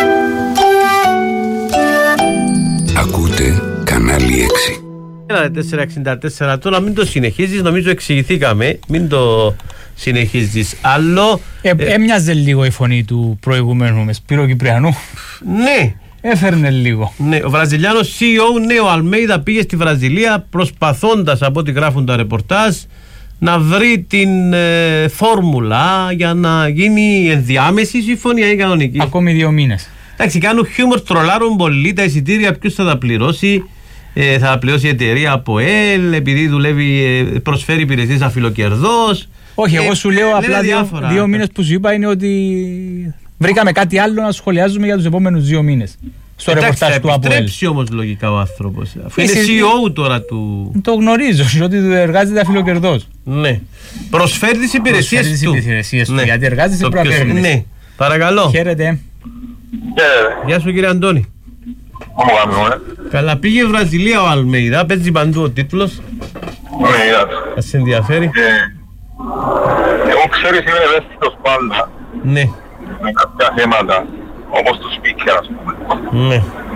Speaker 5: Ακούτε κανάλι έξι.
Speaker 10: τετρακόσια εξήντα τέσσερα τώρα μην το συνεχίζεις, νομίζω εξηγηθήκαμε, μην το συνεχίζεις άλλο.
Speaker 11: Ε, ε, έμοιαζε λίγο η φωνή του προηγούμενου με Σπύρο Κυπριανού.
Speaker 10: Ναι.
Speaker 11: Έφερνε λίγο.
Speaker 10: Ναι, ο Βραζιλιάνος σι ι ο Νέο Αλμέιδα πήγε στη Βραζιλία προσπαθώντας από ό,τι γράφουν τα ρεπορτάζ να βρει την ε, φόρμουλα για να γίνει ενδιάμεση συμφωνία ή κανονική.
Speaker 11: Ακόμη δύο μήνες.
Speaker 10: Εντάξει, κάνουν χιούμορ, τρολάρουν πολύ τα εισιτήρια, ποιος θα τα πληρώσει. Ε, θα πληρώσει η εταιρεία από ΕΛ επειδή δουλεύει, ε, προσφέρει υπηρεσίες αφιλοκερδός.
Speaker 11: Όχι,
Speaker 10: ε,
Speaker 11: εγώ σου λέω απλά δύο, δύο μήνες που σου είπα είναι ότι βρήκαμε κάτι άλλο να σχολιάζουμε για τους επόμενους δύο μήνες. Στο ρεπορτάζ του ΑΠΟΕΛ. Θα επιστρέψει
Speaker 10: όμως λογικά ο άνθρωπος. Αφού είναι σι ι ο τώρα του.
Speaker 11: Το γνωρίζω, ότι εργάζεται αφιλοκερδός.
Speaker 10: Ναι. Προσφέρει τις υπηρεσίες
Speaker 11: Προσφέρει
Speaker 10: του.
Speaker 11: τις υπηρεσίες του.
Speaker 10: Ναι.
Speaker 11: Γιατί εργάζεται πρέπει να παίρνεις.
Speaker 10: Ναι. Παρακαλώ.
Speaker 11: Χαίρετε.
Speaker 2: Yeah.
Speaker 10: Γεια σου κύριε Αντώνη. Καλά, πήγε Βραζιλία ο Αλμέιδα, παίζει παντού ο τίτλος.
Speaker 2: Ναι, είδα.
Speaker 10: Ας σε ενδιαφέρει.
Speaker 2: Εγώ ξέρεις είμαι ευαίσθητος πάντα.
Speaker 10: Ναι.
Speaker 2: Με κάποια θέματα, όπως το speaker ας πούμε.
Speaker 10: Ναι.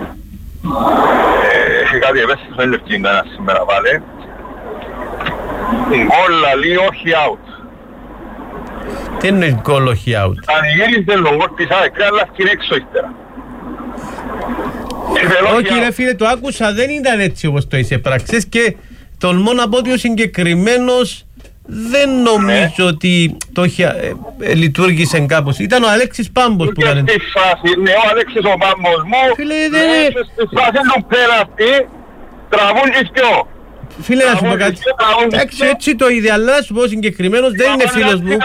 Speaker 2: Έχει κάτι ευαίσθητος, δεν λευκεί κανένα σήμερα πάλι. Γκολ λαλεί όχι out.
Speaker 10: Τι εννοείς γκολ όχι out?
Speaker 2: Αν γύριζε λόγω της ΑΕΚ, αλλά σκηνή έξω ύστερα.
Speaker 10: Όχι ρε φίλε, το άκουσα, δεν ήταν έτσι όπως το είσαι πράξες και τολμώ να πω ότι ο συγκεκριμένος δεν νομίζω ναι. ότι το είχε, ε, ε, λειτουργήσε κάπως. Ήταν ο Αλέξης Πάμπος που ήταν.
Speaker 2: Στη φάση, ναι, ο Αλέξης ο Πάμπος μου,
Speaker 10: φίλε, δεν
Speaker 2: ναι, στη φάση του πέραστη, τραβούν και σκιό.
Speaker 10: Φίλε, να σου πω κάτι. Εντάξει, έτσι το είδε, αλλά να σου πω ο συγκεκριμένος δεν είναι φίλος μου.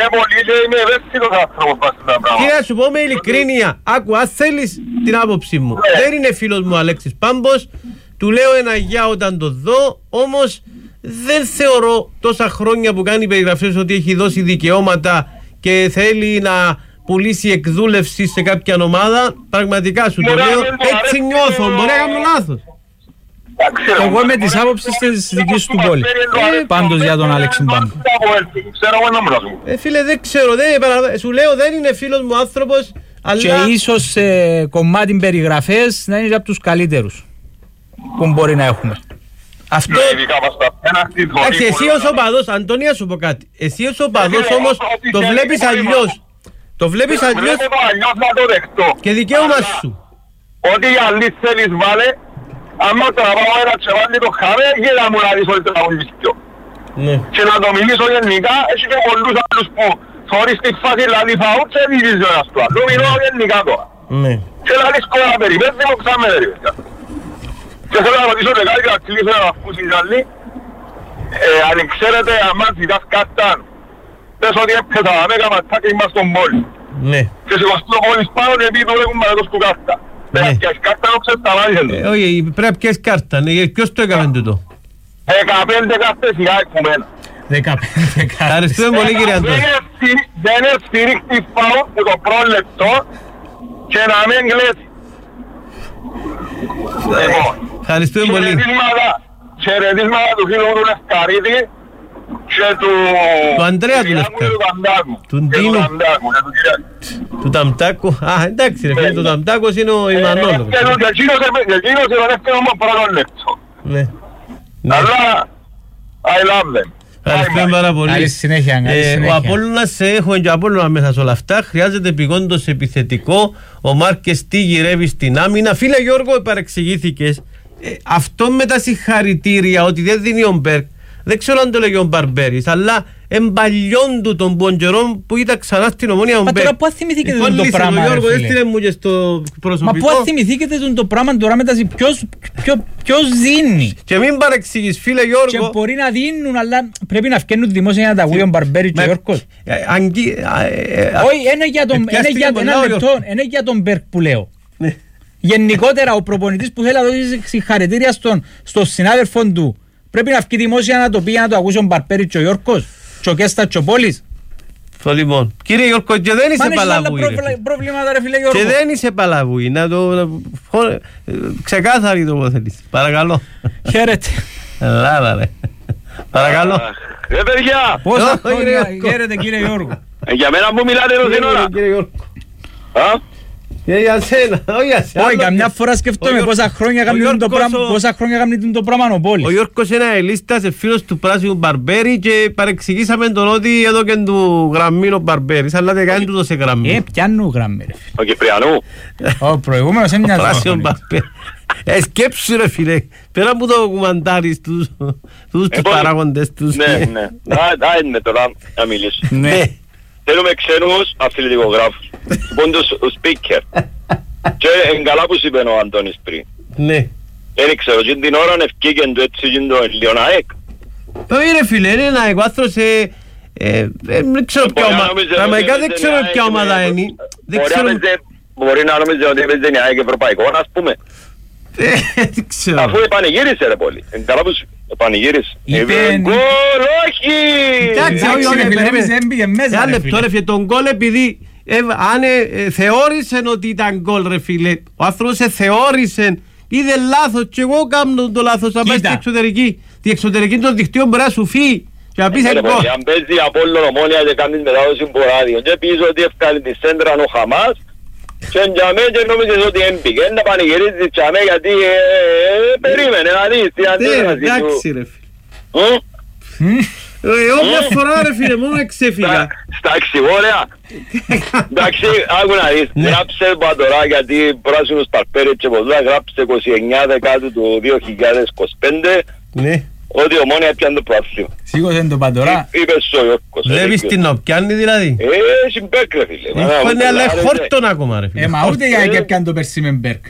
Speaker 10: Κύριε, να σου πω με ειλικρίνεια, άκου, αν θέλεις την άποψη μου, δεν είναι φίλος μου ο Αλέξης Πάμπος, του λέω ένα γεια όταν το δω, όμως δεν θεωρώ τόσα χρόνια που κάνει περιγραφές ότι έχει δώσει δικαιώματα και θέλει να πουλήσει εκδούλευση σε κάποια ομάδα. Πραγματικά σου το λέω, έτσι νιώθω, μπορεί να κάνω λάθος.
Speaker 11: Εγώ είμαι της άποψης της δικής του πόλη. Ε, πάντως για τον Αλέξη Μπάμπο.
Speaker 10: Ε, φίλε, δεν ξέρω, δεν, σου λέω δεν είναι φίλος μου άνθρωπος, αλλά...
Speaker 11: Και ίσως σε κομμάτι περιγραφές να είναι από τους καλύτερους που μπορεί να έχουμε.
Speaker 10: Αυτό... Εντάξει, εσύ ως οπαδός, Αντώνια σου πω κάτι. Εσύ ως οπαδός όμως το βλέπεις αλλιώς. Το βλέπεις αλλιώς και δικαίωμα σου.
Speaker 2: Ό,τι αλλή θέλεις βάλε. Άμα τραβάω ένα τσεβάλι το χαβέ, γύρω μου να δεις όλοι τραγουδιστικό. Και να το μιλήσω γενικά, έχει και πολλούς άλλους που θωρείς τη φάση λαλή φαούτ και δίδεις ο ένας του άλλου. Μιλώ γενικά τώρα. Και λαλείς κόρα περιπέζει μου ξάμε περιπέζει. Και θέλω να ρωτήσω και κάτι και να κλείσω να ακούσει κι άλλοι. Αν ξέρετε, άμα ζητάς κάτταν, πες ότι έπαιζα να μέγα ματσάκι μας στον πόλη.
Speaker 10: Ναι.
Speaker 2: Και σεβαστούν μόλις πάνω επειδή το λέγουν μαλακός του κάρτα. Πρέπει να πιάσεις κάρτα να ξέρεις τα μάτια του.
Speaker 10: Όχι, πρέπει να πιάσεις κάρτα. Ποιος το έκαμε τούτο?
Speaker 2: δεκαπέντε κάρτες σιγά εκμένα.
Speaker 11: δεκαπέντε κάρτες.
Speaker 10: Ευχαριστούμε πολύ κύριε Αντώνη.
Speaker 2: Δεν είναι στηρίχτη φάου με το πρώτο λεπτό και να μην κλαίσει.
Speaker 10: Ευχαριστούμε πολύ.
Speaker 2: Χαιρετίσματα του φίλου του Λευκαρίτη και του...
Speaker 10: Του Ανδρέα του Λευκαρίτη. Του Ντίνου. Του Ταμτάκου. Α, εντάξει ρε φίλε, του Ταμτάκος είναι ο Ιμανόλος.
Speaker 2: Εκείνος είναι ο δεύτερο μου πρώτο λεπτό.
Speaker 10: Ναι.
Speaker 2: Αλλά, I love them.
Speaker 10: Ευχαριστούμε πάρα πολύ.
Speaker 11: Καλή συνέχεια, καλή συνέχεια.
Speaker 10: Ο Απόλλωνας, έχουμε και ο Απόλλωνα μέσα σε όλα αυτά. Χρειάζεται επειγόντως επιθετικό. Ο Μάρκες τι γυρεύει στην άμυνα. Φίλε Γιώργο, παρεξηγήθηκες. Ε, αυτό με τα συγχαρητήρια ότι δεν δίνει ο Μπέρκ, δεν ξέρω αν το λέγει ο Μπαρμπέρης, αλλά εμπαλιών του των πονκερών που ήταν ξανά στην Ομόνια ο Μπέρκ.
Speaker 11: Μα τώρα πού θυμηθήκετε τον το πράγμα,
Speaker 10: Γιώργο, έστειλε μου και στο προσωπικό.
Speaker 11: Μα πού θυμηθήκετε τον το πράγμα τώρα μεταξύ ποιος, ποιο, ποιος δίνει.
Speaker 10: Και μην παρεξηγείς φίλε Γιώργο.
Speaker 11: Και μπορεί να δίνουν, αλλά πρέπει να φτιάχνουν δημόσια για να τα ακούει ο Μπαρμπέρης και ο Γιώργος. Όχι, είναι για τον Μπέρκ που λέω. Γενικότερα ο προπονητής που θέλει να δώσει συγχαρητήρια στον, στον συνάδελφο του πρέπει να βγει δημόσια να το πει για να το ακούσει ο Μπαρπέρης και ο Γιώργος και ο Κέστα και ο Πόλης.
Speaker 10: Λοιπόν, κύριε Γιώργο, και δεν είσαι παλαβούι
Speaker 11: προβλήματα ρε φίλε Γιώργο.
Speaker 10: Και δεν είσαι παλαβούι, να το ξεκάθαρη το θέλεις. Παρακαλώ.
Speaker 11: Χαίρετε.
Speaker 10: Ελλάδα ρε. Παρακαλώ.
Speaker 2: Ρε παιδιά.
Speaker 11: Πόσα χρόνια χαίρετε κύριε Γιώργο.
Speaker 2: Για μένα που μιλάτε εδώ την ώρα.
Speaker 10: Κύριε Γιώργο. Για σένα, όχι για σένα.
Speaker 11: Όχι, καμιά φορά σκεφτόμαι πόσα χρόνια κάνουν το πράγμα ο Πόλης.
Speaker 10: Ο Γιώργος είναι αελίστας, φίλος του πράσινου Μπαρμπέρη και παρεξηγήσαμε τον ότι εδώ και του γραμμίνο Μπαρμπέρης, αλλά δεν κάνει τούτο σε γραμμή.
Speaker 11: Ε, πιάνου γραμμή ρε.
Speaker 2: Ο Κυπριανού.
Speaker 11: Ο προηγούμενος είναι μια
Speaker 10: πράσινο Μπαρμπέρη. Ε, σκέψου ρε φίλε, πέρα που το κουμαντάρεις τους παράγοντες τους.
Speaker 2: Ναι, ναι, άινε τώρα να μιλήσω.
Speaker 10: Ναι.
Speaker 2: Θέλουμε ξένους αθλητικογράφους. Λοιπόν το speaker. Και εγκαλά που είπε ο Αντώνης πριν.
Speaker 10: Ναι.
Speaker 2: Δεν ξέρω, και την ώρα ευκήκεν του έτσι και το Λιοναέκ.
Speaker 10: Όχι ρε φίλε, είναι ένα εκβάθρος, δεν ξέρω ποια ομάδα, πραγματικά δεν ξέρω ποια ομάδα είναι.
Speaker 2: Μπορεί να νομίζει ότι έπαιζε η ΑΕΚ ευρωπαϊκό, ας πούμε.
Speaker 10: Δεν ξέρω.
Speaker 2: Αφού επανηγύρισε ρε πολύ. Εγκαλά που επανηγύρισε.
Speaker 11: Είπε
Speaker 2: γκολ, όχι!
Speaker 10: Εντάξει, όχι, όχι, ένα λεπτό ρε φίλε, τον γκολ επειδή αν θεώρησε ότι ήταν γκολ ρε φίλε, ο άνθρωπος θεώρησε, είδε λάθος και εγώ κάνω το λάθος να πάει στην εξωτερική. Τη εξωτερική των δικτύων μπορεί να σου φύγει και να πεις γκολ.
Speaker 2: Αν παίζει Απόλλων Ομόνια και κάνεις μετάδοση ποράδιο και πεις ότι έφκαλε τη σέντρα ο Χαμάς και για μέ και νόμιζες ότι έμπηκε να πανηγυρίζεις για μέ γιατί περίμενε να δεις τι αντίδραση του.
Speaker 10: Εντάξει ρε φίλε. Εγώ μια φορά ρε φίλε μόνο εξέφυγα.
Speaker 2: Στα εξηγόρια. Εντάξει, άκου να δεις. Γράψε πατωρά γιατί πράσινος Παρπέρες και πολλά γράψε είκοσι εννέα Δεκάτου του δύο χιλιάδες είκοσι πέντε ότι η Ομόνια πιάνε το προάθλημα.
Speaker 11: Σίγουρα το πατωρά.
Speaker 2: Είπες ο Γιώργος.
Speaker 10: Βλέπεις την οπιάνει δηλαδή.
Speaker 2: Ε, συμπέρκ ρε φίλε.
Speaker 10: Είναι αλλά χόρτον ακόμα ρε φίλε.
Speaker 11: Ε, μα ούτε για και πιάνε το περσί με Μπέρκ.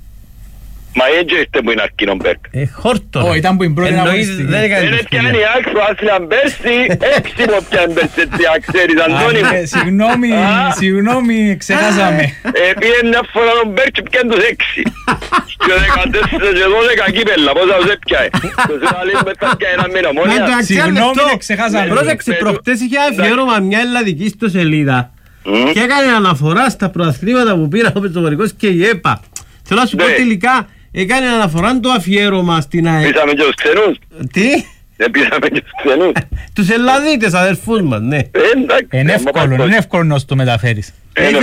Speaker 2: Μα έτσι είστε που είναι αρκίνον Μπέρκ.
Speaker 10: Ε, χόρτον.
Speaker 11: Ω, ήταν που είναι πρώτη αγωνιστική.
Speaker 2: Δεν πιάνει η Άκ προάθλημα πέρσι, έξι που πιάνει πέρσι έτσι αξέρεις Αντώνη μου.
Speaker 11: Συγγνώμη, συγγνώμη, ξεχάσαμε.
Speaker 2: Πήγε μια φορά τον Μπέρκ και πιάνει τους έξι. Και δεκατέσσερα και δώδεκα κύπελλα, πόσα τους έπιαε. Τους άλλοι με τα πιάνε ένα μήνα μόνια.
Speaker 11: Συγγνώμη, ξεχάσαμε.
Speaker 10: Πρόσεξε, προχτές είχε αφιέρωμα μια ελλαδική στο σελίδα και έκανε αναφορά στα προαθλήματα που πήραν ο Πετσοβαρικός και η ΕΠΑ. Θέλω να σου πω τελικά έκανε αναφορά το αφιέρωμα στην ΑΕΚ.
Speaker 2: Πήσαμε και τους ξενούς.
Speaker 10: Τι?
Speaker 2: Δεν πήσαμε και τους ξενούς.
Speaker 10: Τους Ελλαδίτες αδερφούς μας, ναι.
Speaker 11: Είναι εύκολο, είναι εύκολο να το μεταφέρεις.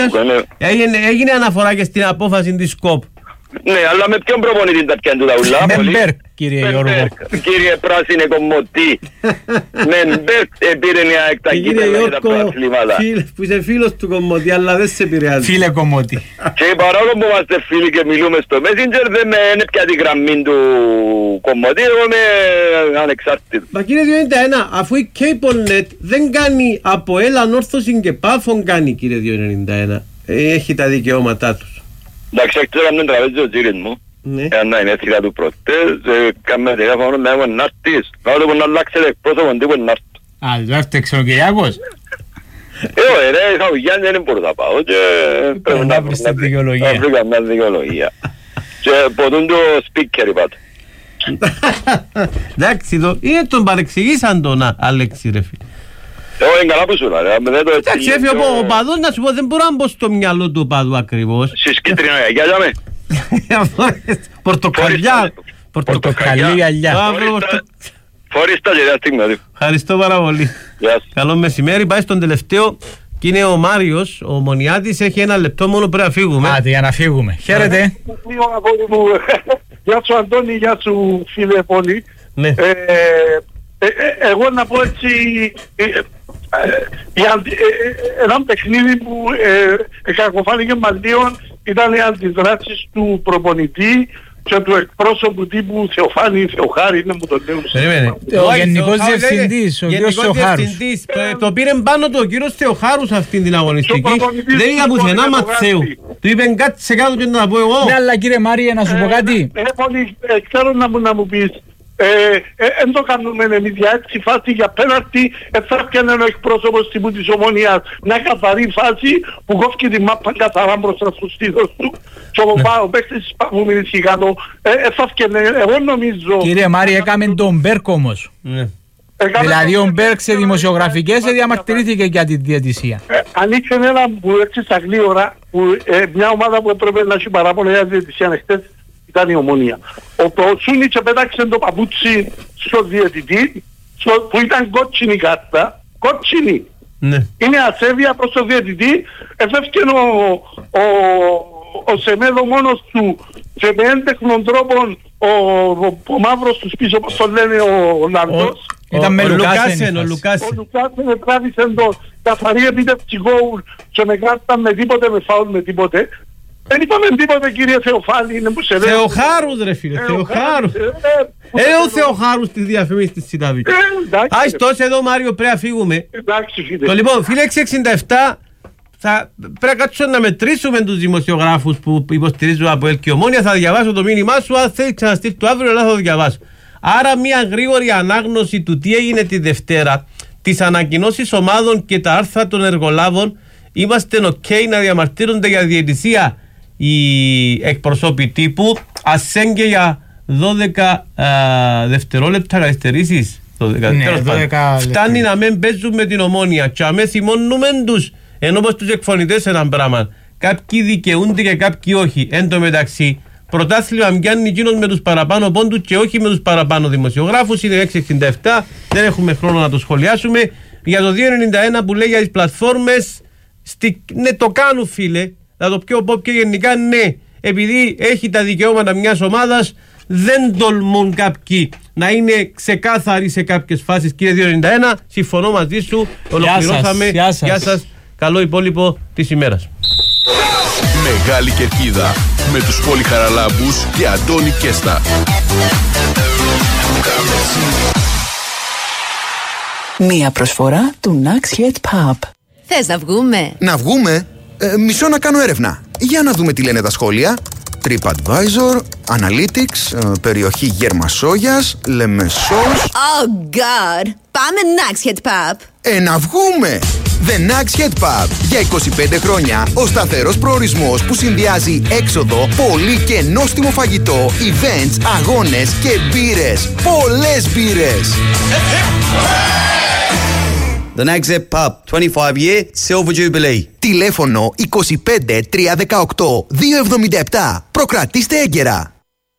Speaker 10: Έγινε αναφορά και στην απόφαση της ΣΚΟΠ.
Speaker 2: Ναι, αλλά με ποιον προπονητή τα πιάνε τα ουλά.
Speaker 11: Με Μπέρκ, κύριε Γιώργο.
Speaker 2: Κύριε Πράσινε Κομμωτή. Με Μπέρκ επήρε μια εκτακίτελα για τα προαθλήματα.
Speaker 10: Που είσαι φίλος του Κομμωτή, αλλά δεν σε επηρεάζει.
Speaker 11: Φίλε Κομμωτή.
Speaker 2: Και παρόλο που είμαστε φίλοι και μιλούμε στο Messenger, δεν είναι πια τη γραμμή του Κομμωτή, εγώ είμαι ανεξάρτητο.
Speaker 10: Μα κύριε δύο ένα, αφού η CableNet δεν κάνει από έλα ανόρθωση και πάφων κάνει κύριε δύο ένα. Έχει τα δικαιώματά τους.
Speaker 2: Εντάξει, ξέρω αν δεν τραβέζει ο τζίρις μου. Εάν να είναι έθικα του προτές, κάμε τηλέφωνο να είμαι νάρτης. Να το να αλλάξετε εκπρόσωπον τύπου νάρτου.
Speaker 11: Α, δεν έφταξε ο Κυριάκος.
Speaker 3: Ε, ωραία, είχα Γιάννη, δεν μπορώ να πάω και πρέπει να βρει την δικαιολογία. Να βρει καμιά δικαιολογία. Και ποτούν το speaker είπατε.
Speaker 10: Εντάξει, είναι τον παρεξηγήσαν τον Αλέξη ρε φίλε.
Speaker 3: Εγώ είναι καλά που σου λέει.
Speaker 10: Εντάξει, έφυγε ο παδός να σου πω, δεν μπορώ να μπω στο μυαλό του παδού ακριβώς.
Speaker 3: Στις κίτρινα γυαλιά με.
Speaker 10: Πορτοκαλιά. Πορτοκαλί γυαλιά.
Speaker 3: Φορείς τα γυαλιά στιγμή.
Speaker 10: Ευχαριστώ πάρα πολύ. Καλό μεσημέρι, πάει στον τελευταίο και είναι ο Μάριος, ο Μονιάτης, έχει ένα λεπτό μόνο πρέπει να φύγουμε.
Speaker 11: Άντε, για να φύγουμε. Χαίρετε.
Speaker 7: Γεια σου Αντώνη, γεια σου φίλε Πόλη. Εγώ να πω έτσι, ένα παιχνίδι που κακοφάνηκε μας λίγο ήταν οι αντιδράσεις του προπονητή και του εκπρόσωπου τύπου Θεοφάνη, Θεοχάρη, είναι που τον λέουν.
Speaker 11: Ο Γενικός Διευθυντής, ο κύριος Θεοχάρους.
Speaker 10: Το πήρε πάνω του ο κύριος Θεοχάρους αυτήν την αγωνιστική. Δεν είδα πουθενά Ματσέου. Του είπεν κάτι σε κάτω και να πω εγώ.
Speaker 11: Ναι, αλλά κύριε Μάρια, να σου πω κάτι.
Speaker 7: Ξέρω να μου πεις. Εν το κάνουμε εμείς για έτσι φάση για πέναρτη, θα πιάνε ο εκπρόσωπος τύπου της Ομόνοιας μια καθαρή φάση που κόφηκε τη μάπα καθαρά μπροστά στο στήθος του και ο παίκτης που μιλήσει κάτω θα πιάνε, εγώ νομίζω...
Speaker 11: Κύριε Μάρη, έκαμε τον Μπέρκ όμως. Δηλαδή ο Μπέρκ σε δημοσιογραφικές διαμαρτυρήθηκε για τη διαιτησία.
Speaker 7: Αν ήξερε ένα που έτσι στα γλύωρα, μια ομάδα που έπρεπε να έχει παράπονο για τη διαιτησία χτες, ήταν η Ομόνια. Ο Σούνιτς πέταξε το παπούτσι στο διαιτητή που ήταν κότσινη κάρτα. Κότσινη.
Speaker 10: Ναι.
Speaker 7: Είναι ασέβεια προς το διαιτητή. Εφεύκε ο, ο, ο Σεμέδο μόνος του και με έντεχνον τρόπον ο, ο, ο μαύρος τους πίσω, όπως το λένε ο Λαντός.
Speaker 11: Ήταν με
Speaker 10: Λουκάσεν. Ο
Speaker 7: Λουκάσεν τράβησε το καθαρή επίτευξη γκόουλ και με κάρτα με τίποτε, με φάουλ με τίποτε. Δεν είπαμε τίποτε κύριε Θεοφάνη, είναι που σε λέω.
Speaker 10: Θεοχάρους ρε φίλε, Θεοχάρους. Ε, ο Θεοχάρους της διαφημίσης της Σιταβή. Άις τόσο εδώ Μάριο πρέπει να φύγουμε.
Speaker 7: Εντάξει φίλε.
Speaker 10: Το λοιπόν, φίλε έξι εξήντα επτά, θα πρέπει να κάτσουμε να μετρήσουμε τους δημοσιογράφους που υποστηρίζουν από ΕΛ και Ομόνια. Θα διαβάσω το μήνυμά σου, αν θέλει ξαναστείλει το αύριο, αλλά θα το διαβάσω. Άρα μια γρήγορη ανάγνωση του τι έγινε τη Δευτέρα, τις ανακοινώσεις ομάδων και τα άρθρα των εργολάβων. Είμαστε ok να διαμαρτύρονται για διαιτησία οι εκπροσώποι τύπου, ασέγγε για δώδεκα α, δευτερόλεπτα καθυστερήσεις.
Speaker 11: Ναι, δώδεκα
Speaker 10: φτάνει να μην παίζουν με την Ομόνια και αμέσως θυμώνουμε τους, ενώ πως τους εκφωνητές έναν πράγμα. Κάποιοι δικαιούνται και κάποιοι όχι. Εν τω μεταξύ, πρωτάθλημα μοιάνει εκείνος με τους παραπάνω πόντους και όχι με τους παραπάνω δημοσιογράφους. Είναι έξι εξήντα επτά, δεν έχουμε χρόνο να το σχολιάσουμε. Για το δύο ενενήντα ένα που λέει για τις πλατφόρμες, στη... ναι το κάνουν φίλε. Να το πιο πω και γενικά ναι, επειδή έχει τα δικαιώματα μιας ομάδας, δεν τολμούν κάποιοι να είναι ξεκάθαροι σε κάποιες φάσεις. Κύριε δύο ενενήντα ένα, συμφωνώ μαζί σου, ολοκληρώσαμε.
Speaker 11: Γεια σας.
Speaker 10: Γεια σας. Καλό υπόλοιπο της ημέρας.
Speaker 6: Μεγάλη Κερκίδα με τους Πολυχαραλάμπους και Αντώνη Κέστα.
Speaker 15: Μία προσφορά του Naxhead Pub.
Speaker 16: Θες να βγούμε?
Speaker 19: Να βγούμε? Ε, μισό να κάνω έρευνα. Για να δούμε τι λένε τα σχόλια. TripAdvisor, Analytics, ε, περιοχή Γερμασόγιας, Λεμεσός.
Speaker 16: Oh God! Πάμε Naxhead Pub.
Speaker 19: Ε, να βγούμε! The Naxhead Pub. Για είκοσι πέντε χρόνια ο σταθερός προορισμός που συνδυάζει έξοδο, πολύ και νόστιμο φαγητό, events, αγώνες και μπύρες. Πολλές μπύρες!
Speaker 24: The Naxhead Pub, twenty-five year Silver Jubilee.
Speaker 19: Τηλέφωνο είκοσι πέντε τριακόσια δεκαοκτώ διακόσια εβδομήντα επτά. Προκρατήστε έγκαιρα.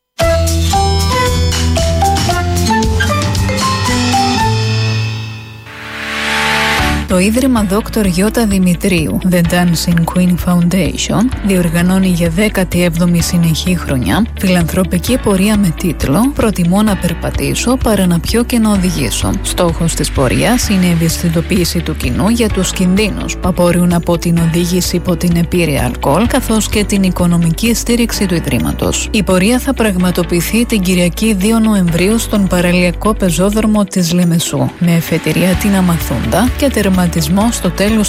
Speaker 25: Το Ίδρυμα Δόκτωρ Γιώτα Δημητρίου, The Dancing Queen Foundation, διοργανώνει για δέκατη έβδομη συνεχή χρονιά φιλανθρωπική πορεία με τίτλο «Προτιμώ να περπατήσω παρά να πιω και να οδηγήσω». Στόχος της πορείας είναι η ευαισθητοποίηση του κοινού για τους κινδύνους που απορρέουν από την οδήγηση υπό την επίρρεια αλκοόλ, καθώς και την οικονομική στήριξη του Ιδρύματος. Η πορεία θα πραγματοποιηθεί την Κυριακή δύο Νοεμβρίου στον παραλιακό πεζόδρομο της Λεμεσού, με εφετηρία την Αμαθούντα και τερματισμό στο τέλος